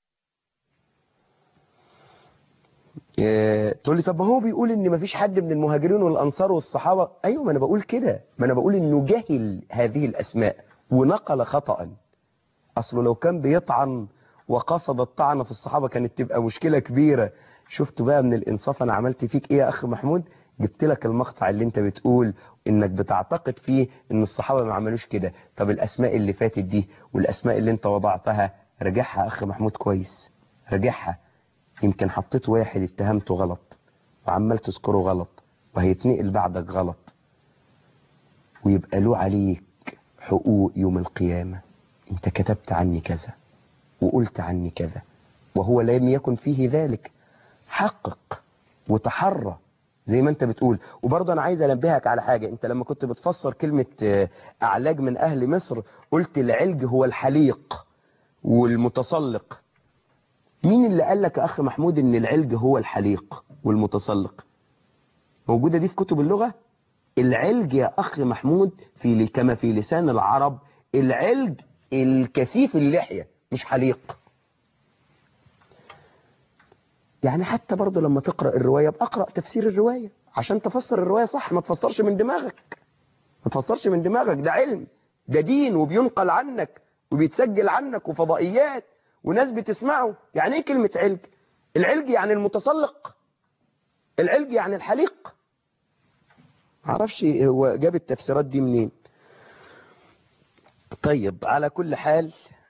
[SPEAKER 2] تقول لي طب ما هو بيقول ان مفيش حد من المهاجرين والانصار والصحابه. ايوه، ما انا بقول كده، ما انا بقول انه جهل هذه الاسماء ونقل خطأ. اصله لو كان بيطعن وقصد الطعن في الصحابه كانت تبقى مشكله كبيره. شفت بقى من الانصاف انا عملت فيك ايه يا اخ محمود؟ جبت لك المقطع اللي انت بتقول انك بتعتقد فيه ان الصحابه ما عملوش كده. طب الاسماء اللي فاتت دي والاسماء اللي انت وضعتها رجعها يا اخ محمود كويس، رجعها. يمكن حطيت واحد اتهمته غلط وعمال تذكره غلط وهيتنقل بعدك غلط، ويبقى له عليك حقوق يوم القيامة. انت كتبت عني كذا وقلت عني كذا وهو لم يكن فيه ذلك. حقق وتحرى زي ما انت بتقول. وبرضه انا عايز انبهك على حاجة، انت لما كنت بتفسر كلمة اعلاج من اهل مصر قلت العلج هو الحليق والمتسلق. مين اللي قال لك يا أخ محمود إن العلج هو الحليق والمتسلق؟ موجودة دي في كتب اللغة؟ العلج يا أخ محمود كما في لسان العرب، العلج الكثيف اللحية مش حليق. يعني حتى برضو لما تقرأ الرواية بأقرأ تفسير الرواية عشان تفسر الرواية صح، ما تفسرش من دماغك، ما تفسرش من دماغك. ده علم، ده دين، وبينقل عنك وبيتسجل عنك وفضائيات وناس بتسمعه. يعني ايه كلمة علج؟ العلج يعني المتسلق، العلج يعني الحليق. معرفش هو جاب التفسيرات دي منين. طيب على كل حال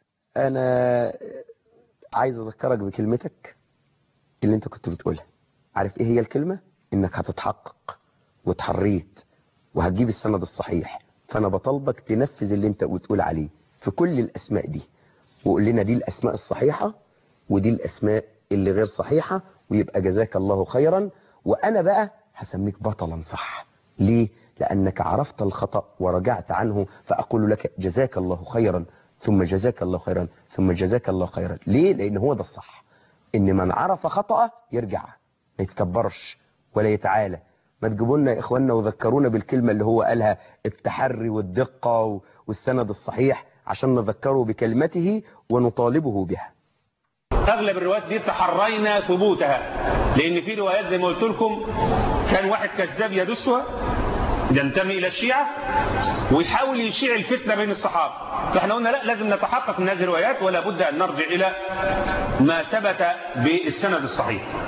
[SPEAKER 2] انا عايز اذكرك بكلمتك اللي انت كنت بتقولها. عارف ايه هي الكلمة؟ انك هتتحقق وتحريت وهتجيب السند الصحيح. فانا بطلبك تنفذ اللي انت بتقول عليه في كل الاسماء دي، وقول لنا دي الاسماء الصحيحة ودي الاسماء اللي غير صحيحة، ويبقى جزاك الله خيرا. وانا بقى هسميك بطلا صح. ليه؟ لانك عرفت الخطأ ورجعت عنه، فاقول لك جزاك الله خيرا ثم جزاك الله خيرا ثم جزاك الله خيرا. ليه؟ لان هو ده الصح، ان من عرف خطأه يرجع، ما يتكبرش ولا يتعالى. ما تجيبوا لنا يا اخواننا وذكرونا بالكلمة اللي هو قالها، التحري والدقة والسند الصحيح، عشان نذكره بكلمته ونطالبه بها.
[SPEAKER 3] اغلب الروايات دي تحرينا ثبوتها، لان في روايات زي ما قلت لكم كان واحد كذاب يدسها ينتمي الى الشيعة ويحاول يشيع الفتنة بين الصحابة. فاحنا قلنا لا، لازم نتحقق من هذه الروايات ولا بد ان نرجع الى ما ثبت بالسند الصحيح.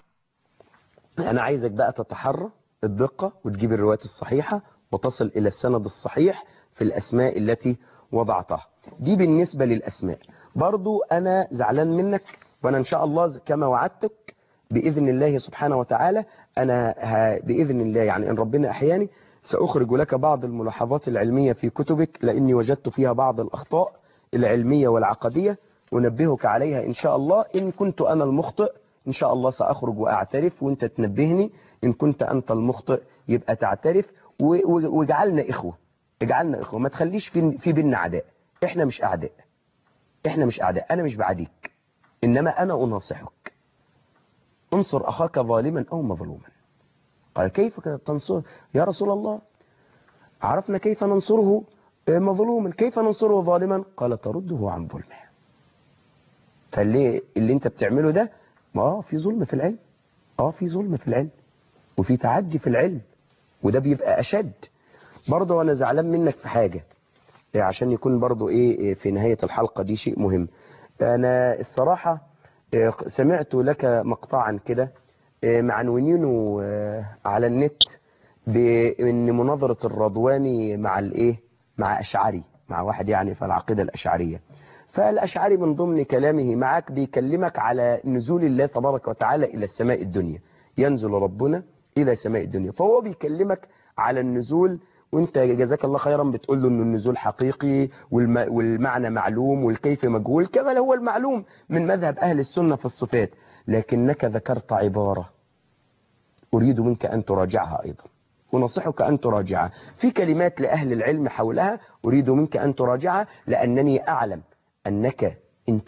[SPEAKER 2] انا عايزك بقى تتحرى الدقة وتجيب الروايات الصحيحة وتصل الى السند الصحيح في الاسماء التي وضعتها. دي بالنسبة للاسماء. برضو انا زعلان منك، وانا ان شاء الله كما وعدتك باذن الله سبحانه وتعالى انا باذن الله يعني ان ربنا احياني ساخرج لك بعض الملاحظات العلمية في كتبك، لاني وجدت فيها بعض الاخطاء العلمية والعقدية، ونبهك عليها ان شاء الله. ان كنت انا المخطئ ان شاء الله ساخرج واعترف وانت تنبهني، ان كنت انت المخطئ يبقى تعترف. واجعلنا اخوة، اجعلنا اخوة، ما تخليش في بيننا عداء. احنا مش اعداء، احنا مش اعداء. انا مش بعديك، انما انا اناصحك. انصر اخاك ظالما او مظلوما. قال كيف تنصر يا رسول الله؟ عرفنا كيف ننصره مظلوما، كيف ننصره ظالما؟ قال ترده عن ظلمه. فاللي انت بتعمله ده في ظلم في العلم، في ظلم في العلم وفي تعدي في العلم، وده بيبقى اشد. برضه انا زعلان منك في حاجة عشان يكون برضه في نهاية الحلقة دي شيء مهم. انا الصراحة سمعت لك مقطعا كده معنونينه على النت بان مناظرة الرضواني مع اشعري، مع واحد يعني في العقيدة الاشعرية. فالاشعري من ضمن كلامه معك بيكلمك على نزول الله تبارك وتعالى الى السماء الدنيا، ينزل ربنا الى سماء الدنيا. فهو بيكلمك على النزول، وانت جزاك الله خيرا بتقول له ان النزول حقيقي والمعنى معلوم والكيف مجهول، كما هو المعلوم من مذهب اهل السنة في الصفات. لكنك ذكرت عبارة اريد منك ان تراجعها ايضا، ونصحك ان تراجعها. في كلمات لاهل العلم حولها اريد منك ان تراجعها، لانني اعلم انك ان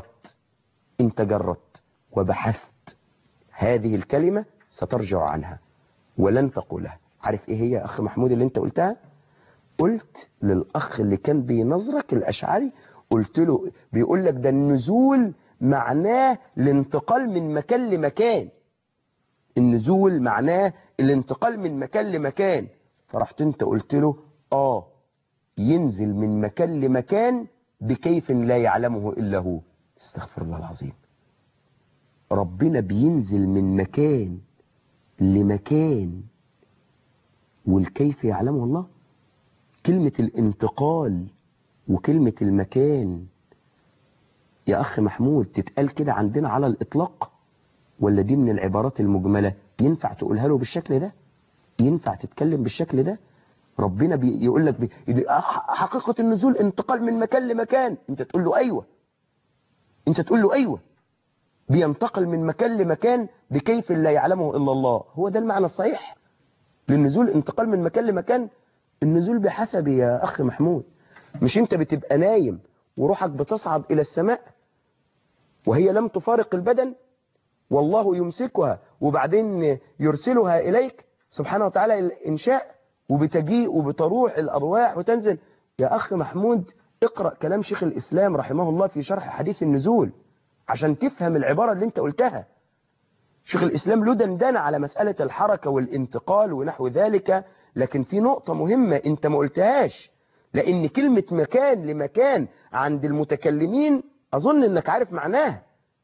[SPEAKER 2] تجردت وبحثت هذه الكلمة سترجع عنها ولن تقولها. عارف ايه هي يا اخ محمود اللي انت قلتها؟ قلت للاخ اللي كان بينظرك الاشعري، قلت له بيقول لك ده النزول معناه الانتقال من مكان لمكان، النزول معناه الانتقال من مكان لمكان. فرحت انت قلت له ينزل من مكان لمكان بكيف لا يعلمه الا هو. استغفر الله العظيم، ربنا بينزل من مكان لمكان والكيف يعلمه الله. كلمة الانتقال وكلمة المكان يا أخ محمود تتقال كده عندنا على الإطلاق، ولا دي من العبارات المجملة ينفع تقولها له بالشكل ده؟ ينفع تتكلم بالشكل ده؟ ربنا بيقول لك حقيقة النزول انتقال من مكان لمكان، انت تقول له أيوة، انت تقول له أيوة، بينتقل من مكان لمكان بكيف لا يعلمه إلا الله. هو ده المعنى الصحيح للنزول، انتقال من مكان لمكان. النزول بحسب يا أخ محمود، مش انت بتبقى نايم وروحك بتصعد إلى السماء وهي لم تفارق البدن والله يمسكها وبعدين يرسلها إليك سبحانه وتعالى إن شاء، وبتجيء وبتروح الأرواح وتنزل. يا أخ محمود اقرأ كلام شيخ الإسلام رحمه الله في شرح حديث النزول عشان تفهم العبارة اللي انت قلتها. شيخ الإسلام له دندنة على مسألة الحركة والانتقال ونحو ذلك، لكن في نقطة مهمة انت ما قلتهاش، لأن كلمة مكان لمكان عند المتكلمين أظن انك عارف معناها،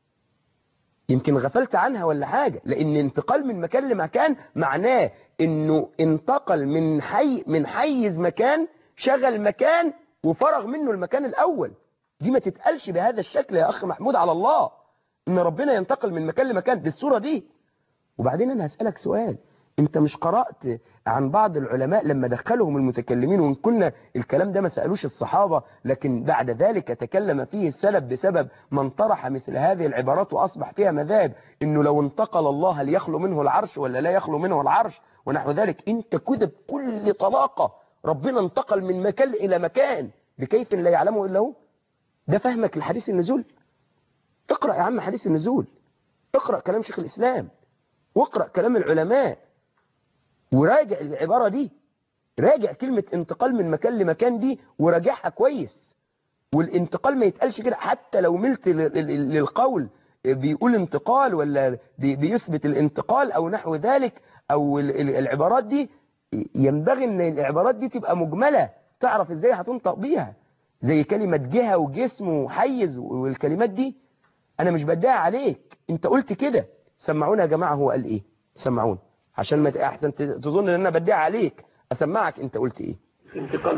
[SPEAKER 2] يمكن غفلت عنها ولا حاجة. لأن انتقال من مكان لمكان معناه انه انتقل من حيز مكان، شغل مكان وفرغ منه المكان الأول. دي ما تتقالش بهذا الشكل يا أخ محمود على الله، إن ربنا ينتقل من مكان لمكان بالصورة دي. وبعدين أنا هسألك سؤال، أنت مش قرأت عن بعض العلماء لما دخلهم المتكلمين، وإن كنا الكلام ده ما سألوش الصحابة لكن بعد ذلك تكلم فيه السلف بسبب من طرح مثل هذه العبارات وأصبح فيها مذاهب، إنه لو انتقل الله هل يخلو منه العرش ولا لا يخلو منه العرش ونحو ذلك. أنت كده بكل طلاقة ربنا انتقل من مكان إلى مكان بكيف لا يعلمه إلا هو. ده فهمك لحديث النزول؟ اقرأ يا عم حديث النزول، اقرأ كلام شيخ الإسلام واقرأ كلام العلماء وراجع العبارة دي، راجع كلمة انتقال من مكان لمكان دي وراجعها كويس. والانتقال ما يتقالش كده، حتى لو ملت للقول بيقول انتقال ولا بيثبت الانتقال أو نحو ذلك أو العبارات دي، ينبغي ان العبارات دي تبقى مجملة تعرف ازاي هتنطق بيها، زي كلمة جهة وجسم وحيز والكلمات دي. انا مش بدعي عليك، انت قلت كده. سمعونا يا جماعة هو قال ايه، سمعونا عشان ما احسن تظن ان انا بدعي عليك. اسمعك انت قلت ايه.
[SPEAKER 3] انتقال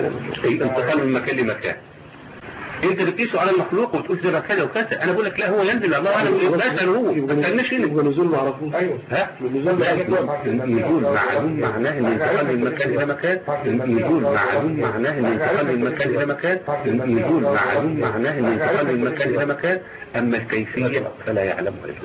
[SPEAKER 3] من مكان لمكان. انت بتقيسه على المخلوق وتقول ده كذا وكذا. انا بقول لك لا، هو ينزل الله اعلم بس هو ما كانش هنا.
[SPEAKER 7] النزول ما عرفوش. ايوه
[SPEAKER 3] ها النزول معلوم معناه ان انتقال من مكان الى مكان. النزول معلوم معناه ان انتقال من مكان الى مكان. النزول معلوم معناه ان انتقال من مكان الى مكان. اما الكيفيه فلا يعلمها الا الله.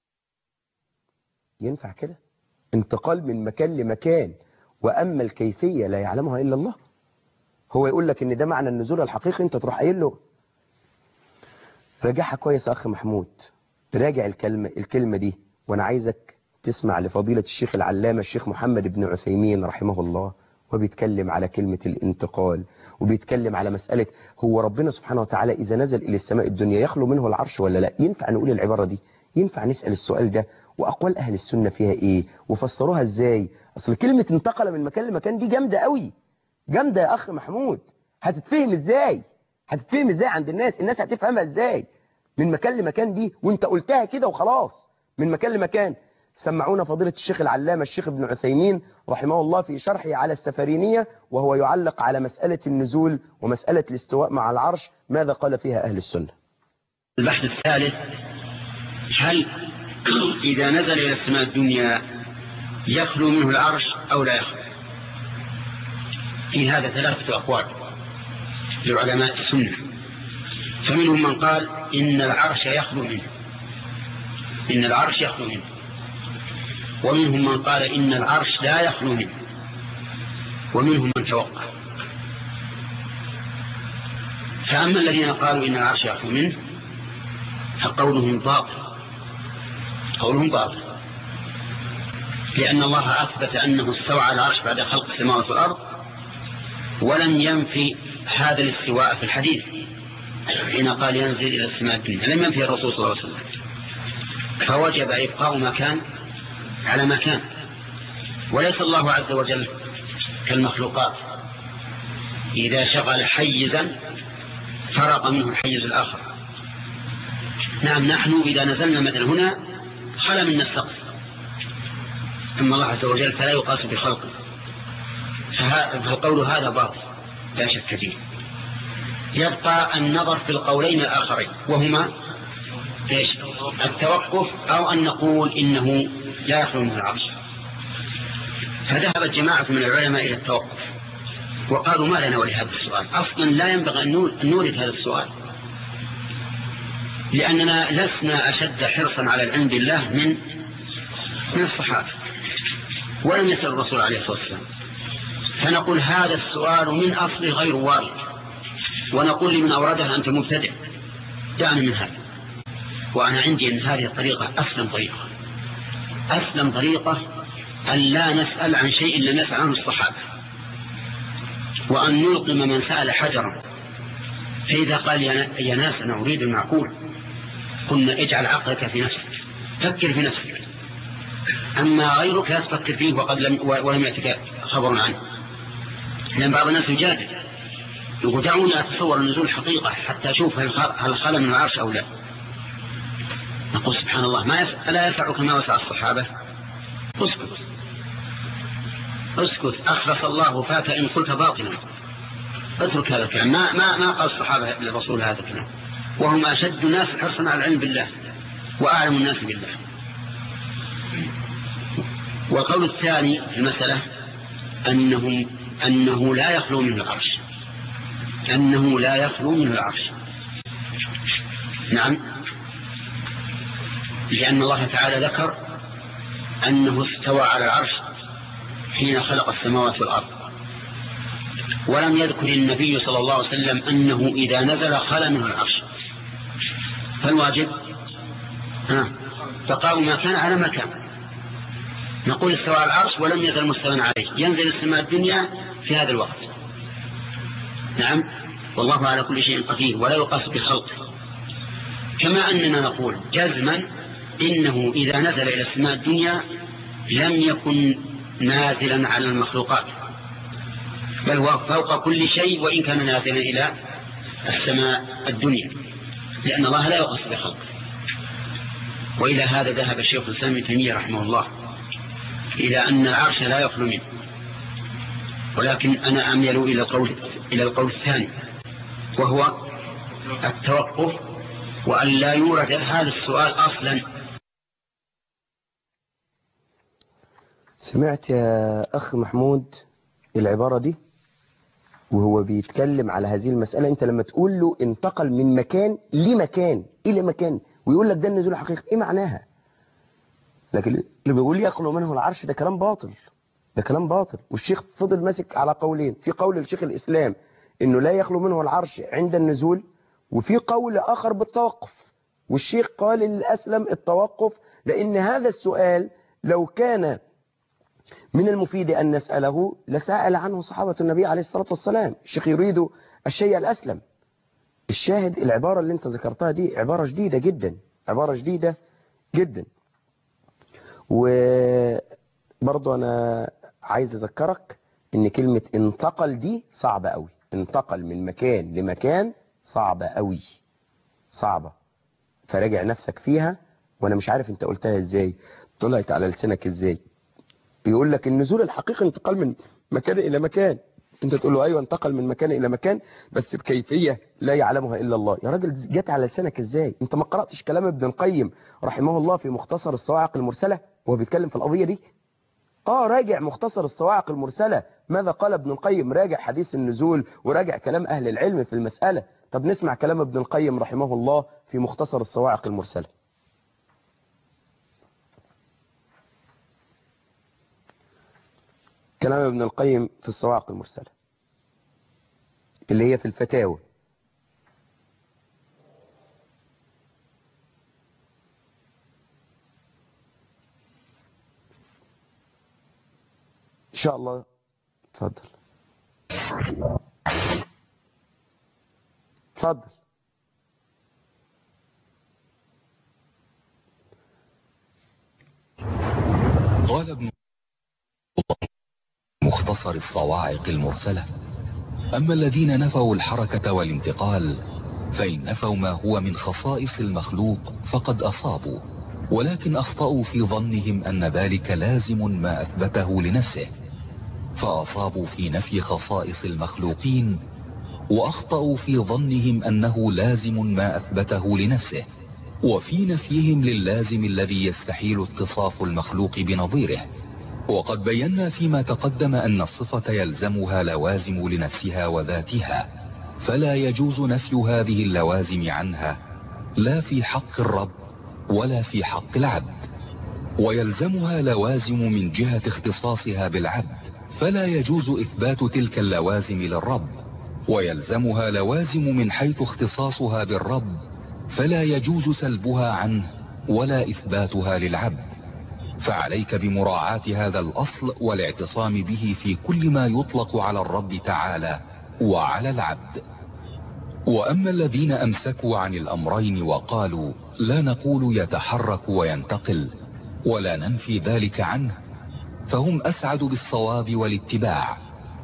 [SPEAKER 2] ينفع كده؟ انتقال من مكان لمكان واما الكيفيه لا يعلمها الا الله. هو يقول لك ان ده معنى النزول الحقيقي، انت تروح قايل له راجعها كويس يا اخ محمود، راجع الكلمه دي. وانا عايزك تسمع لفضيله الشيخ العلامه الشيخ محمد بن عثيمين رحمه الله، وبيتكلم على كلمه الانتقال، وبيتكلم على مساله هو ربنا سبحانه وتعالى اذا نزل الى السماء الدنيا يخلو منه العرش ولا لا. ينفع نقول العباره دي؟ ينفع نسال السؤال ده؟ واقوال اهل السنه فيها ايه وفسروها ازاي؟ اصل كلمه انتقل من مكان لمكان دي جامده قوي، جامدة يا أخ محمود. هتتفهم إزاي؟ هتتفهم إزاي عند الناس هتفهمها إزاي من مكان لمكان دي وانت قلتها كده وخلاص من مكان لمكان. سمعونا فضيلة الشيخ العلامة الشيخ ابن عثيمين رحمه الله في شرحه على السفرينية وهو يعلق على مسألة النزول ومسألة الاستواء مع العرش، ماذا قال فيها أهل السنة.
[SPEAKER 8] البحث الثالث: هل إذا نزل إلى السماء الدنيا يخلو منه العرش أو لا يخلو؟ في هذا 3 أقوال لعلماء السنة، فمنهم من قال إن العرش يخلو منه، إن العرش يخلو منه، ومنهم من قال إن العرش لا يخلو منه، ومنهم من توقع. فأما الذين قالوا إن العرش يخلو منه فقولهم باطل، قولهم باطل، لأن الله أثبت أنه استوى على العرش بعد خلق السماوات والأرض، ولم ينفي هذا الاستواء في الحديث حين قال ينزل إلى السماء الدنيا، لم ينفي الرسول صلى الله عليه وسلم، فوجب إبقاء مكان على مكان. وليس الله عز وجل كالمخلوقات إذا شغل حيزا فرق منه الحيز الآخر. نعم، نحن إذا نزلنا مثل هنا خلا منا السقف، أما الله عز وجل فلا يقاس بخلقه، فالقول هذا باطل لا شك فيه. يبقى النظر في القولين الآخرين وهما إيش؟ التوقف أو أن نقول إنه لا يخلو منه العرش. فذهبت جماعة من العلماء إلى التوقف وقالوا ما لنا ولهذا السؤال، أصلا لا ينبغي أن نورد هذا السؤال، لأننا لسنا أشد حرصا على العلم بالله من الصحابة، ولم يسأل الرسول عليه الصلاة والسلام. فنقول هذا السؤال من أصل غير وارد، ونقول لمن أورده أنت مبتدع، دعني من هذا. وأنا عندي أن هذه الطريقة أسلم طريقة أن لا نسأل عن شيء لم يسأل عنه الصحابة، وأن نلقم من سأل حجرا. فإذا قال يا ناس أنا أريد المعقول، قلنا اجعل عقلك في نفسك، فكر في نفسك، أما غيرك لا تفكر فيه ولم يأتك خبر عنه. لأن بعض الناس يجادل يقول دعوني أتصور النزول حقيقة حتى أشوف هل خلى من العرش أو لا. نقول سبحان الله، ألا يسعك ما وسع الصحابة؟ اسكت أخلص الله فاك إن قلت باطلا. اترك هذا الكلام. ما قال الصحابة للرسول هذا الكلام، وهم أشد الناس حرصا على العلم بالله وأعلم الناس بالله. والقول الثاني في المسألة أنه لا يخلو منه العرش، أنه لا يخلو منه العرش. نعم، لأن الله تعالى ذكر أنه استوى على العرش حين خلق السماوات والأرض، ولم يذكر النبي صلى الله عليه وسلم أنه إذا نزل خلى منه العرش. فالواجب بقاء ما كان على ما كان. نقول استوى على العرش ولم يزل مستوى عليه، ينزل السماء الدنيا في هذا الوقت. نعم، والله على كل شيء قدير ولا يقاس بخلقه. كما أننا نقول جزما إنه إذا نزل إلى السماء الدنيا لم يكن نازلا على المخلوقات، بل هو فوق كل شيء وإن كان نازلا إلى السماء الدنيا، لأن الله لا يقاس بخلقه. وإلى هذا ذهب الشيخ الإسلام ابن تيمية رحمه الله، إلى أن العرش لا يخلو منه. ولكن أنا أميل إلى القول الثاني، وهو التوقف وأن لا يورد هذا السؤال أصلا.
[SPEAKER 2] سمعت يا أخ محمود العبارة دي وهو بيتكلم على هذه المسألة؟ أنت لما تقول له انتقل من مكان لمكان إلى مكان ويقول لك ده النزول حقيقي، إيه معناها؟ لكن اللي بيقول يخلو منه العرش ده كلام باطل، ده كلام باطل. والشيخ فضل ماسك على قولين، في قول الشيخ الإسلام إنه لا يخلو منه العرش عند النزول، وفي قول آخر بالتوقف. والشيخ قال الأسلم التوقف، لأن هذا السؤال لو كان من المفيد أن نسأله لسأل عنه صحابة النبي عليه الصلاة والسلام. الشيخ يريد الشيء الأسلم. الشاهد العبارة اللي انت ذكرتها دي عبارة جديدة جدا، عبارة جديدة جدا. وبرضو أنا عايز أذكرك إن كلمة انتقل دي صعبة قوي. انتقل من مكان لمكان صعبة قوي، صعبة. فراجع نفسك فيها، وأنا مش عارف انت قلتها ازاي، طلعت على لسانك ازاي. بيقول لك النزول الحقيقي انتقال من مكان إلى مكان، انت تقول له ايوه انتقل من مكان إلى مكان بس بكيفية لا يعلمها إلا الله. يا راجل جت على لسانك ازاي؟ انت ما قرأتش كلام ابن القيم رحمه الله في مختصر الصواعق المرسلة وهو بيتكلم في القضية دي؟ راجع مختصر الصواعق المرسلة ماذا قال ابن القيم، راجع حديث النزول وراجع كلام أهل العلم في المسألة. طب نسمع كلام ابن القيم رحمه الله في مختصر الصواعق المرسلة. كلام ابن القيم في الصواعق المرسلة اللي هي في الفتاوى. إن شاء الله. تفضل تفضل.
[SPEAKER 7] قال ابن مختصر الصواعق المرسلة: أما الذين نفوا الحركة والانتقال فإن نفوا ما هو من خصائص المخلوق فقد أصابوا، ولكن أخطأوا في ظنهم أن ذلك لازم ما أثبته لنفسه، فأصابوا في نفي خصائص المخلوقين، وأخطأوا في ظنهم أنه لازم ما أثبته لنفسه، وفي نفيهم للازم الذي يستحيل اتصاف المخلوق بنظيره. وقد بينا فيما تقدم أن الصفة يلزمها لوازم لنفسها وذاتها، فلا يجوز نفي هذه اللوازم عنها لا في حق الرب ولا في حق العبد، ويلزمها لوازم من جهة اختصاصها بالعبد، فلا يجوز إثبات تلك اللوازم للرب، ويلزمها لوازم من حيث اختصاصها بالرب، فلا يجوز سلبها عنه ولا إثباتها للعبد. فعليك بمراعاة هذا الأصل والاعتصام به في كل ما يطلق على الرب تعالى وعلى العبد. وأما الذين أمسكوا عن الأمرين وقالوا لا نقول يتحرك وينتقل ولا ننفي ذلك عنه، فهم أسعد بالصواب والاتباع،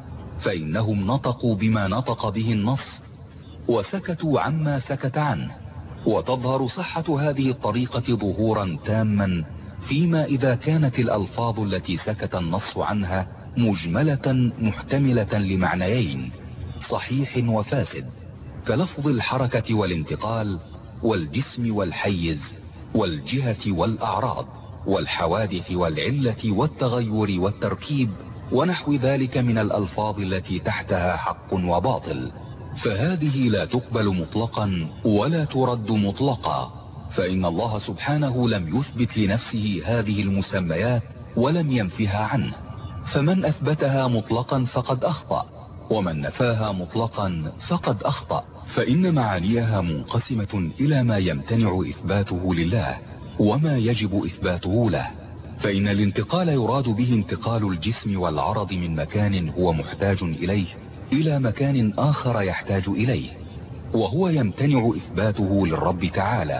[SPEAKER 7] فإنهم نطقوا بما نطق به النص وسكتوا عما سكت عنه. وتظهر صحة هذه الطريقة ظهورا تاما فيما إذا كانت الألفاظ التي سكت النص عنها مجملة محتملة لمعنيين صحيح وفاسد، كلفظ الحركة والانتقال والجسم والحيز والجهة والأعراض والحوادث والعلة والتغير والتركيب ونحو ذلك من الألفاظ التي تحتها حق وباطل، فهذه لا تقبل مطلقا ولا ترد مطلقا، فإن الله سبحانه لم يثبت لنفسه هذه المسميات ولم ينفها عنه، فمن أثبتها مطلقا فقد أخطأ، ومن نفاها مطلقا فقد أخطأ، فإن معانيها منقسمة إلى ما يمتنع إثباته لله وما يجب إثباته له. فإن الانتقال يراد به انتقال الجسم والعرض من مكان هو محتاج إليه إلى مكان آخر يحتاج إليه، وهو يمتنع إثباته للرب تعالى.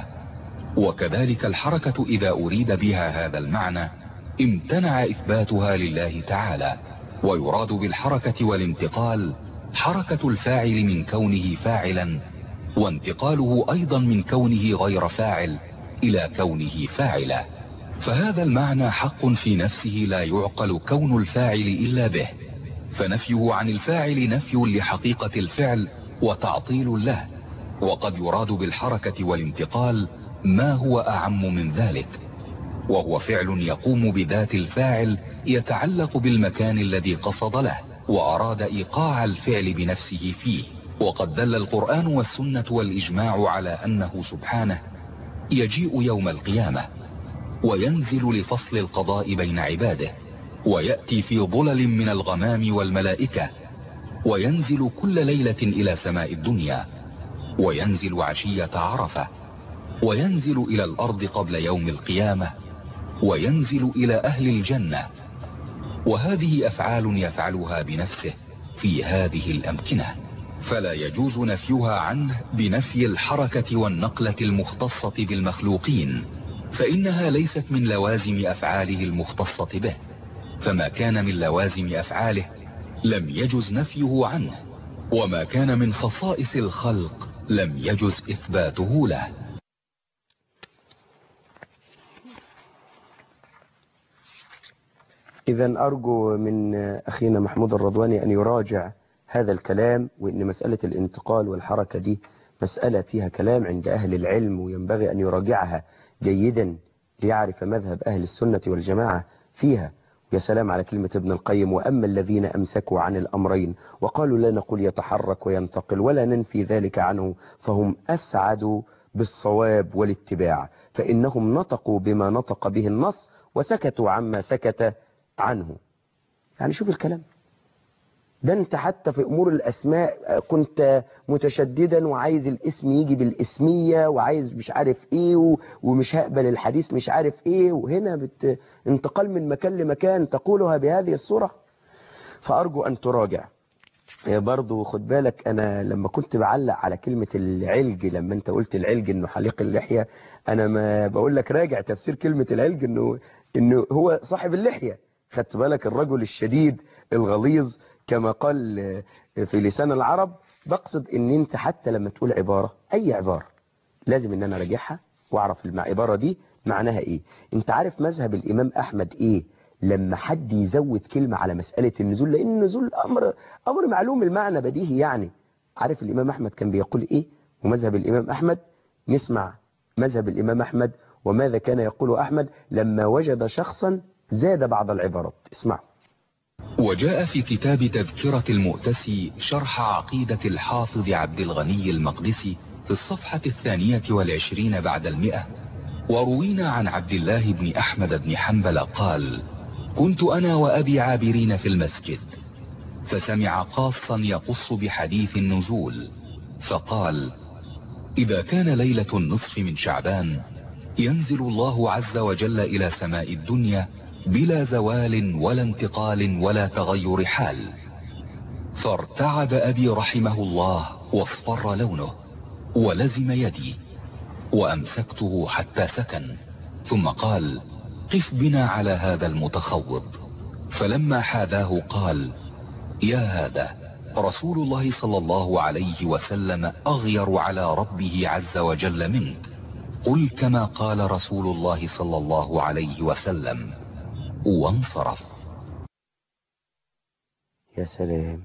[SPEAKER 7] وكذلك الحركة إذا أريد بها هذا المعنى امتنع إثباتها لله تعالى، ويراد بالحركة والانتقال حركة الفاعل من كونه فاعلا، وانتقاله أيضا من كونه غير فاعل إلى كونه فاعلا، فهذا المعنى حق في نفسه لا يعقل كون الفاعل إلا به، فنفيه عن الفاعل نفي لحقيقة الفعل وتعطيل له. وقد يراد بالحركة والانتقال ما هو أعم من ذلك، وهو فعل يقوم بذات الفاعل يتعلق بالمكان الذي قصد له وأراد إيقاع الفعل بنفسه فيه. وقد دل القرآن والسنة والإجماع على أنه سبحانه يجيء يوم القيامة وينزل لفصل القضاء بين عباده، ويأتي في ظلل من الغمام والملائكة، وينزل كل ليلة إلى سماء الدنيا، وينزل عشية عرفة، وينزل إلى الأرض قبل يوم القيامة، وينزل إلى أهل الجنة. وهذه أفعال يفعلها بنفسه في هذه الأمكنة، فلا يجوز نفيها عنه بنفي الحركة والنقلة المختصة بالمخلوقين، فإنها ليست من لوازم أفعاله المختصة به، فما كان من لوازم أفعاله لم يجز نفيه عنه، وما كان من خصائص الخلق لم يجز إثباته له.
[SPEAKER 2] إذا أرجو من أخينا محمود الرضواني أن يراجع هذا الكلام، وإن مسألة الانتقال والحركة دي مسألة فيها كلام عند أهل العلم، وينبغي أن يراجعها جيدا ليعرف مذهب أهل السنة والجماعة فيها. يا سلام على كلمة ابن القيم: وأما الذين أمسكوا عن الأمرين وقالوا لا نقول يتحرك وينتقل ولا ننفي ذلك عنه، فهم أسعد بالصواب والاتباع، فإنهم نطقوا بما نطق به النص وسكتوا عما سكت عنه. يعني شوف الكلام ده، انت حتى في امور الاسماء كنت متشددا وعايز الاسم يجي بالاسمية وعايز مش عارف ايه ومش هقبل الحديث مش عارف ايه، وهنا انتقال من مكان لمكان تقولها بهذه الصورة. فارجو ان تراجع. برضو خد بالك، انا لما كنت بعلق على كلمة العلج، لما انت قلت العلج انه حليق اللحية، انا ما بقول لك راجع تفسير كلمة العلج انه هو صاحب اللحية. خدت بالك؟ الرجل الشديد الغليظ كما قال في لسان العرب. بقصد ان انت حتى لما تقول عبارة، اي عبارة، لازم ان انا راجعها واعرف العبارة دي معناها ايه. انت عارف مذهب الامام احمد ايه لما حد يزود كلمة على مسألة النزول؟ لان النزول امر معلوم المعنى بديهي يعني. عارف الامام احمد كان بيقول ايه؟ ومذهب الامام احمد، نسمع مذهب الامام احمد وماذا كان يقول احمد لما وجد شخصا زاد بعض العبارات. اسمعوا.
[SPEAKER 7] وجاء في كتاب تذكرة المؤتسي شرح عقيدة الحافظ عبد الغني المقدسي في الصفحة 22 بعد 100، وروينا عن عبد الله بن أحمد بن حنبل قال: كنت أنا وأبي عابرين في المسجد، فسمع قاصا يقص بحديث النزول، فقال: إذا كان ليلة النصف من شعبان ينزل الله عز وجل إلى سماء الدنيا بلا زوال ولا انتقال ولا تغير حال. فارتعد أبي رحمه الله واصفر لونه ولزم يدي، وأمسكته حتى سكن، ثم قال: قف بنا على هذا المتخوض. فلما حاذاه قال: يا هذا، رسول الله صلى الله عليه وسلم أغير على ربه عز وجل منك، قل كما قال رسول الله صلى الله عليه وسلم، وانصرف.
[SPEAKER 2] يا سلام،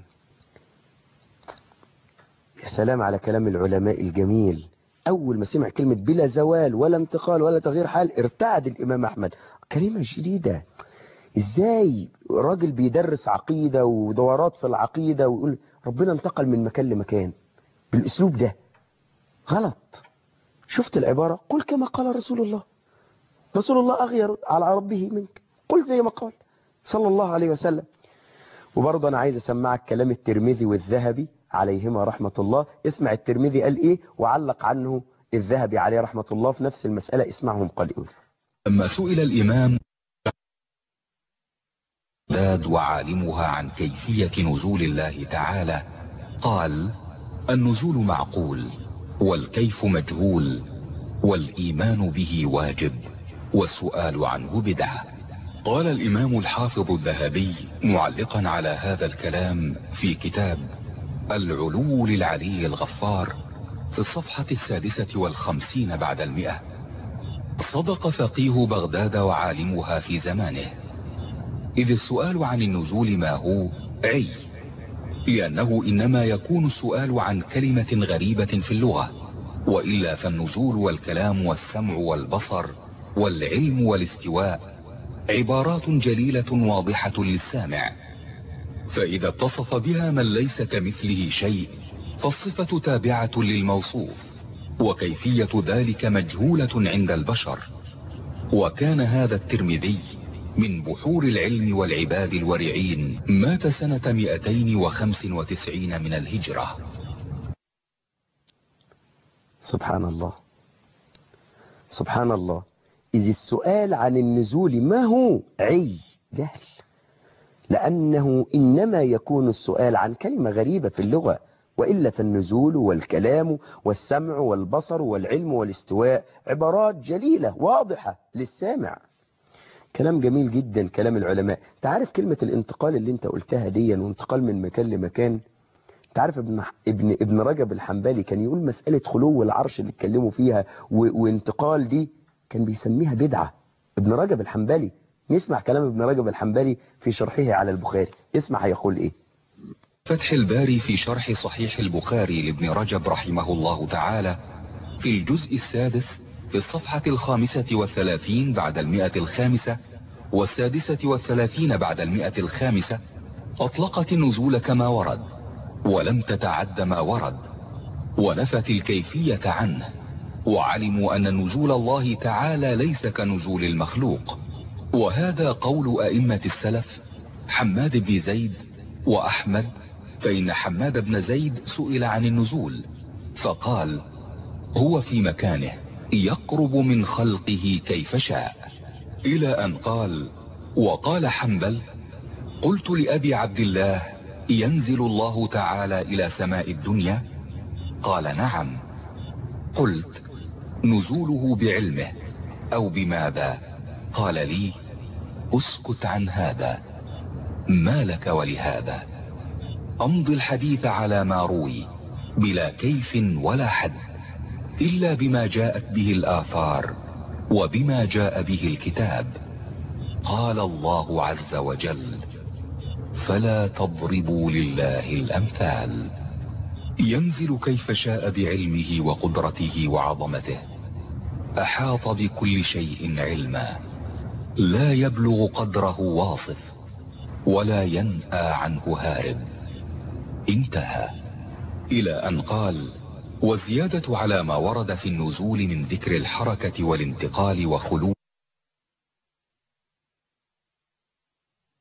[SPEAKER 2] يا سلام على كلام العلماء الجميل. أول ما سمع كلمة بلا زوال ولا انتقال ولا تغيير حال ارتعد الإمام أحمد. كلمة شديدة. إزاي راجل بيدرس عقيدة ودورات في العقيدة ويقول ربنا انتقل من مكان لمكان بالأسلوب ده؟ غلط. شفت العبارة؟ قل كما قال رسول الله. رسول الله أغير على ربه منك، قل زي ما قال صلى الله عليه وسلم. وبرضه أنا عايز أسمعك كلام الترمذي والذهبي عليهما رحمة الله. اسمع الترمذي قال إيه وعلق عنه الذهبي عليه رحمة الله في نفس المسألة. اسمعهم قال إيه.
[SPEAKER 7] لما سئل الإمام وعالمها عن كيفية نزول الله تعالى قال: النزول معقول، والكيف مجهول، والإيمان به واجب، والسؤال عنه بدعة. قال الإمام الحافظ الذهبي معلقا على هذا الكلام في كتاب العلو للعلي الغفار في الصفحة 56 بعد 100: صدق فقيه بغداد وعالمها في زمانه، إذ السؤال عن النزول ما هو عي، لأنه إنما يكون السؤال عن كلمة غريبة في اللغة، وإلا فالنزول والكلام والسمع والبصر والعلم والاستواء عبارات جليلة واضحة للسامع، فإذا اتصف بها من ليس كمثله شيء فالصفة تابعة للموصوف، وكيفية ذلك مجهولة عند البشر. وكان هذا الترمذي من بحور العلم والعباد الورعين، مات سنة 295 من الهجرة.
[SPEAKER 2] سبحان الله، سبحان الله. إذ السؤال عن النزول ما هو عي، جهل، لأنه إنما يكون السؤال عن كلمة غريبة في اللغة، وإلا فالنزول والكلام والسمع والبصر والعلم والاستواء عبارات جليلة واضحة للسامع. كلام جميل جدا كلام العلماء. تعرف كلمة الانتقال اللي انت قلتها دي، وانتقال من مكان لمكان، تعرف ابن رجب الحنبلي كان يقول مسألة خلو العرش اللي اتكلموا فيها وانتقال دي كان بيسميها بدعة. ابن رجب الحنبلي، نسمع كلام ابن رجب الحنبلي في شرحه على البخاري. اسمع هيقول ايه.
[SPEAKER 7] فتح الباري في شرح صحيح البخاري لابن رجب رحمه الله تعالى في الجزء 6 في الصفحة 35 بعد 100 و36 بعد 100 أطلقت النزول كما ورد ولم تتعد ما ورد، ونفت الكيفية عنه، وعلموا أن نزول الله تعالى ليس كنزول المخلوق. وهذا قول أئمة السلف حماد بن زيد وأحمد، فإن حماد بن زيد سئل عن النزول فقال: هو في مكانه يقرب من خلقه كيف شاء، إلى أن قال: وقال حنبل: قلت لأبي عبد الله: ينزل الله تعالى إلى سماء الدنيا؟ قال: نعم. قلت: نزوله بعلمه أو بماذا؟ قال لي: اسكت عن هذا، ما لك ولهذا، أمض الحديث على ما روي بلا كيف ولا حد، إلا بما جاءت به الآثار وبما جاء به الكتاب. قال الله عز وجل: فلا تضربوا لله الأمثال. ينزل كيف شاء بعلمه وقدرته وعظمته، أحاط بكل شيء علما، لا يبلغ قدره واصف ولا ينأى عنه هارب. انتهى. إلى أن قال: والزيادة على ما ورد في النزول من ذكر الحركة والانتقال وخلو.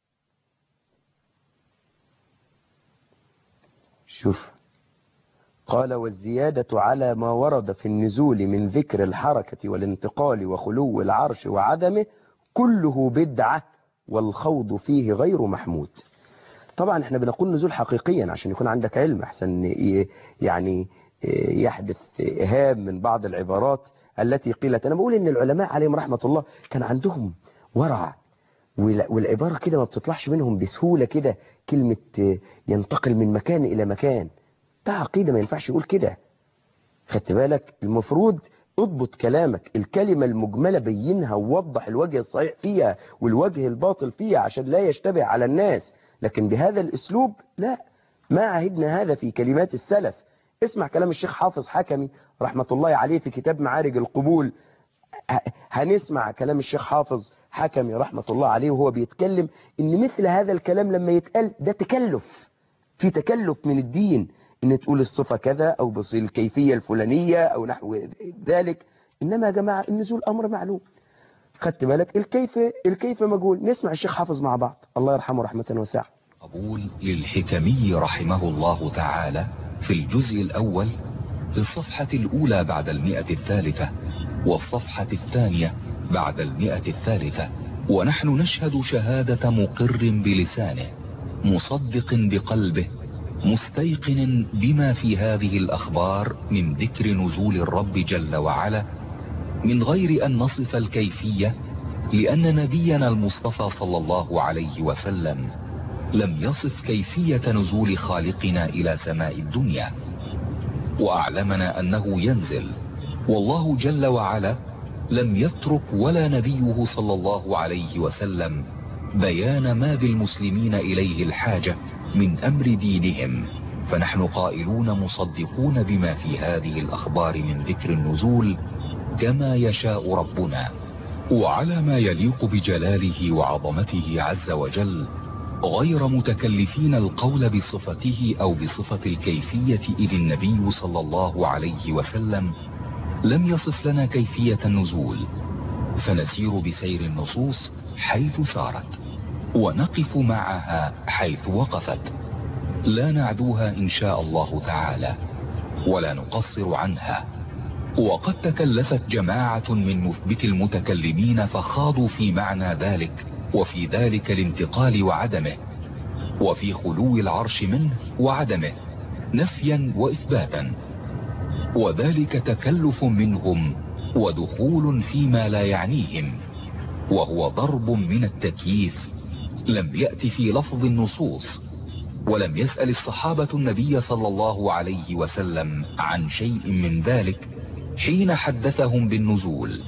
[SPEAKER 2] شوف، قال والزيادة على ما ورد في النزول من ذكر الحركة والانتقال وخلو العرش وعدمه كله بدعة والخوض فيه غير محمود. طبعا احنا بنقول نزول حقيقيا عشان يكون عندك علم، احسن يعني يحدث إهام من بعض العبارات التي قيلت. انا بقول ان العلماء عليهم رحمة الله كان عندهم ورع، والعبارة كده ما بتطلعش منهم بسهولة كده، كلمة ينتقل من مكان إلى مكان، ده عقيدة ما ينفعش يقول كده. خدت بالك؟ المفروض اضبط كلامك، الكلمة المجملة بينها ووضح الوجه الصحيح فيها والوجه الباطل فيها عشان لا يشتبه على الناس، لكن بهذا الاسلوب لا، ما عهدنا هذا في كلمات السلف. اسمع كلام الشيخ حافظ حكمي رحمة الله عليه في كتاب معارج القبول. هنسمع كلام الشيخ حافظ حكمي رحمة الله عليه وهو بيتكلم ان مثل هذا الكلام لما يتقال ده تكلف، في تكلف من الدين ان تقول الصفة كذا او بص الكيفية الفلانية او نحو ذلك. انما يا جماعة النزول امر معلوم. خدت بالك؟ الكيف مجهول. نسمع الشيخ حافظ مع بعض الله يرحمه رحمة واسعة.
[SPEAKER 7] قبول للحكمي رحمه الله تعالى في الجزء الأول في الصفحة الأولى بعد 100 والصفحة 2 بعد 100. ونحن نشهد شهادة مقر بلسانه مصدق بقلبه مستيقن بما في هذه الأخبار من ذكر نزول الرب جل وعلا من غير أن نصف الكيفية، لأن نبينا المصطفى صلى الله عليه وسلم لم يصف كيفية نزول خالقنا إلى سماء الدنيا، وأعلمنا أنه ينزل، والله جل وعلا لم يترك ولا نبيه صلى الله عليه وسلم بيان ما بالمسلمين إليه الحاجة من أمر دينهم. فنحن قائلون مصدقون بما في هذه الأخبار من ذكر النزول كما يشاء ربنا وعلى ما يليق بجلاله وعظمته عز وجل، غير متكلفين القول بصفته أو بصفة الكيفية، إذ النبي صلى الله عليه وسلم لم يصف لنا كيفية النزول، فنسير بسير النصوص حيث سارت ونقف معها حيث وقفت، لا نعدوها إن شاء الله تعالى ولا نقصر عنها. وقد تكلفت جماعة من مثبت المتكلمين فخاضوا في معنى ذلك وفي ذلك الانتقال وعدمه، وفي خلو العرش منه وعدمه نفيا وإثباتا، وذلك تكلف منهم ودخول فيما لا يعنيهم، وهو ضرب من التكييف لم يأت في لفظ النصوص، ولم يسأل الصحابة النبي صلى الله عليه وسلم عن شيء من ذلك حين حدثهم بالنزول.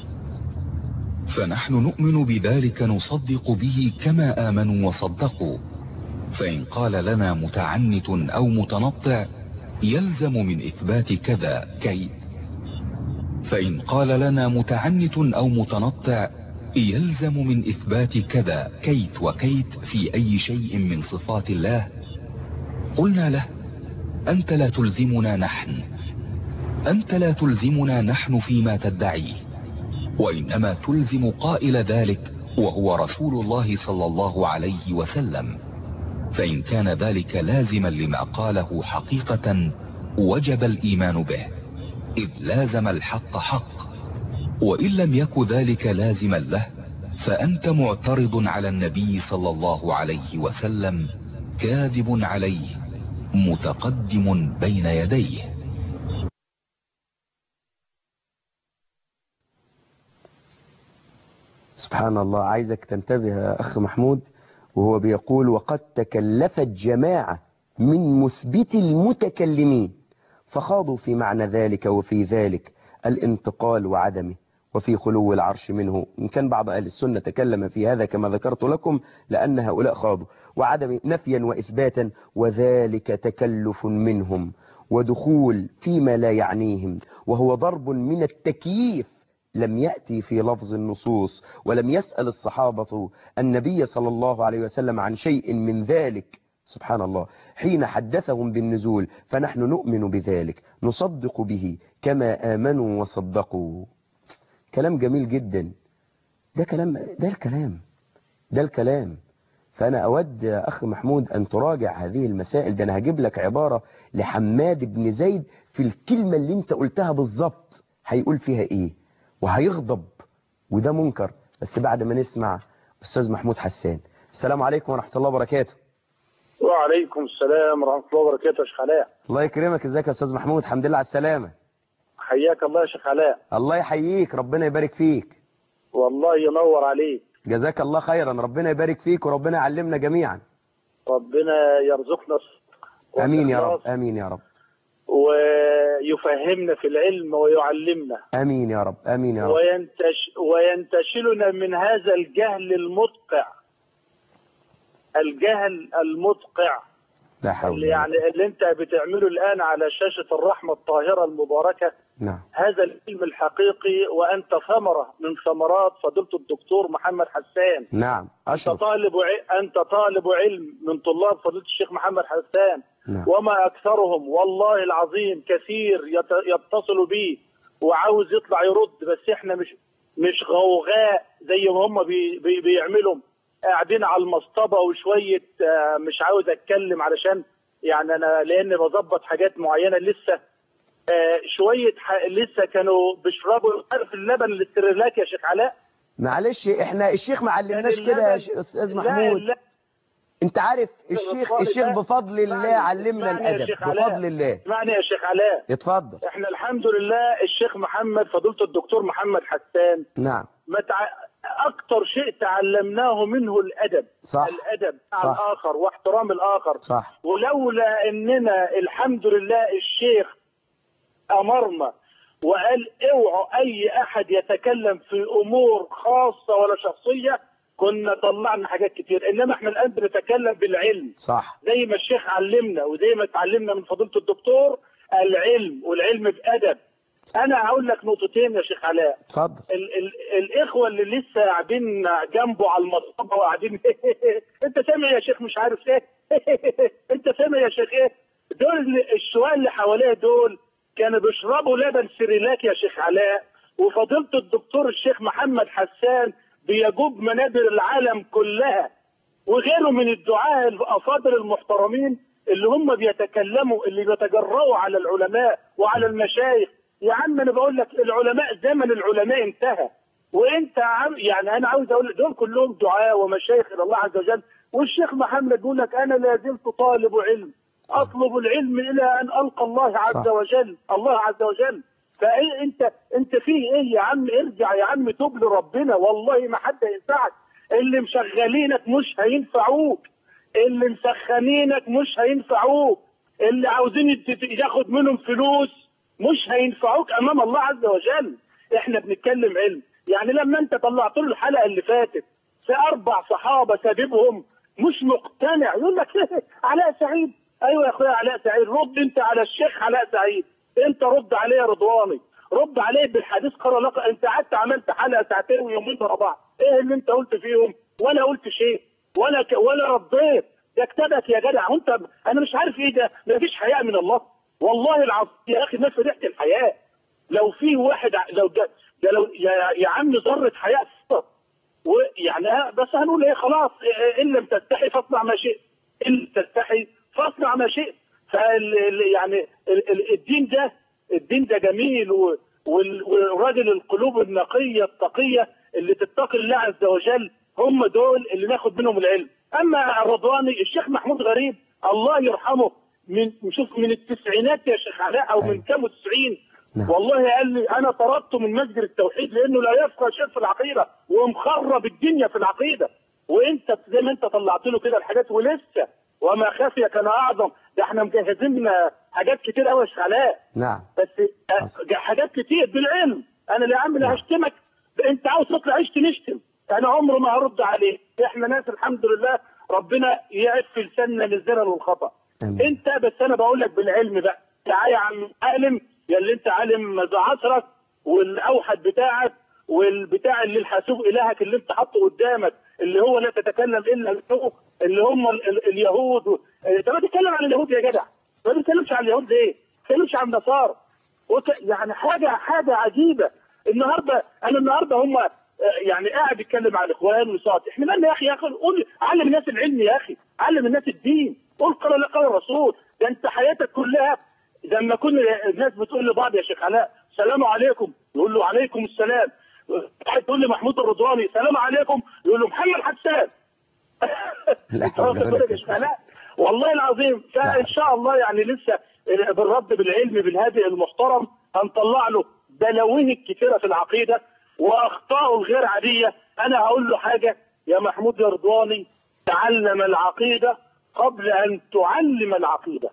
[SPEAKER 7] فنحن نؤمن بذلك نصدق به كما آمنوا وصدقوا. فإن قال لنا متعنت أو متنطع يلزم من إثبات كذا كي فإن قال لنا متعنت أو متنطع يلزم من إثبات كذا كيت وكيت في أي شيء من صفات الله، قلنا له أنت لا تلزمنا نحن فيما تدعيه، وإنما تلزم قائل ذلك وهو رسول الله صلى الله عليه وسلم. فإن كان ذلك لازما لما قاله حقيقة وجب الإيمان به، إذ لازم الحق حق، وإن لم يكن ذلك لازما له فأنت معترض على النبي صلى الله عليه وسلم كاذب عليه متقدم بين يديه.
[SPEAKER 2] سبحان الله. عايزك تنتبه يا أخ محمود وهو بيقول وقد تكلفت جماعة من مثبت المتكلمين فخاضوا في معنى ذلك وفي ذلك الانتقال وعدمه وفي خلو العرش منه. إن كان بعض أهل السنة تكلم في هذا كما ذكرت لكم لأن هؤلاء خاضوا وعدم نفيا وإثباتا، وذلك تكلف منهم ودخول فيما لا يعنيهم، وهو ضرب من التكييف لم يأتي في لفظ النصوص، ولم يسأل الصحابة النبي صلى الله عليه وسلم عن شيء من ذلك. سبحان الله. حين حدثهم بالنزول فنحن نؤمن بذلك نصدق به كما آمنوا وصدقوا. كلام جميل جدا. ده الكلام فأنا أود يا أخ محمود أن تراجع هذه المسائل. ده أنا هجيب لك عبارة لحماد بن زيد في الكلمة اللي أنت قلتها بالظبط هيقول فيها إيه وهيغضب، وده منكر. بس بعد ما نسمع أستاذ محمود حسان. السلام عليكم ورحمة الله وبركاته.
[SPEAKER 9] وعليكم السلام ورحمة الله وبركاته يا شيخ علاء.
[SPEAKER 2] الله يكرمك. ازيك يا أستاذ محمود؟ الحمد لله على السلامة.
[SPEAKER 9] حياك الله يا شيخ علاء.
[SPEAKER 2] الله يحييك، ربنا يبارك فيك.
[SPEAKER 9] والله ينور عليك.
[SPEAKER 2] جزاك الله خيرا، ربنا يبارك فيك وربنا يعلمنا جميعا.
[SPEAKER 9] ربنا يرزقنا الصدق.
[SPEAKER 2] امين يا رب، امين يا رب.
[SPEAKER 9] ويفهمنا في العلم ويعلمنا.
[SPEAKER 2] امين يا رب، امين يا رب.
[SPEAKER 9] وينتشلنا من هذا الجهل المدقع. الجهل المدقع.
[SPEAKER 2] لا حول.
[SPEAKER 9] يعني اللي انت بتعمله الان على شاشة الرحمة الطاهرة المباركة.
[SPEAKER 2] نعم.
[SPEAKER 9] هذا العلم الحقيقي، وانت ثمرة من ثمرات فضيلة الدكتور محمد حسان.
[SPEAKER 2] نعم.
[SPEAKER 9] انت طالب علم من طلاب فضيلة الشيخ محمد حسان.
[SPEAKER 2] نعم.
[SPEAKER 9] وما اكثرهم والله العظيم كثير يتصل بي وعاوز يطلع يرد، بس احنا مش غوغاء زي ما هم بيعملوا، قاعدين على المصطبة وشوية. مش عاوز اتكلم علشان يعني انا لان بظبط حاجات معينة لسه. شوية لسه كانوا بيشربوا عارف اللبن الاسترلاك يا شيخ علاء.
[SPEAKER 2] معلش احنا الشيخ ما علمناش كده يا استاذ محمود.
[SPEAKER 9] لا.
[SPEAKER 2] انت عارف الشيخ بفضل الله علمنا الادب بفضل الله.
[SPEAKER 9] اسمعني يا شيخ علاء.
[SPEAKER 2] اتفضل.
[SPEAKER 9] احنا الحمد لله الشيخ محمد فضيلة الدكتور محمد حسان.
[SPEAKER 2] نعم.
[SPEAKER 9] اكتر شيء تعلمناه منه الادب.
[SPEAKER 2] صح.
[SPEAKER 9] الادب على الاخر واحترام الاخر.
[SPEAKER 2] صح.
[SPEAKER 9] ولولا اننا الحمد لله الشيخ امرنا وقال اوعوا اي احد يتكلم في امور خاصة ولا شخصية كنا طلعنا حاجات كتير. انما احنا الان بنتكلم بالعلم.
[SPEAKER 2] صح.
[SPEAKER 9] زي ما الشيخ علمنا وزي ما اتعلمنا من فضيلة الدكتور العلم، والعلم بأدب. انا هقول لك نقطتين يا شيخ علاء.
[SPEAKER 2] اتفضل.
[SPEAKER 9] الاخوه اللي لسه قاعدين جنبه على المصطبه وقاعدين انت سامع يا شيخ مش عارف ايه انت سامع يا شيخ ايه. دول الشوال اللي حواليه دول كانوا بيشربوا لبن سريلاك يا شيخ علاء، وفضيلة الدكتور الشيخ محمد حسان بيجوب منابر العالم كلها، وغيره من الدعاة الافاضل المحترمين اللي هم بيتكلموا اللي بيتجرؤوا على العلماء وعلى المشايخ. يا عم انا بقول لك العلماء زمن العلماء انتهى، وانت يعني انا عاوز اقول دول كلهم دعاة ومشايخ الى الله عز وجل. والشيخ محمد بيقول لك انا لا زلت طالب علم اطلب العلم الى ان القى الله عز وجل. الله عز وجل. فايه انت فيه ايه يا عم؟ ارجع يا عم توب لربنا، والله ما حد ينفعك. اللي مشغلينك مش هينفعوك، اللي مسخنينك مش هينفعوك، اللي عاوزين ياخد منهم فلوس مش هينفعوك امام الله عز وجل. احنا بنتكلم علم. يعني لما انت طلعت له الحلقه اللي فاتت في 4 صحابه ساببهم مش مقتنع، يقول لك علاء سعيد. ايوه يا اخويا علاء سعيد، رد انت على الشيخ علاء سعيد. انت رد عليه يا رضواني، رد عليه بالحديث قال لك. انت قعدت عملت حلقه ساعتين ويومين ورا بعض، ايه اللي انت قلت فيهم؟ ولا قلت شيء ولا رديت. ده كتابك يا جدع. وانت انا مش عارف ايه ده. مفيش حياء من الله والله العظيم يا اخي. الناس ريحه الحياء. لو في واحد لو ده لو يا عم ذره حياء ويعني بس هنقول ايه خلاص. ان لم تستحي فاصنع ما شئت، ان تستحي فاصنع ما شئت. يعني الدين ده جميل. والراجل القلوب النقيه التقيه اللي تتقي الله عز وجل هم دول اللي ناخد منهم العلم. اما الرضواني الشيخ محمود غريب الله يرحمه من التسعينات يا شيخ علاء او من كام 90 والله قال لي انا طردته من مسجد التوحيد لانه لا يفقه شيء في العقيده ومخرب الدنيا في العقيده. وانت زي ما انت طلعت له كده الحاجات ولسه وما خفي كان اعظم. ده احنا مجهزين حاجات كتير قوي يا شيخ علاء.
[SPEAKER 2] نعم.
[SPEAKER 9] بس حاجات كتير بالعلم. انا اللي عم لا هشتمك، انت عاوز تطلع عيش تنشتم، انا عمره ما هرد عليه. احنا ناس الحمد لله ربنا يعف لساننا من الزلل والخطا. انت بس انا بقول لك بالعلم بقى. تعالى يا عم عالم يا اللي انت عالم ذو عصرك والاوحد بتاعك والبتاع اللي الحاسوب الهك اللي انت حاطه قدامك اللي هو لا تتكلم الا اللي هم اليهود. انت ما تتكلم عن اليهود يا جدع. ما تتكلمش عن اليهود ليه؟ ما تتكلمش عن النصارى. يعني حاجه عجيبه. النهارده هم يعني قاعد يتكلم عن الاخوان ويصوت. احنا مالنا يا اخي قول علم الناس العلم يا اخي، علم الناس الدين، قول قال الله قال الرسول. ده انت حياتك كلها لما كنا الناس بتقول لبعض يا شيخ علاء السلام عليكم، يقول له عليكم السلام. واحد تقول لي محمود الرضواني السلام عليكم، يقول له محمد حسان. والله العظيم. فان شاء الله يعني لسه بالرد بالعلم بالهادئ المحترم هنطلع له بلاويه الكثيره في العقيده واخطائه الغير عاديه. انا هقول له حاجه يا محمود يا رضواني، تعلم العقيده قبل ان تعلم العقيده.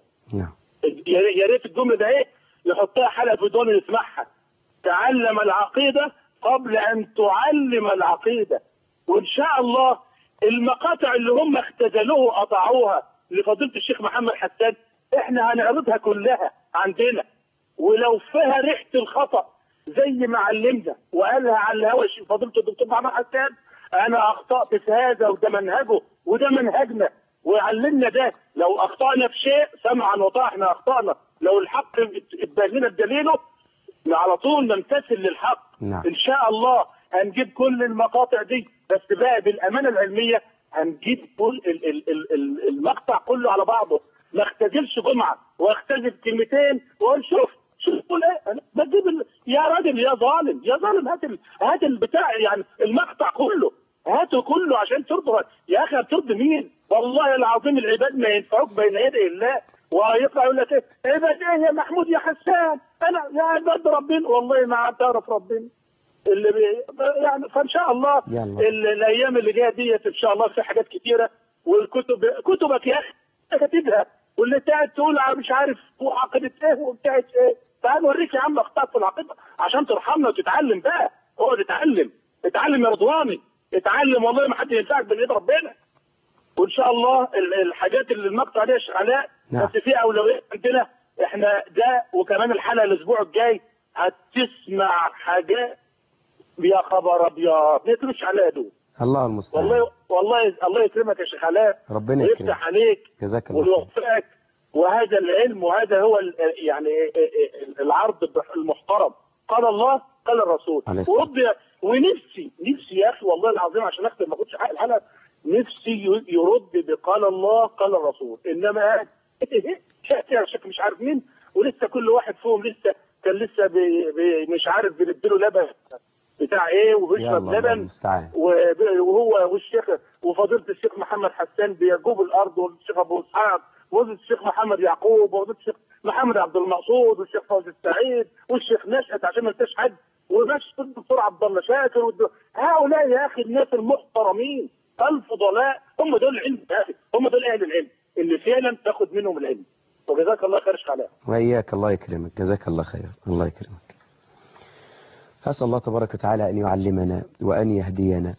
[SPEAKER 9] يا ريت الجمله ده ايه يحطها حلقه في ودانه يسمعها. تعلم العقيده قبل ان تعلم العقيده. وان شاء الله المقاطع اللي هم اختزلوه وقطعوها لفضيله الشيخ محمد حسان احنا هنعرضها كلها عندنا، ولو فيها ريحه الخطا زي ما علمنا وقالها على الهوى فضيله الدكتور محمد حسان انا اخطات في هذا وده منهجه وده منهجنا وعلمنا ده. لو اخطانا في شيء سمعا وطاعه احنا اخطانا، لو الحق اتبين لنا بدليله على طول نمتثل للحق.
[SPEAKER 2] نعم.
[SPEAKER 9] ان شاء الله هنجيب كل المقاطع دي، بس بقى بالامانه العلميه هنجيب كل المقطع كله على بعضه، ما اختزلش جمعه واختزل كلمتين واقول شوف قول ايه. انا بجيب يا راجل يا ظالم يا ظالم هات البتاع يعني المقطع كله هاته كله عشان ترضى يا اخي. بترضي مين؟ والله العظيم العباد ما ينفعوك بين يدي الله. ويطلع يقول لك ايه عباد ايه يا محمود يا حسان، انا يا عباد ربنا والله ما تعرف ربنا اللي يعني. فان شاء الله الايام اللي جايه ديت ان شاء الله في حاجات كتيره. والكتب كتبك يا اخي كاتبها، واللي قاعد تقول مش عارف عقيده ايه وبتاعت ايه. تعال اوريك يا عم اخطاء في العقيده عشان ترحمنا وتتعلم بقى. اقعد اتعلم يا رضواني، اتعلم والله ما حد ينفعك بالايد ربنا. وان شاء الله الحاجات اللي المقطع دي يا شيخ علاء بس في اولويه عندنا احنا ده. وكمان الحلقه الاسبوع الجاي هتسمع حاجات يا خبر ابيض ما يترش عليها دول.
[SPEAKER 2] الله المستعان.
[SPEAKER 9] والله الله يكرمك يا شيخ علاء،
[SPEAKER 2] ربنا يكرمك
[SPEAKER 9] ويفتح عليك
[SPEAKER 2] جزاك الله
[SPEAKER 9] ويوفقك. وهذا العلم وهذا هو يعني العرض المحترم. قال الله قال الرسول. ونفسي يا اخي والله العظيم عشان اختم ما اخدش حق الحلقه، نفسي يرد بقال الله قال الرسول. انما شكل مش عارف مين، ولسه كل واحد فيهم كان لسه مش عارف بيديله لبن بتاع ايه وبيشرب لبن، وهو والشيخ وفضيله الشيخ محمد حسان بيجوب الارض، والشيخ ابو اسحاق وفضيله الشيخ محمد يعقوب وفضيله الشيخ محمد عبد المقصود والشيخ فوزي السعيد والشيخ نشأت عشان ما انتش حد وماشي الدكتور عبد الله شاكر هؤلاء يا اخي الناس المحترمين الفضلاء هم دول العلم يا اخي، هم دول اهل العلم اللي فعلا تاخد منهم العلم. وجزاك الله خير شيخ علاء.
[SPEAKER 2] وإياك الله يكرمك جزاك الله خير الله يكرمك. أسأل الله تبارك وتعالى أن يعلمنا وأن يهدينا.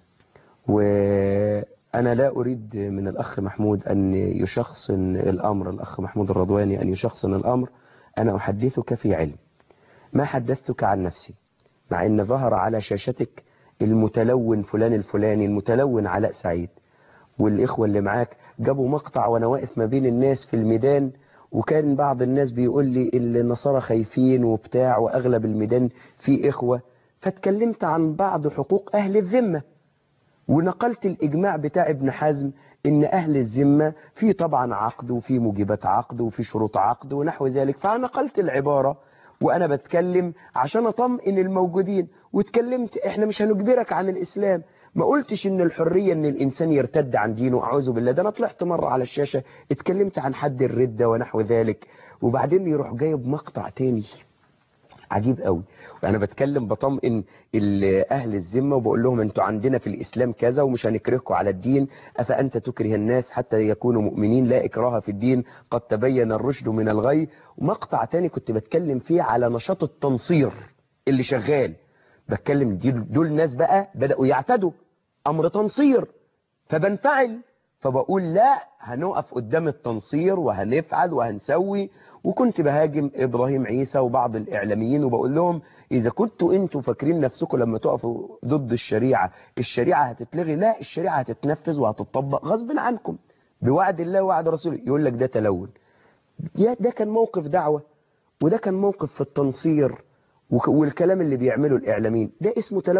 [SPEAKER 2] وأنا لا أريد من الأخ محمود أن يشخصن الأمر، الأخ محمود الرضواني أن يشخصن الأمر. أنا أحدثك في علم ما حدثتك عن نفسي، مع أن ظهر على شاشتك المتلون فلان الفلاني، المتلون علاء سعيد، والإخوة اللي معاك جابوا مقطع وأنا واقف ما بين الناس في الميدان، وكان بعض الناس بيقول لي النصارى خايفين وبتاع وأغلب الميدان فيه إخوة، فاتكلمت عن بعض حقوق أهل الذمة، ونقلت الإجماع بتاع ابن حزم إن أهل الذمة في طبعا عقد وفي موجبات عقد وفي شروط عقد ونحو ذلك. فنقلت العبارة وأنا بتكلم عشان أطمئن الموجودين، واتكلمت إحنا مش هنجبرك عن الإسلام. ما قلتش إن الحرية إن الإنسان يرتد عن دينه، أعوذ بالله. ده أنا طلعت مرة على الشاشة اتكلمت عن حد الردة ونحو ذلك، وبعدين يروح جايب مقطع تاني عجيب قوي، وأنا بتكلم بطمئن أهل الذمة وبقول لهم أنتوا عندنا في الإسلام كذا ومش هنكرهكم على الدين، أفأنت تكره الناس حتى يكونوا مؤمنين، لا إكراه في الدين قد تبين الرشد من الغي. ومقطع تاني كنت بتكلم فيه على نشاط التنصير اللي شغال، بتكلم دول ناس بقى بدأوا يعتدوا أمر تنصير، فبنفعل فبقول لا هنقف قدام التنصير وهنفعل وهنسوي. وكنت بهاجم إبراهيم عيسى وبعض الإعلاميين وبقول لهم إذا كنتوا أنتوا فاكرين نفسكم لما تقفوا ضد الشريعة هتتلغي، لا الشريعة هتتنفذ وهتطبق غصب عنكم بوعد الله ووعد رسوله. يقول لك ده تلون. ده كان موقف دعوة، وده كان موقف في التنصير، والكلام اللي بيعمله الإعلاميين ده اسمه تلون.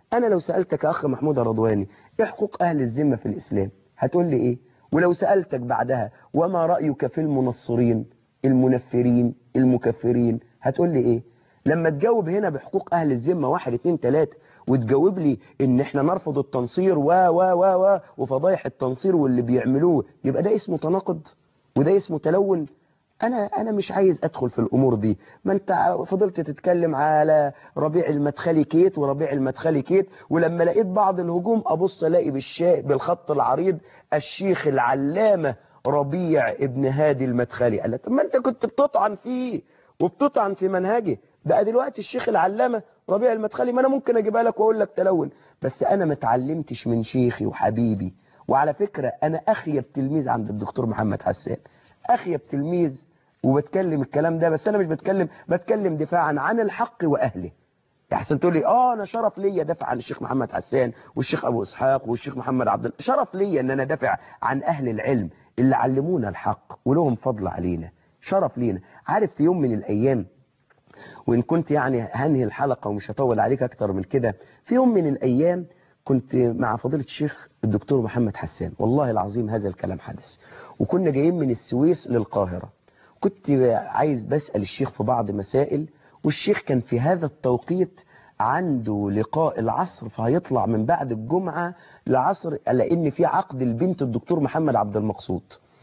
[SPEAKER 2] أنا لو سألتك يا أخ محمود الرضواني إيه حقوق أهل الذمة في الإسلام هتقول لي إيه؟ ولو سألتك بعدها وما رأيك في المنصرين المنفرين المكفرين هتقول لي إيه؟ لما تجاوب هنا بحقوق أهل الذمة 1 2 3 وتجاوب لي إن إحنا نرفض التنصير وفضايح التنصير واللي بيعملوه، يبقى ده اسمه تناقض وده اسمه تلون. أنا مش عايز أدخل في الأمور دي. ما أنت فضلت تتكلم على ربيع المدخلي كيت وربيع المدخلي كيت، ولما لقيت بعض الهجوم أبص ألاقي بالخط العريض الشيخ العلامة ربيع ابن هادي المدخلي. قال لك طب ما أنت كنت بتطعن فيه وبتطعن في منهجه، بقى دلوقتي الشيخ العلامة ربيع المدخلي. ما أنا ممكن أجيبها لك وأقول لك تلون، بس أنا ما اتعلمتش من شيخي وحبيبي. وعلى فكرة أنا أخيب تلميذ عند الدكتور محمد حسان، أخيب تلميذ، وبتكلم الكلام ده، بس أنا مش بتكلم دفاعا عن الحق وأهله. يحسن تقول لي أنا شرف ليا دافع عن الشيخ محمد حسان والشيخ أبو إسحاق والشيخ محمد عبد الله، شرف ليا أن أنا دافع عن أهل العلم اللي علمونا الحق ولهم فضل علينا، شرف لينا. عارف في يوم من الأيام، وإن كنت يعني هنهي الحلقة ومش هطول عليك أكتر من كده، في يوم من الأيام كنت مع فضيلة الشيخ الدكتور محمد حسان، والله العظيم هذا الكلام حدث، وكنا جايين من السويس للقاهرة. كنت عايز بسأل الشيخ في بعض مسائل، والشيخ كان في هذا التوقيت عنده لقاء العصر، فهيطلع من بعد الجمعة لعصر لأن في عقد البنت الدكتور محمد عبد المقصود.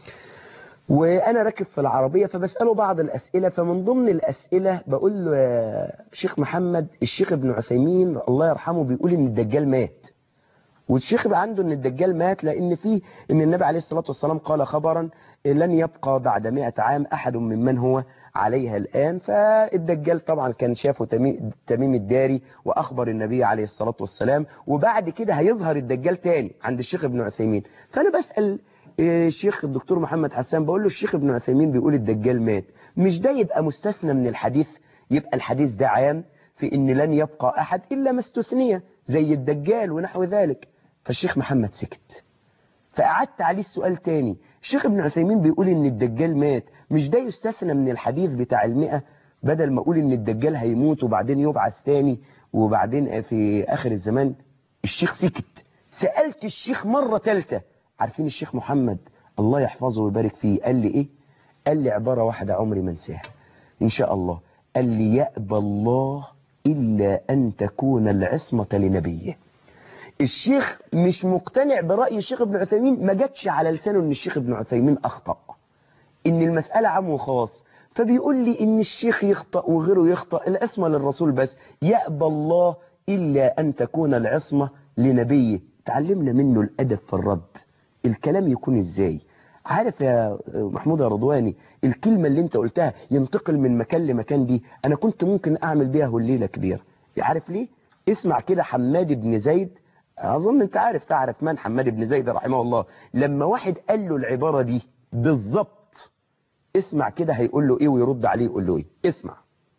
[SPEAKER 2] وأنا راكب في العربية فبسأله بعض الأسئلة، فمن ضمن الأسئلة بقول له شيخ محمد، الشيخ ابن عثيمين الله يرحمه بيقول إن الدجال مات، والشيخ بقى عنده إن الدجال مات لأن إن النبي عليه الصلاة والسلام قال خبرا لن يبقى بعد 100 عام أحد ممن هو عليها الآن. فالدجال طبعا كان شافه تميم الداري وأخبر النبي عليه الصلاة والسلام، وبعد كده هيظهر الدجال تاني عند الشيخ ابن عثيمين. فأنا بسأل الشيخ الدكتور محمد حسان بقول له الشيخ ابن عثيمين بيقول الدجال مات، مش ده يبقى مستثنى من الحديث؟ يبقى الحديث ده عام في إن لن يبقى أحد إلا ما استثنية زي الدجال ونحو ذلك. فالشيخ محمد سكت، فقعدت عليه السؤال تاني، الشيخ ابن عثيمين بيقول ان الدجال مات، مش ده يستثنى من الحديث بتاع 100؟ بدل ما اقول ان الدجال هيموت وبعدين يبعث تاني وبعدين في اخر الزمان. الشيخ سكت. سألت الشيخ مرة ثالثة، عارفين الشيخ محمد الله يحفظه ويبارك فيه قال لي ايه؟ قال لي عبارة واحدة عمري ما انساها ان شاء الله، قال لي يأبى الله الا ان تكون العصمة لنبيه. الشيخ مش مقتنع برأي الشيخ ابن عثيمين، ما جاتش على لسانه ان الشيخ ابن عثيمين اخطأ، ان المسألة عام وخاص، فبيقول لي ان الشيخ يخطأ وغيره يخطأ، العصمة للرسول بس، يأبى الله الا ان تكون العصمة لنبيه. تعلمنا منه الادب في الرد، الكلام يكون ازاي. عارف يا محمود يا رضواني الكلمة اللي انت قلتها ينتقل من مكان لمكان دي، انا كنت ممكن اعمل بيها الليلة كبيرة. عارف ليه؟ اسمع كده، حماد بن زيد، أظن أنت تعرف من حماد بن زيد رحمه الله، لما واحد قال له العبارة دي بالضبط، اسمع كده هيقول له إيه ويرد عليه يقول له إيه. اسمع.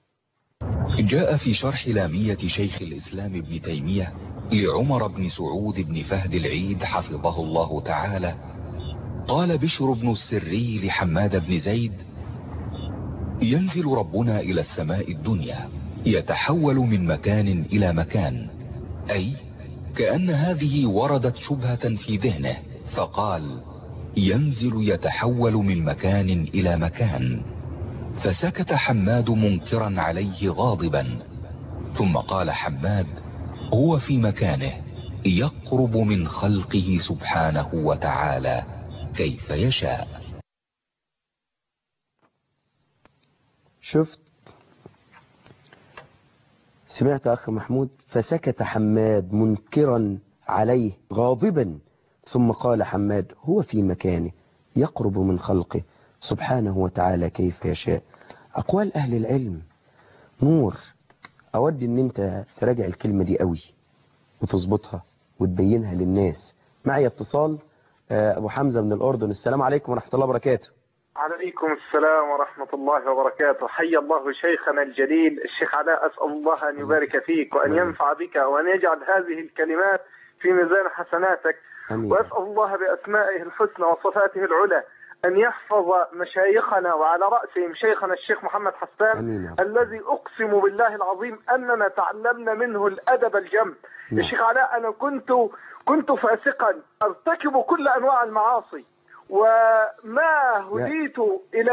[SPEAKER 7] جاء في شرح لامية شيخ الإسلام ابن تيمية لعمر بن سعود بن فهد العيد حفظه الله تعالى، قال بشر بن السري لحماد بن زيد: ينزل ربنا إلى السماء الدنيا يتحول من مكان إلى مكان، أي كأن هذه وردت شبهة في ذهنه فقال: ينزل يتحول من مكان إلى مكان. فسكت حماد منكرا عليه غاضبا، ثم قال حماد: هو في مكانه يقرب من خلقه سبحانه وتعالى كيف يشاء.
[SPEAKER 2] شفت؟ سمعت أخ محمود؟ فسكت حماد منكرا عليه غاضبا، ثم قال حماد: هو في مكانه يقرب من خلقه سبحانه وتعالى كيف يشاء. أقوال أهل العلم نور. أود أن أنت تراجع الكلمة دي قوي وتظبطها وتبينها للناس. معي اتصال أبو حمزة من الأردن. السلام عليكم ورحمة الله وبركاته.
[SPEAKER 10] عليكم السلام ورحمة الله وبركاته. حي الله شيخنا الجليل الشيخ علاء، أسأل الله أن يبارك فيك وأن ينفع بك وأن يجعل هذه الكلمات في ميزان حسناتك. وأسأل الله بأسمائه الحسنى وصفاته العلى أن يحفظ مشايخنا وعلى رأسهم شيخنا الشيخ محمد حسان الذي أقسم بالله العظيم أننا تعلمنا منه الأدب الجم. يا شيخ علاء، أنا كنت فاسقا أرتكب كل أنواع المعاصي، وما هديت إلى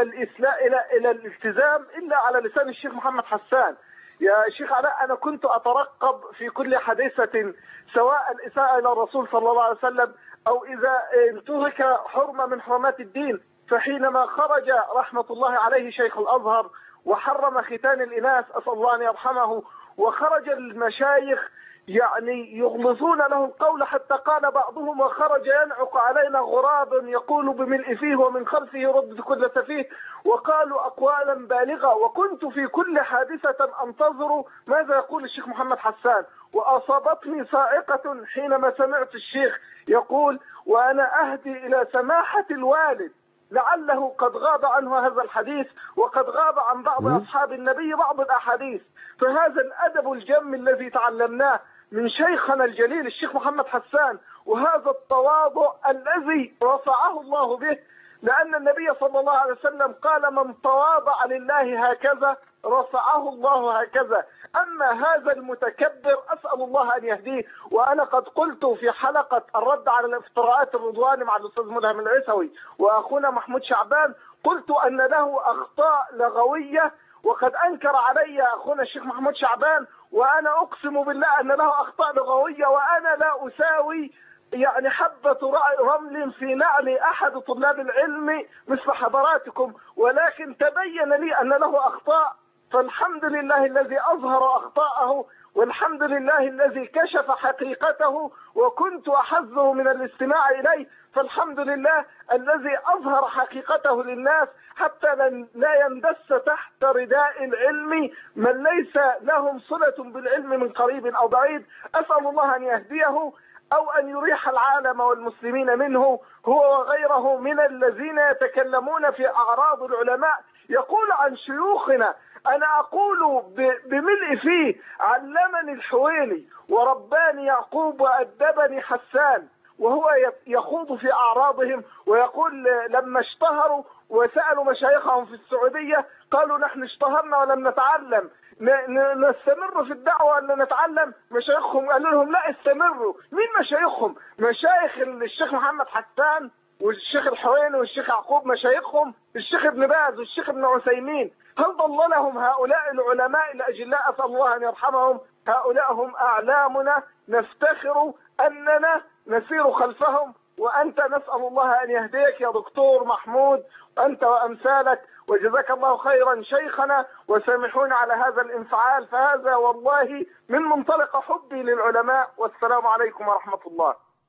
[SPEAKER 10] الالتزام إلا على لسان الشيخ محمد حسان. يا شيخ علاء، أنا كنت أترقب في كل حادثة، سواء الإساءة إلى الرسول صلى الله عليه وسلم أو إذا انتهك حرمة من حرمات الدين. فحينما خرج رحمة الله عليه شيخ الأزهر وحرم ختان الإناث، أسأل الله أن يرحمه، وخرج المشايخ يعني يغلظون له القول، حتى قال بعضهم: وخرج ينعق علينا غراب يقول بملء فيه ومن خلفه يرد كل سفيه، وقالوا أقوالا بالغة. وكنت في كل حادثة أنتظر ماذا يقول الشيخ محمد حسان، وأصابتني صاعقة حينما سمعت الشيخ يقول: وأنا أهدي إلى سماحة الوالد، لعله قد غاب عنه هذا الحديث، وقد غاب عن بعض أصحاب النبي بعض الأحاديث. فهذا الأدب الجم الذي تعلمناه من شيخنا الجليل الشيخ محمد حسان، وهذا التواضع الذي رفعه الله به، لأن النبي صلى الله عليه وسلم قال: من تواضع لله هكذا رفعه الله هكذا. أما هذا المتكبر أسأل الله أن يهديه. وأنا قد قلت في حلقة الرد على الافتراءات الرضواني مع الأستاذ ملهم العيسوي وأخونا محمود شعبان، قلت أن له أخطاء لغوية، وقد أنكر علي أخونا الشيخ محمود شعبان، وأنا أقسم بالله أن له أخطاء لغوية، وأنا لا أساوي يعني حبة رمل في نعل أحد طلاب العلم مثل حضراتكم، ولكن تبين لي أن له أخطاء، فالحمد لله الذي أظهر أخطاءه، والحمد لله الذي كشف حقيقته، وكنت أحذر من الاستماع إليه، فالحمد لله الذي أظهر حقيقته للناس حتى لا يندس تحت رداء العلم من ليس لهم صلة بالعلم من قريب أو بعيد. أسأل الله أن يهديه أو أن يريح العالم والمسلمين منه، هو وغيره من الذين يتكلمون في أعراض العلماء. يقول عن شيوخنا: أنا أقول بملء فيه: علمني الحويني ورباني يعقوب وأدبني حسان. وهو يخوض في أعراضهم ويقول: لما اشتهروا وسألوا مشايخهم في السعودية قالوا: نحن اشتهرنا ولم نتعلم، نستمر في الدعوة ولا نتعلم؟ مشايخهم قالوا لهم: لا، استمروا. مين مشايخهم؟ مشايخ الشيخ محمد حسان والشيخ الحويني والشيخ يعقوب، مشايخهم الشيخ ابن باز والشيخ ابن عثيمين. هل ضللهم هؤلاء العلماء الأجلاء أسأل الله أن يرحمهم؟ هؤلاء هم أعلامنا، نفتخر أننا نسير خلفهم. وأنت نسأل الله أن يهديك يا دكتور محمود، أنت وأمثالك، وجزاك الله خيرا شيخنا. وسامحونا على هذا الانفعال، فهذا والله من منطلق حبي للعلماء. والسلام عليكم ورحمة الله.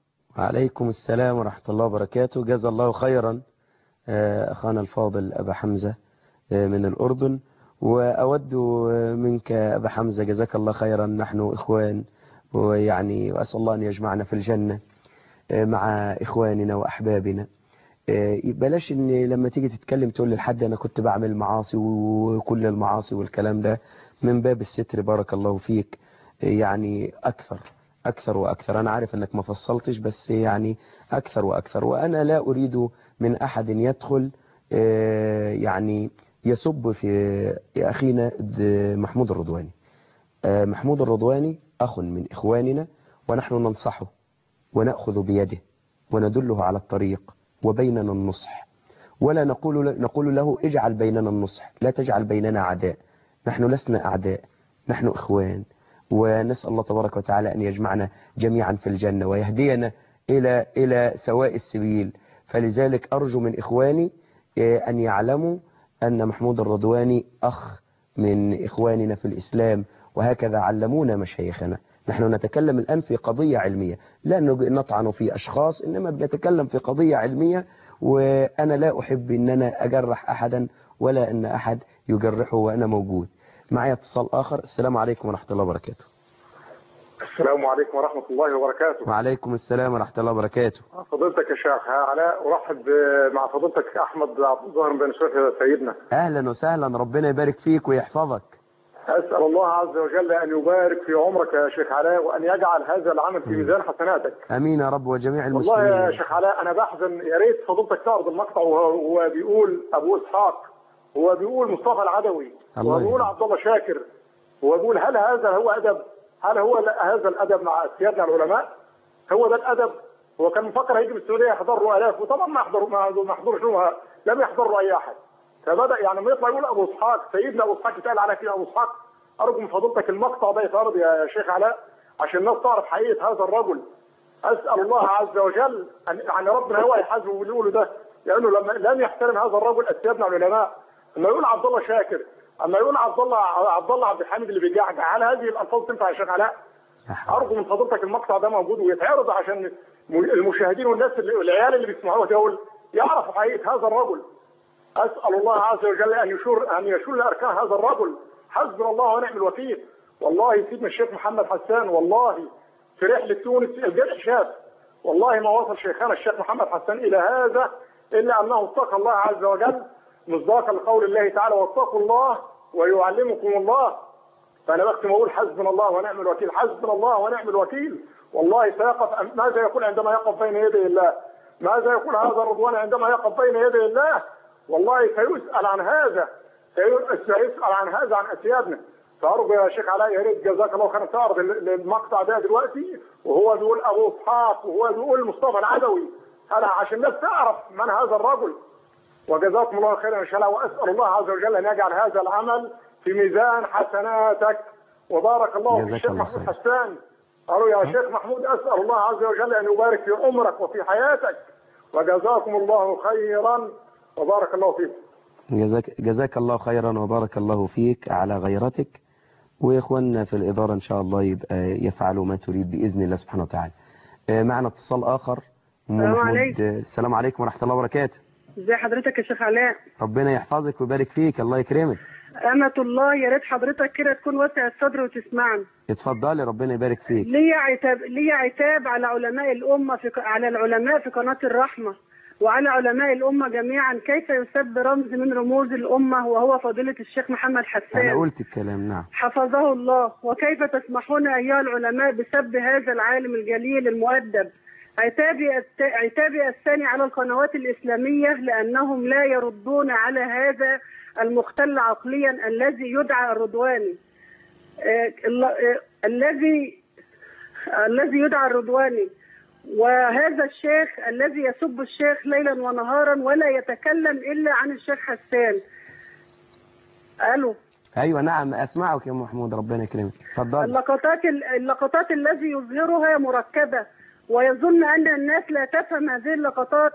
[SPEAKER 2] وعليكم السلام ورحمة الله وبركاته. جزا الله خيرا أخانا الفاضل أبا حمزة من الأردن. وأود منك أبا حمزة جزاك الله خيرا، نحن إخوان، ويعني وأسأل الله أن يجمعنا في الجنة مع إخواننا وأحبابنا. بلاش إن لما تيجي تتكلم تقول للحد أنا كنت بعمل معاصي وكل المعاصي والكلام ده، من باب الستر بارك الله فيك. يعني أكثر وأكثر. أنا عارف أنك ما فصلتش، بس يعني أكثر وأكثر. وأنا لا أريد من أحد يدخل يعني يسب في أخينا محمود الرضواني. محمود الرضواني أخ من إخواننا، ونحن ننصحه ونأخذ بيده وندله على الطريق، وبيننا النصح، ولا نقول له اجعل بيننا النصح، لا تجعل بيننا عداء. نحن لسنا أعداء، نحن إخوان. ونسأل الله تبارك وتعالى أن يجمعنا جميعا في الجنة ويهدينا إلى سواء السبيل. فلذلك أرجو من إخواني أن يعلموا أن محمود الرضواني أخ من إخواننا في الإسلام، وهكذا علمونا مشايخنا. نحن نتكلم الآن في قضية علمية، لا نطعن في أشخاص، إنما بنتكلم في قضية علمية. وأنا لا أحب أن أنا أجرح أحدا ولا أن أحد يجرحه وأنا موجود. معي اتصال آخر. السلام عليكم ورحمة الله وبركاته.
[SPEAKER 10] السلام عليكم ورحمة الله وبركاته.
[SPEAKER 2] وعليكم السلام ورحمة الله وبركاته.
[SPEAKER 10] فضيلتك يا شيخ علاء، أرحب مع فضيلتك أحمد عبد الظاهر بن سويف سيدنا.
[SPEAKER 2] أهلا وسهلا، ربنا يبارك فيك ويحفظك.
[SPEAKER 11] أسأل الله عز وجل أن يبارك في عمرك يا شيخ علاء، وأن يجعل هذا العمل في ميزان حسناتك.
[SPEAKER 2] امين يا رب وجميع المسلمين.
[SPEAKER 11] والله يا شيخ علاء أنا بحزن، يا ريت فضيلتك تعرض المقطع وهو بيقول أبو إسحاق، هو بيقول مصطفى العدوي، هو بيقول عبد الله شاكر، هو بيقول هل هذا هو أدب؟ هل هو هذا الأدب مع سيادنا العلماء؟ هو ده الأدب؟ هو كان مفكر هيجي من السعودية يحضروا آلاف، وطبعا ما حضرش، لم يحضروا أي أحد. فبدأ يعني ما يطلع يقول أبو إسحاق، سيدنا أبو إسحاق يتقال على كده أبو إسحاق. أرجو من فضيلتك المقطع ده يتعرض يا شيخ علاء عشان الناس تعرف حقيقة هذا الرجل. أسأل الله عز وجل أن يعني ربنا هو يحاسبه ويقوله ده، لأنه لما لم يحترم هذا الرجل سيادنا العلماء. أما يقول عبد الله شاكر، أما يقول عبد الله عبد الحميد اللي بيجعجع، هل هذه الألفاظ تنفع يا شيخ علاء؟ أرجو من فضيلتك المقطع ده موجود ويتعرض عشان المشاهدين والناس العيال اللي بيسمعوه دول يعرفوا حقيقة هذا الرجل. أسأل الله عز وجل أن يشل أركان هذا الرجل. حسبنا الله ونعم الوكيل. والله سيدنا الشيخ محمد حسان والله في رحلة تونس الجرح شاب، والله ما وصل شيخنا الشيخ محمد حسان إلى هذا إلا أنه اتقى الله عز وجل مصداقا لقول الله تعالى واتقوا الله ويعلمكم الله. فأنا بختم أقول حسبنا الله ونعم الوكيل، حسبنا الله ونعم الوكيل. والله سيقف، ماذا يقول عندما يقف بين يدي الله؟ ماذا يقول هذا الرضوان عندما يقف بين يدي الله؟ والله سيسأل عن هذا، سيسأل عن هذا عن أسيادنا. فأرجو يا شيخ علاء يا ريت جزاك الله خيرا تعرض المقطع ده دلوقتي وهو بيقول أبو إسحاق وهو بيقول مصطفى العدوي، أنا عشان الناس تعرف من هذا الرجل. وجزاكم الله خيرا إن شاء الله، وأسأل الله عز وجل أن يجعل هذا العمل في ميزان حسناتك. وبارك الله في الشيخ محمود حسان. قالوا يا شيخ محمود أسأل الله عز وجل أن يبارك في عمرك وفي حياتك، وجزاكم الله خيرا وبارك الله فيك.
[SPEAKER 2] جزاك الله خيرا وبارك الله فيك على غيرتك، وإخواننا في الإدارة إن شاء الله يبقى يفعلوا ما تريد بإذن الله سبحانه وتعالى. معنا اتصال آخر.
[SPEAKER 12] السلام عليكم.
[SPEAKER 2] السلام عليكم ورحمة الله وبركاته.
[SPEAKER 12] ازي حضرتك يا شيخ علاء؟
[SPEAKER 2] ربنا يحفظك ويبارك فيك، الله يكرمك.
[SPEAKER 12] أمة الله، يا ريت حضرتك كده تكون واسع الصدر وتسمعني.
[SPEAKER 2] اتفضلي ربنا يبارك فيك.
[SPEAKER 12] ليا عتاب على علماء الأمة على العلماء في قناة الرحمة وعلى علماء الأمة جميعا. كيف يسب رمز من رموز الأمة وهو فضيلة الشيخ محمد حسان؟
[SPEAKER 2] أنا قلت الكلام نعم.
[SPEAKER 12] حفظه الله. وكيف تسمحون أيها العلماء بسب هذا العالم الجليل المؤدب؟ عتابي الثاني على القنوات الإسلامية لأنهم لا يردون على هذا المختل عقليا الذي يدعى الرضواني، الذي يدعى الرضواني، وهذا الشيخ الذي يسب الشيخ ليلا ونهارا ولا يتكلم إلا عن الشيخ حسان. ألو.
[SPEAKER 2] أيوة نعم أسمعك يا محمود ربنا يكرمك. اتفضل.
[SPEAKER 12] اللقطات الذي يظهرها مركبة ويظن أن الناس لا تفهم هذه اللقطات،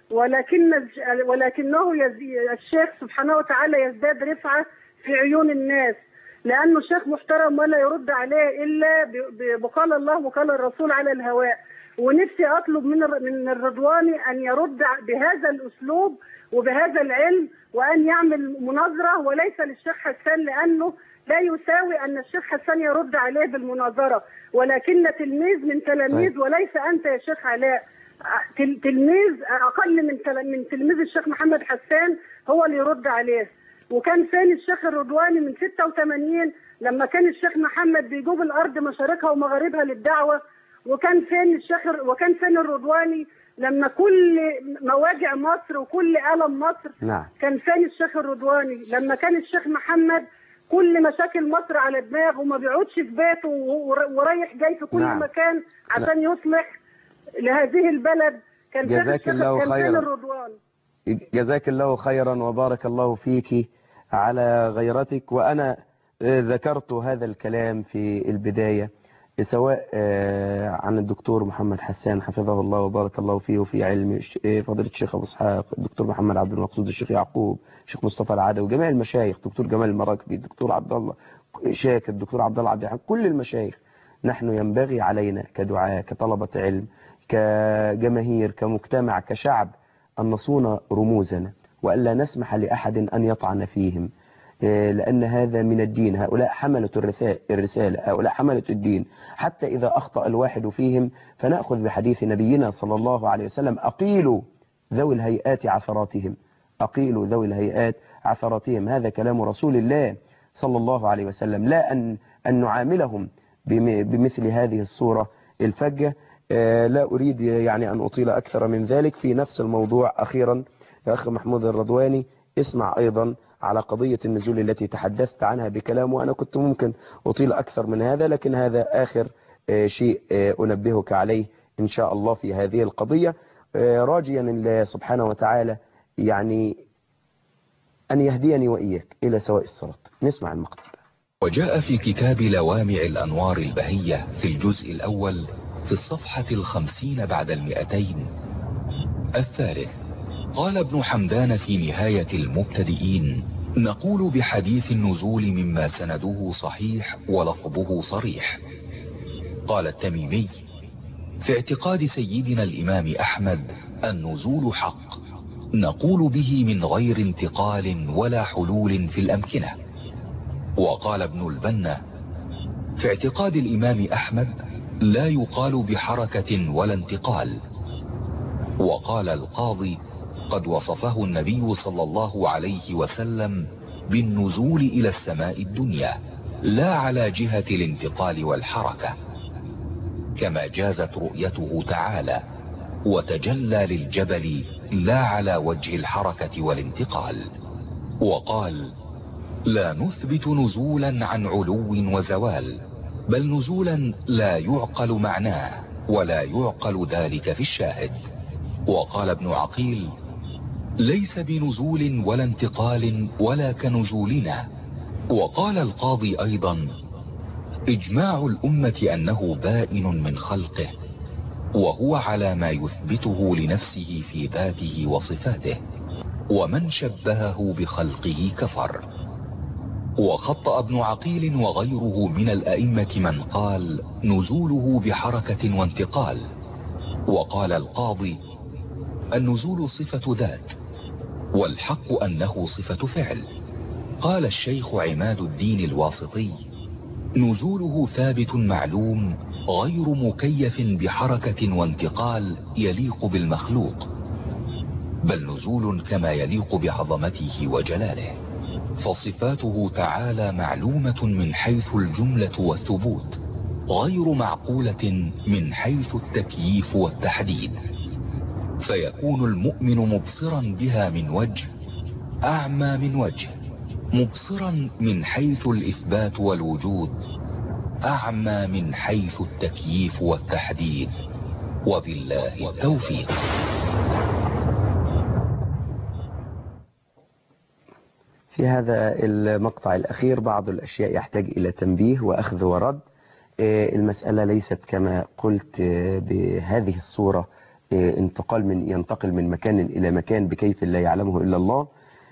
[SPEAKER 12] ولكنه الشيخ سبحانه وتعالى يزداد رفعة في عيون الناس لأنه شيخ محترم ولا يرد عليه إلا بقال الله وقال الرسول على الهواء. ونفسي أطلب من الرضواني أن يرد بهذا الأسلوب وبهذا العلم وأن يعمل مناظرة وليس للشيخ حسان، لأنه لا يساوي أن الشيخ حسان يرد عليه بالمناظرة، ولكن تلميذ من تلاميذ وليس أنت يا شيخ علاء. تلميذ أقل من تلميذ الشيخ محمد حسان هو اللي يرد عليه. وكان فين الشيخ الرضواني من 86 لما كان الشيخ محمد بيجوب الأرض مشارقها ومغاربها للدعوة؟ وكان فين الرضواني لما كل مواجع مصر وكل ألم مصر؟
[SPEAKER 2] نعم.
[SPEAKER 12] كان فين الشيخ الرضواني لما كان الشيخ محمد كل مشاكل مصر على دماغه وما بيقعدش في بيته ورايح جاي في كل
[SPEAKER 2] نعم.
[SPEAKER 12] مكان عشان يصلح لهذه البلد؟ كان
[SPEAKER 2] جزاك الله خيرا.
[SPEAKER 12] الرضوان.
[SPEAKER 2] جزاك الله خيرا وبارك الله فيك على غيرتك. وأنا ذكرت هذا الكلام في البداية سواء عن الدكتور محمد حسان حفظه الله وبارك الله فيه وفي علم فضيلة الشيخ أبو إسحاق، الدكتور محمد عبد المقصود، الشيخ يعقوب، الشيخ مصطفى العدوي، جميع المشايخ، دكتور جمال المراكبي، الدكتور عبد الله شاكر، الدكتور عبد الله عبد الحميد، كل المشايخ. نحن ينبغي علينا كدعاة كطلبة علم كجماهير كمجتمع كشعب أن نصون رموزنا وألا نسمح لأحد أن يطعن فيهم، لأن هذا من الدين. هؤلاء حملة الرسالة، هؤلاء حملة الدين. حتى إذا أخطأ الواحد فيهم فنأخذ بحديث نبينا صلى الله عليه وسلم: أقيلوا ذوي الهيئات عثراتهم، أقيلوا ذوي الهيئات عثراتهم. هذا كلام رسول الله صلى الله عليه وسلم، لا أن نعاملهم بمثل هذه الصورة الفجة. لا أريد يعني أن أطيل أكثر من ذلك في نفس الموضوع. أخيرا يا أخي محمود الرضواني، اسمع أيضا على قضية النزول التي تحدثت عنها بكلام، وأنا كنت ممكن أطيل أكثر من هذا، لكن هذا آخر شيء أنبهك عليه إن شاء الله في هذه القضية، راجيا الله سبحانه وتعالى يعني أن يهديني وإياك إلى سواء الصراط. نسمع المقطع.
[SPEAKER 7] وجاء في كتاب لوامع الأنوار البهية في الجزء الأول في الصفحة 50 بعد 200 الثالث، قال ابن حمدان في نهاية المبتدئين: نقول بحديث النزول مما سنده صحيح ولفظه صريح. قال التميمي: في اعتقاد سيدنا الإمام أحمد النزول حق، نقول به من غير انتقال ولا حلول في الأمكنة. وقال ابن البنا: في اعتقاد الإمام أحمد لا يقال بحركة ولا انتقال. وقال القاضي: قد وصفه النبي صلى الله عليه وسلم بالنزول إلى السماء الدنيا، لا على جهة الانتقال والحركة، كما جازت رؤيته تعالى وتجلى للجبل لا على وجه الحركة والانتقال. وقال: لا نثبت نزولا عن علو وزوال، بل نزولا لا يعقل معناه ولا يعقل ذلك في الشاهد. وقال ابن عقيل: ليس بنزول ولا انتقال ولا كنزولنا. وقال القاضي أيضا: إجماع الأمة أنه بائن من خلقه، وهو على ما يثبته لنفسه في ذاته وصفاته، ومن شبهه بخلقه كفر. وخطأ ابن عقيل وغيره من الأئمة من قال نزوله بحركة وانتقال. وقال القاضي: النزول صفة ذات، والحق أنه صفة فعل. قال الشيخ عماد الدين الواسطي: نزوله ثابت معلوم غير مكيف بحركة وانتقال يليق بالمخلوق، بل نزول كما يليق بعظمته وجلاله، فصفاته تعالى معلومة من حيث الجملة والثبوت، غير معقولة من حيث التكييف والتحديد، فيكون المؤمن مبصرا بها من وجه، أعمى من وجه، مبصرا من حيث الإثبات والوجود، أعمى من حيث التكييف والتحديد، وبالله التوفيق.
[SPEAKER 2] في هذا المقطع الأخير بعض الأشياء يحتاج إلى تنبيه وأخذ ورد. المسألة ليست كما قلت بهذه الصورة ينتقل من مكان إلى مكان بكيف لا يعلمه إلا الله.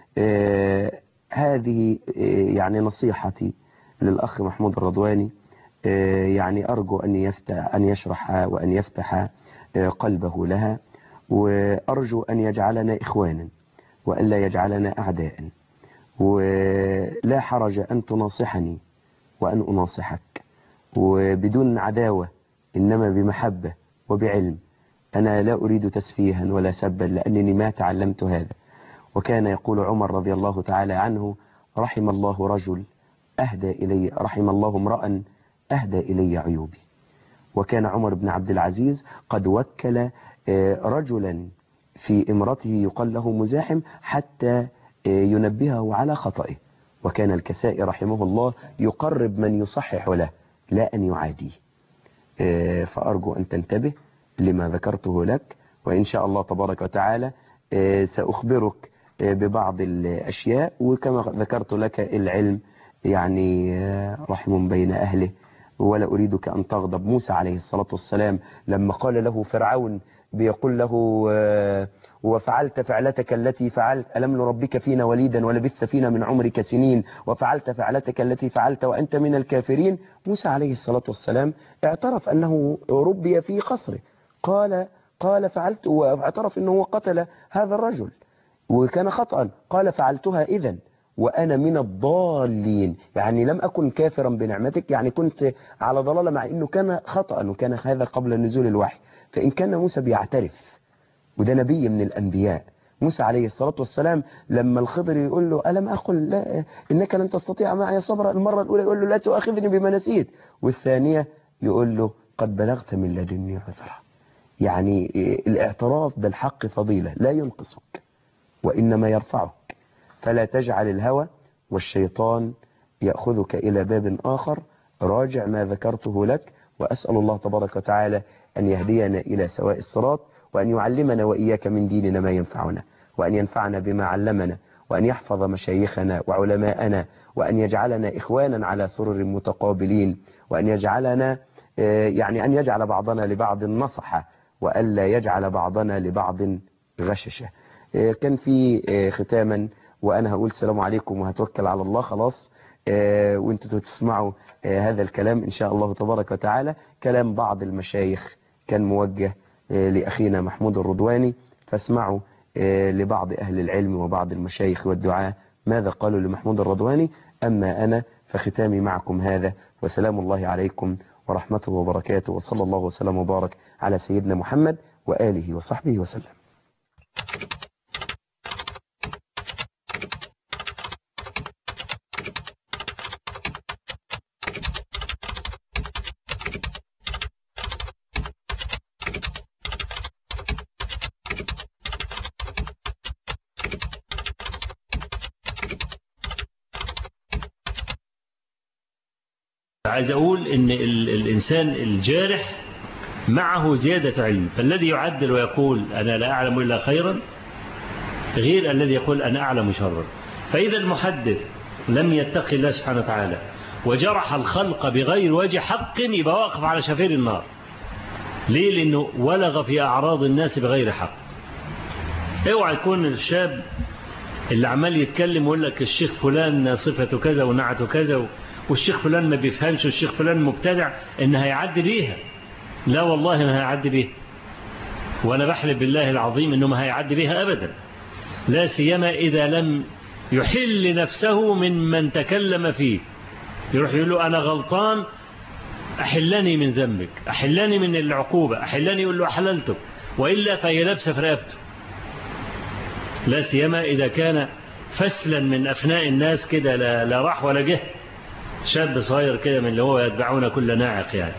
[SPEAKER 2] هذه يعني نصيحتي للأخ محمود الرضواني، يعني أرجو أن يشرح وأن يفتح قلبه لها، وأرجو أن يجعلنا إخوانا وألا يجعلنا أعداء، ولا حرج أن تناصحني وأن أناصحك، وبدون عداوة إنما بمحبة وبعلم. أنا لا أريد تسفيها ولا سبا، لأنني ما تعلمت هذا. وكان يقول عمر رضي الله تعالى عنه: رحم الله رجل أهدى إلي، رحم الله امرأ أهدى إلي عيوبي. وكان عمر بن عبد العزيز قد وكل رجلا في امرته يقال له مزاحم حتى ينبهه على خطئه، وكان الكسائي رحمه الله يقرب من يصحح له لا أن يعاديه. فأرجو أن تنتبه لما ذكرته لك، وإن شاء الله تبارك وتعالى سأخبرك ببعض الأشياء. وكما ذكرت لك العلم يعني رحم بين أهله، ولا أريدك أن تغضب. موسى عليه الصلاة والسلام لما قال له فرعون بيقول له: وفعلت فعلتك التي فعلت ألم نربك فينا وليدا ولبثت فينا من عمرك سنين وفعلت فعلتك التي فعلت وأنت من الكافرين. موسى عليه الصلاة والسلام اعترف أنه ربي في قصره، قال فعلت، واعترف أنه قتل هذا الرجل وكان خطأ، قال فعلتها إذن وأنا من الضالين، يعني لم أكن كافرا بنعمتك، يعني كنت على ضلالة، مع أنه كان خطأ وكان هذا قبل نزول الوحي. فإن كان موسى بيعترف، وده نبي من الأنبياء، موسى عليه الصلاة والسلام لما الخضر يقول له ألم أقل لا إنك لن تستطيع معي صبرا، المرة الأولى يقول له لا تؤاخذني بما نسيت، والثانية يقول له قد بلغت من لدني عذرا. يعني الاعتراف بالحق فضيلة لا ينقصك وإنما يرفعك، فلا تجعل الهوى والشيطان يأخذك إلى باب آخر. راجع ما ذكرته لك، وأسأل الله تبارك وتعالى أن يهدينا إلى سواء الصراط، وأن يعلمنا وإياك من ديننا ما ينفعنا، وأن ينفعنا بما علمنا، وأن يحفظ مشايخنا وعلماءنا، وأن يجعلنا إخوانا على سرر متقابلين، وأن يجعلنا يعني أن يجعل بعضنا لبعض نصحة، وألا يجعل بعضنا لبعض غششة. كان في ختاما وأنا هقول السلام عليكم وهتوكل على الله خلاص، وانتوا تسمعوا هذا الكلام إن شاء الله تبارك وتعالى. كلام بعض المشايخ كان موجه لأخينا محمود الرضواني، فاسمعوا لبعض أهل العلم وبعض المشايخ والدعاء ماذا قالوا لمحمود الرضواني. أما أنا فختامي معكم هذا، وسلام الله عليكم ورحمته وبركاته، وصلى الله وسلم وبارك على سيدنا محمد وآله وصحبه وسلم.
[SPEAKER 13] عايز أقول إن الإنسان الجارح معه زيادة علم، فالذي يعدل ويقول أنا لا أعلم إلا خيرا غير الذي يقول أنا أعلم شرا. فإذا المحدث لم يتقي الله سبحانه وتعالى وجرح الخلق بغير وجه حق يبقى واقف على شفير النار. ليه؟ لأنه ولغ في أعراض الناس بغير حق. اوعى يكون الشاب اللي عمال يتكلم ويقول لك الشيخ فلان صفته كذا ونعته كذا والشيخ فلان ما بيفهمش والشيخ فلان مبتدع إن هيعدي بيها. لا والله ما هيعدي بيها، وأنا بحلف بالله العظيم إنه ما هيعدي بيها أبدا، لا سيما إذا لم يحل نفسه من تكلم فيه. يروح يقول له أنا غلطان، أحلني من ذنبك، أحلني من العقوبة، أحلني، يقول له أحللتك، وإلا فهي لابسة في رقبته. لا سيما إذا كان فسلا من أفناء الناس كده، لا راح ولا جه، شاب صغير كده من اللي هو يتبعون كل ناعق يعني.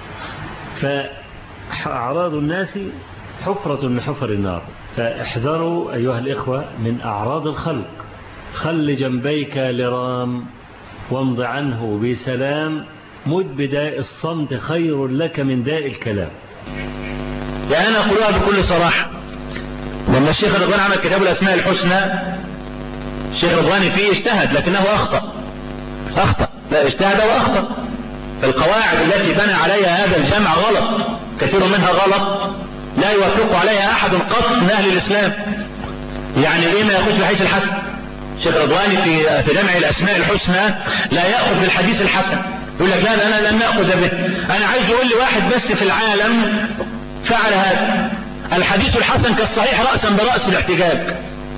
[SPEAKER 13] فأعراض الناس حفرة من حفر النار، فاحذروا أيها الإخوة من أعراض الخلق. خل جنبيك لرام وامض عنه بسلام، مد بداء الصمت خير لك من داء الكلام.
[SPEAKER 14] يعني أنا أقولها بكل صراحة، لما الشيخ رضوان عمل كتاب الأسماء الحسنى، الشيخ رضواني فيه اجتهد لكنه أخطأ، لا اجتهد وأخطأ. القواعد التي بنى عليها هذا الجمع غلط، كثير منها غلط لا يوافق عليها أحد قط من أهل الإسلام. يعني ليه ما يأخذ بحديث الحسن؟ الشيخ رضواني في جمع الأسماء الحسنى لا يأخذ بالحديث الحسن، يقول لك لا أنا لم أخذ به. أنا عايز يقول لي واحد بس في العالم فعل هذا. الحديث الحسن كالصحيح رأسا برأس بالاحتجاج،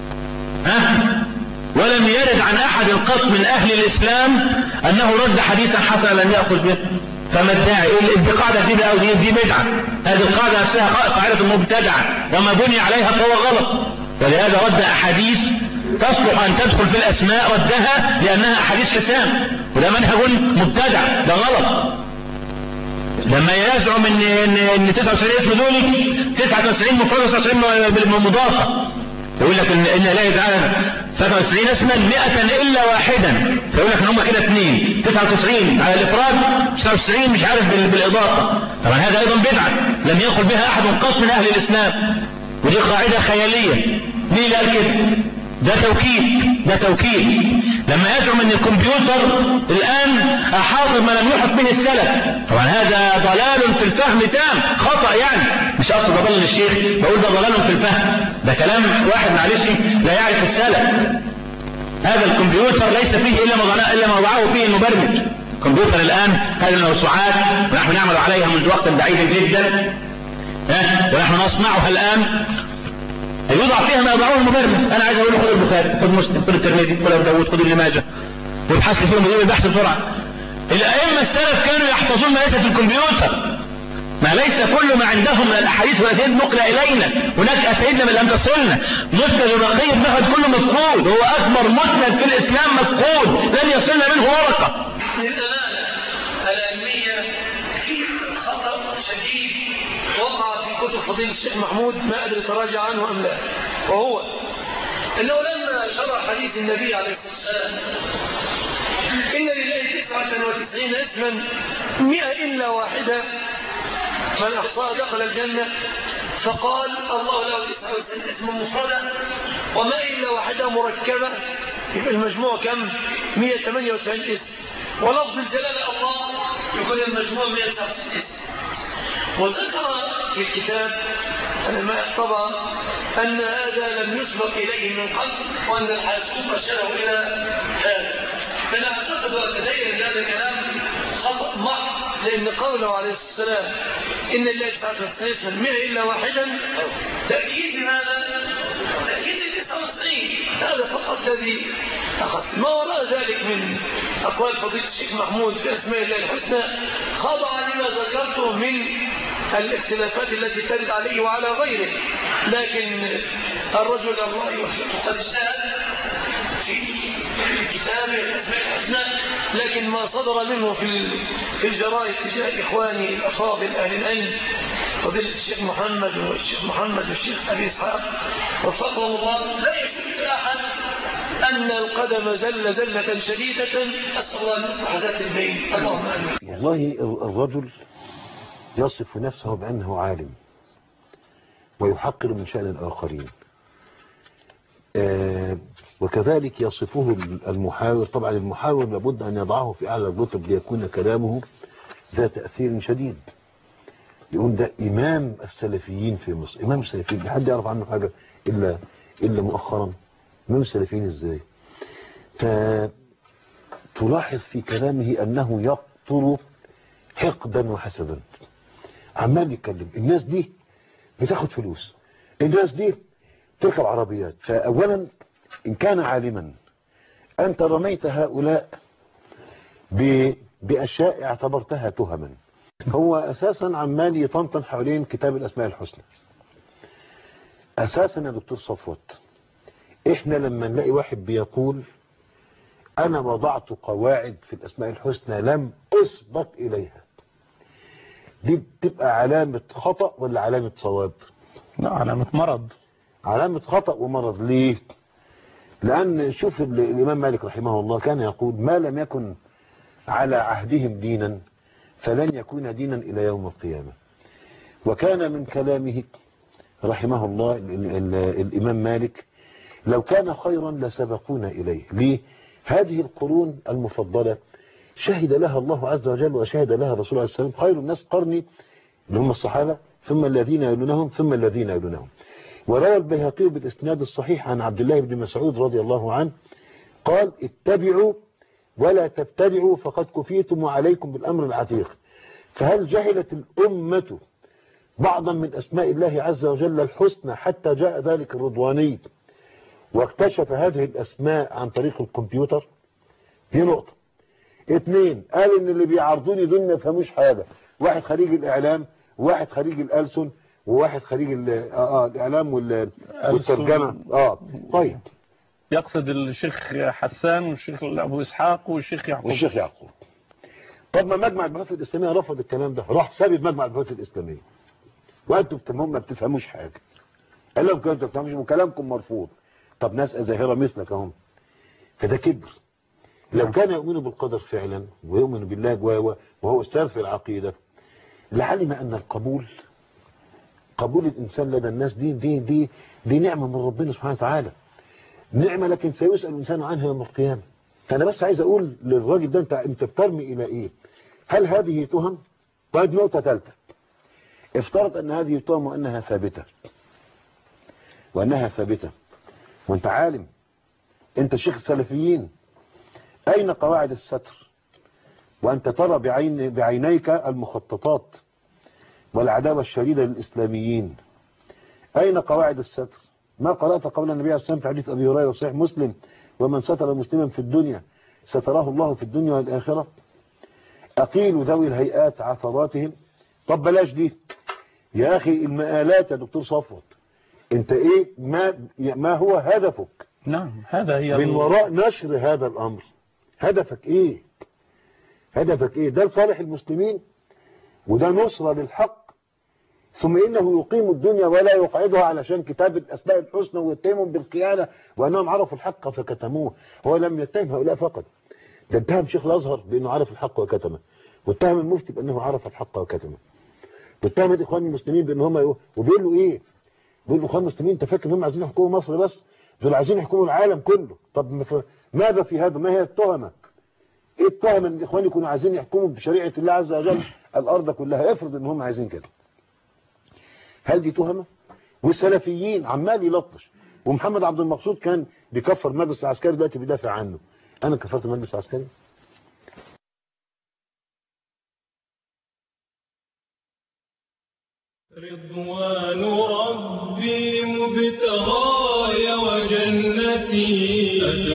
[SPEAKER 14] ولم يرد عن أحد قط من أهل الإسلام أنه رد حديثا حسنا لم يأخذ به. فما الداعي؟ القاعدة دي بقى دي بدعة. هذه القاعدة نفسها قاعدة مبتدعة وما بني عليها فهو غلط. ولهذا رد أحاديث تصلح أن تدخل في الأسماء ردها لأنها أحاديث حسام، وده منهج مبتدع، ده غلط. لما يزعم ان 99 اسم دول 99 مفرد 99 مضافة، يقول لك ان لا يتعلم 99 اسما 100 الا واحدا، فيقول لك ان هم كده 2 99 على الافراد 99 مش عارف بالاضافة. طبعا هذا ايضا بدعة لم يدخل بها احد قط من اهل الاسلام، ودي قاعدة خيالية. مين اللي قال كده؟ ده توكيد. لما يزعم ان الكمبيوتر الان احاط ما لم يحط به السلف، طبعا هذا ضلال في الفهم تام، خطأ يعني، مش اصلا بضل الشيخ بقول ده ضلال في الفهم، ده كلام واحد معلش لا يعرف السلف. هذا الكمبيوتر ليس فيه الا ما وضعه فيه المبرمج. الكمبيوتر الان هذه الموسوعات ونحن نعمل عليها منذ وقت بعيد جدا، ونحن نصنعها الان، يوضع فيها ما يضعه المبرمج. انا عايز اقول خذ البخاري، خذ مسلم، خذ الترمذي، خذ ابو داود، خذ ابن ماجه، وابحث لي فيهم، مدير البحث بسرعه. الائمه السلف كانوا يحفظون ما ليس في الكمبيوتر، ما ليس كل ما عندهم من الأحاديث والأسانيد نقل إلينا، هناك أسانيدنا من لم تصلنا. مسند الرقي بن مخلد كله مفقود، هو أكبر مسند في الإسلام مفقود، لن يصلنا منه ورقة.
[SPEAKER 1] للأمانة العلمية في خطأ شديد وقع في كتب فضيلة الشيخ محمود ما أدري تراجع عنه أم لا، وهو أنه لما شرح حديث النبي عليه الصلاة والسلام إن لله 99 اسما 100 إلا واحدة من أحصاها دخل الجنة، فقال الله له 99 اسما مفردة وما إلا واحدة مركبة، يبقى المجموع كم؟ 198 اسم، ولفظ الجلالة الله يكون المجموع 199 اسم. وذكر في الكتاب طبعا أن هذا لم يسبق إليه من قبل، وأن الحاسوب أرشده إلى هذا. فأنا أعتقد وأتدين أن هذا الكلام خطأ محض، لأن قوله عليه السلام إن الله 99 اسما 100 إلا واحدا تأكيد لماذا؟ تأكيد ل 99. هذا فقط الذي أخذت. ما وراء ذلك من أقوال فضيلة الشيخ محمود في أسماء الله الحسنى خضع لما ذكرته من الاختلافات التي ترد عليه وعلى غيره، لكن الرجل الله قد اجتهد في كتابه الأسماء الحسنى، لكن ما صدر منه في الجرائد تجاه إخواني الأفاضل أهل العلم فضيلة الشيخ محمد والشيخ أبي إسحاق وفقهم الله لا يشك أحد أن القدم زلة شديدة. أسأل الله أن يصلح ذات البين. اللهم آمين.
[SPEAKER 15] والله الرجل يصف نفسه بأنه عالم ويحقر من شأن الآخرين، وكذلك يصفه المحاور. طبعا المحاور لابد أن يضعه في أعلى الرتب ليكون كلامه ذا تأثير شديد. يقول ده إمام السلفيين في مصر. إمام السلفيين حد يعرف عنه حاجة إلا مؤخرا؟ إمام السلفيين إزاي؟ تلاحظ في كلامه أنه يقطر حقدا وحسدا، عمال يتكلم. الناس دي بتاخد فلوس، الناس دي تركب عربيات. فأولا إن كان عالما أنت رميت هؤلاء بأشياء اعتبرتها تهما. هو أساسا عمال يطنطن حوالين كتاب الأسماء الحسنى. أساسا يا دكتور صفوت، إحنا لما نلاقي واحد بيقول أنا وضعت قواعد في الأسماء الحسنى لم أسبق إليها، دي بتبقى علامة خطأ ولا علامة صواب؟
[SPEAKER 16] لا، علامة مرض.
[SPEAKER 15] علامة خطأ ومرض. ليه؟ لأن شوف الإمام مالك رحمه الله كان يقول ما لم يكن على عهدهم دينا فلن يكون دينا إلى يوم القيامة. وكان من كلامه رحمه الله الإمام مالك لو كان خيرا لسبقونا إليه. ليه؟ هذه القرون المفضلة شهد لها الله عز وجل وشهد لها الرسول عليه السلام خير الناس قرني، اللي هم الصحابة، ثم الذين يلونهم ثم الذين يلونهم. وروى البيهقي بالإسناد الصحيح عن عبد الله بن مسعود رضي الله عنه قال اتبعوا ولا تبتدعوا فقد كفيتم وعليكم بالأمر العتيق. فهل جهلت الأمة بعضا من أسماء الله عز وجل الحسنى حتى جاء ذلك الرضواني واكتشف هذه الأسماء عن طريق الكمبيوتر؟ دي نقطة. 2، قال ان اللي بيعرضوني دول ما يفهموش حاجة، واحد خريج الإعلام وواحد خريج الألسن وواحد خريج الإعلام والترجمة. طيب،
[SPEAKER 16] يقصد الشيخ حسان والشيخ أبو إسحاق والشيخ يعقوب.
[SPEAKER 15] طب ما مجمع البحوث الإسلامية رفض الكلام ده، راح سابت مجمع البحوث الإسلامية وأنتم ما بتفهموش حاجة. قال لهم كنتوا بتفهموش وكلامكم مرفوض. طب ناس ظاهرة مثلك اهم. فده كبر. لو كان يؤمن بالقدر فعلا ويؤمن بالله وهو أستاذ في العقيدة لعلم أن قبول الإنسان لدى الناس دي نعمة من ربنا سبحانه وتعالى، نعمة لكن سيسأل الإنسان عنها يوم القيامة. فأنا بس عايز أقول للراجل ده أنت بترمي إلى إيه؟ هل هذه تهم؟ طيب، نقطة ثالثة، افترض أن هذه تهم وأنها ثابتة وأنت عالم، أنت شيخ السلفيين، أين قواعد الستر وأنت ترى بعينيك المخططات والعداوة الشديدة للإسلاميين؟ أين قواعد الستر؟ ما قرأت قول النبي عليه الصلاة والسلام في حديث أبي هريرة صحيح مسلم ومن ستر مسلما في الدنيا ستراه الله في الدنيا والآخرة؟ أقيل ذوي الهيئات عثراتهم طب بلاش دي يا اخي، المقالات يا دكتور صفوت، انت ايه ما هو هدفك؟
[SPEAKER 16] نعم، هذا هي
[SPEAKER 15] من وراء نشر هذا الامر، هدفك ايه؟ هدفك ايه؟ ده لصالح المسلمين وده نصرة للحق، ثم انه يقيم الدنيا ولا يقعدها علشان كتاب الاسماء الحسنى ويتهمهم بالخيانة وانهم عرفوا الحق فكتموه. هو لم يتهم هؤلاء فقط، ده اتهم شيخ الازهر بانه عرف الحق وكتمه، واتهم المفتي بانه عرف الحق وكتمه، واتهم الاخوان المسلمين بان هم وبيقولوا ايه؟ بيقولوا الاخوان المسلمين انت فاكر ان هم عايزين يحكموا مصر بس؟ دول عايزين يحكموا العالم كله. طب ماذا في هذا؟ ما هي التهمه؟ ايه التهمه ان الاخوان يكونوا عايزين يحكموا بشريعه الله عز وجل الارض كلها؟ افرض ان هم عايزين كده، هل دي تهمه؟ والسلفيين عمال يلطش، ومحمد عبد المقصود كان بيكفر المجلس العسكري، دلوقتي بيدافع عنه. انا كفرت المجلس العسكري؟
[SPEAKER 17] رضوان ربي مبتغاي وجنتي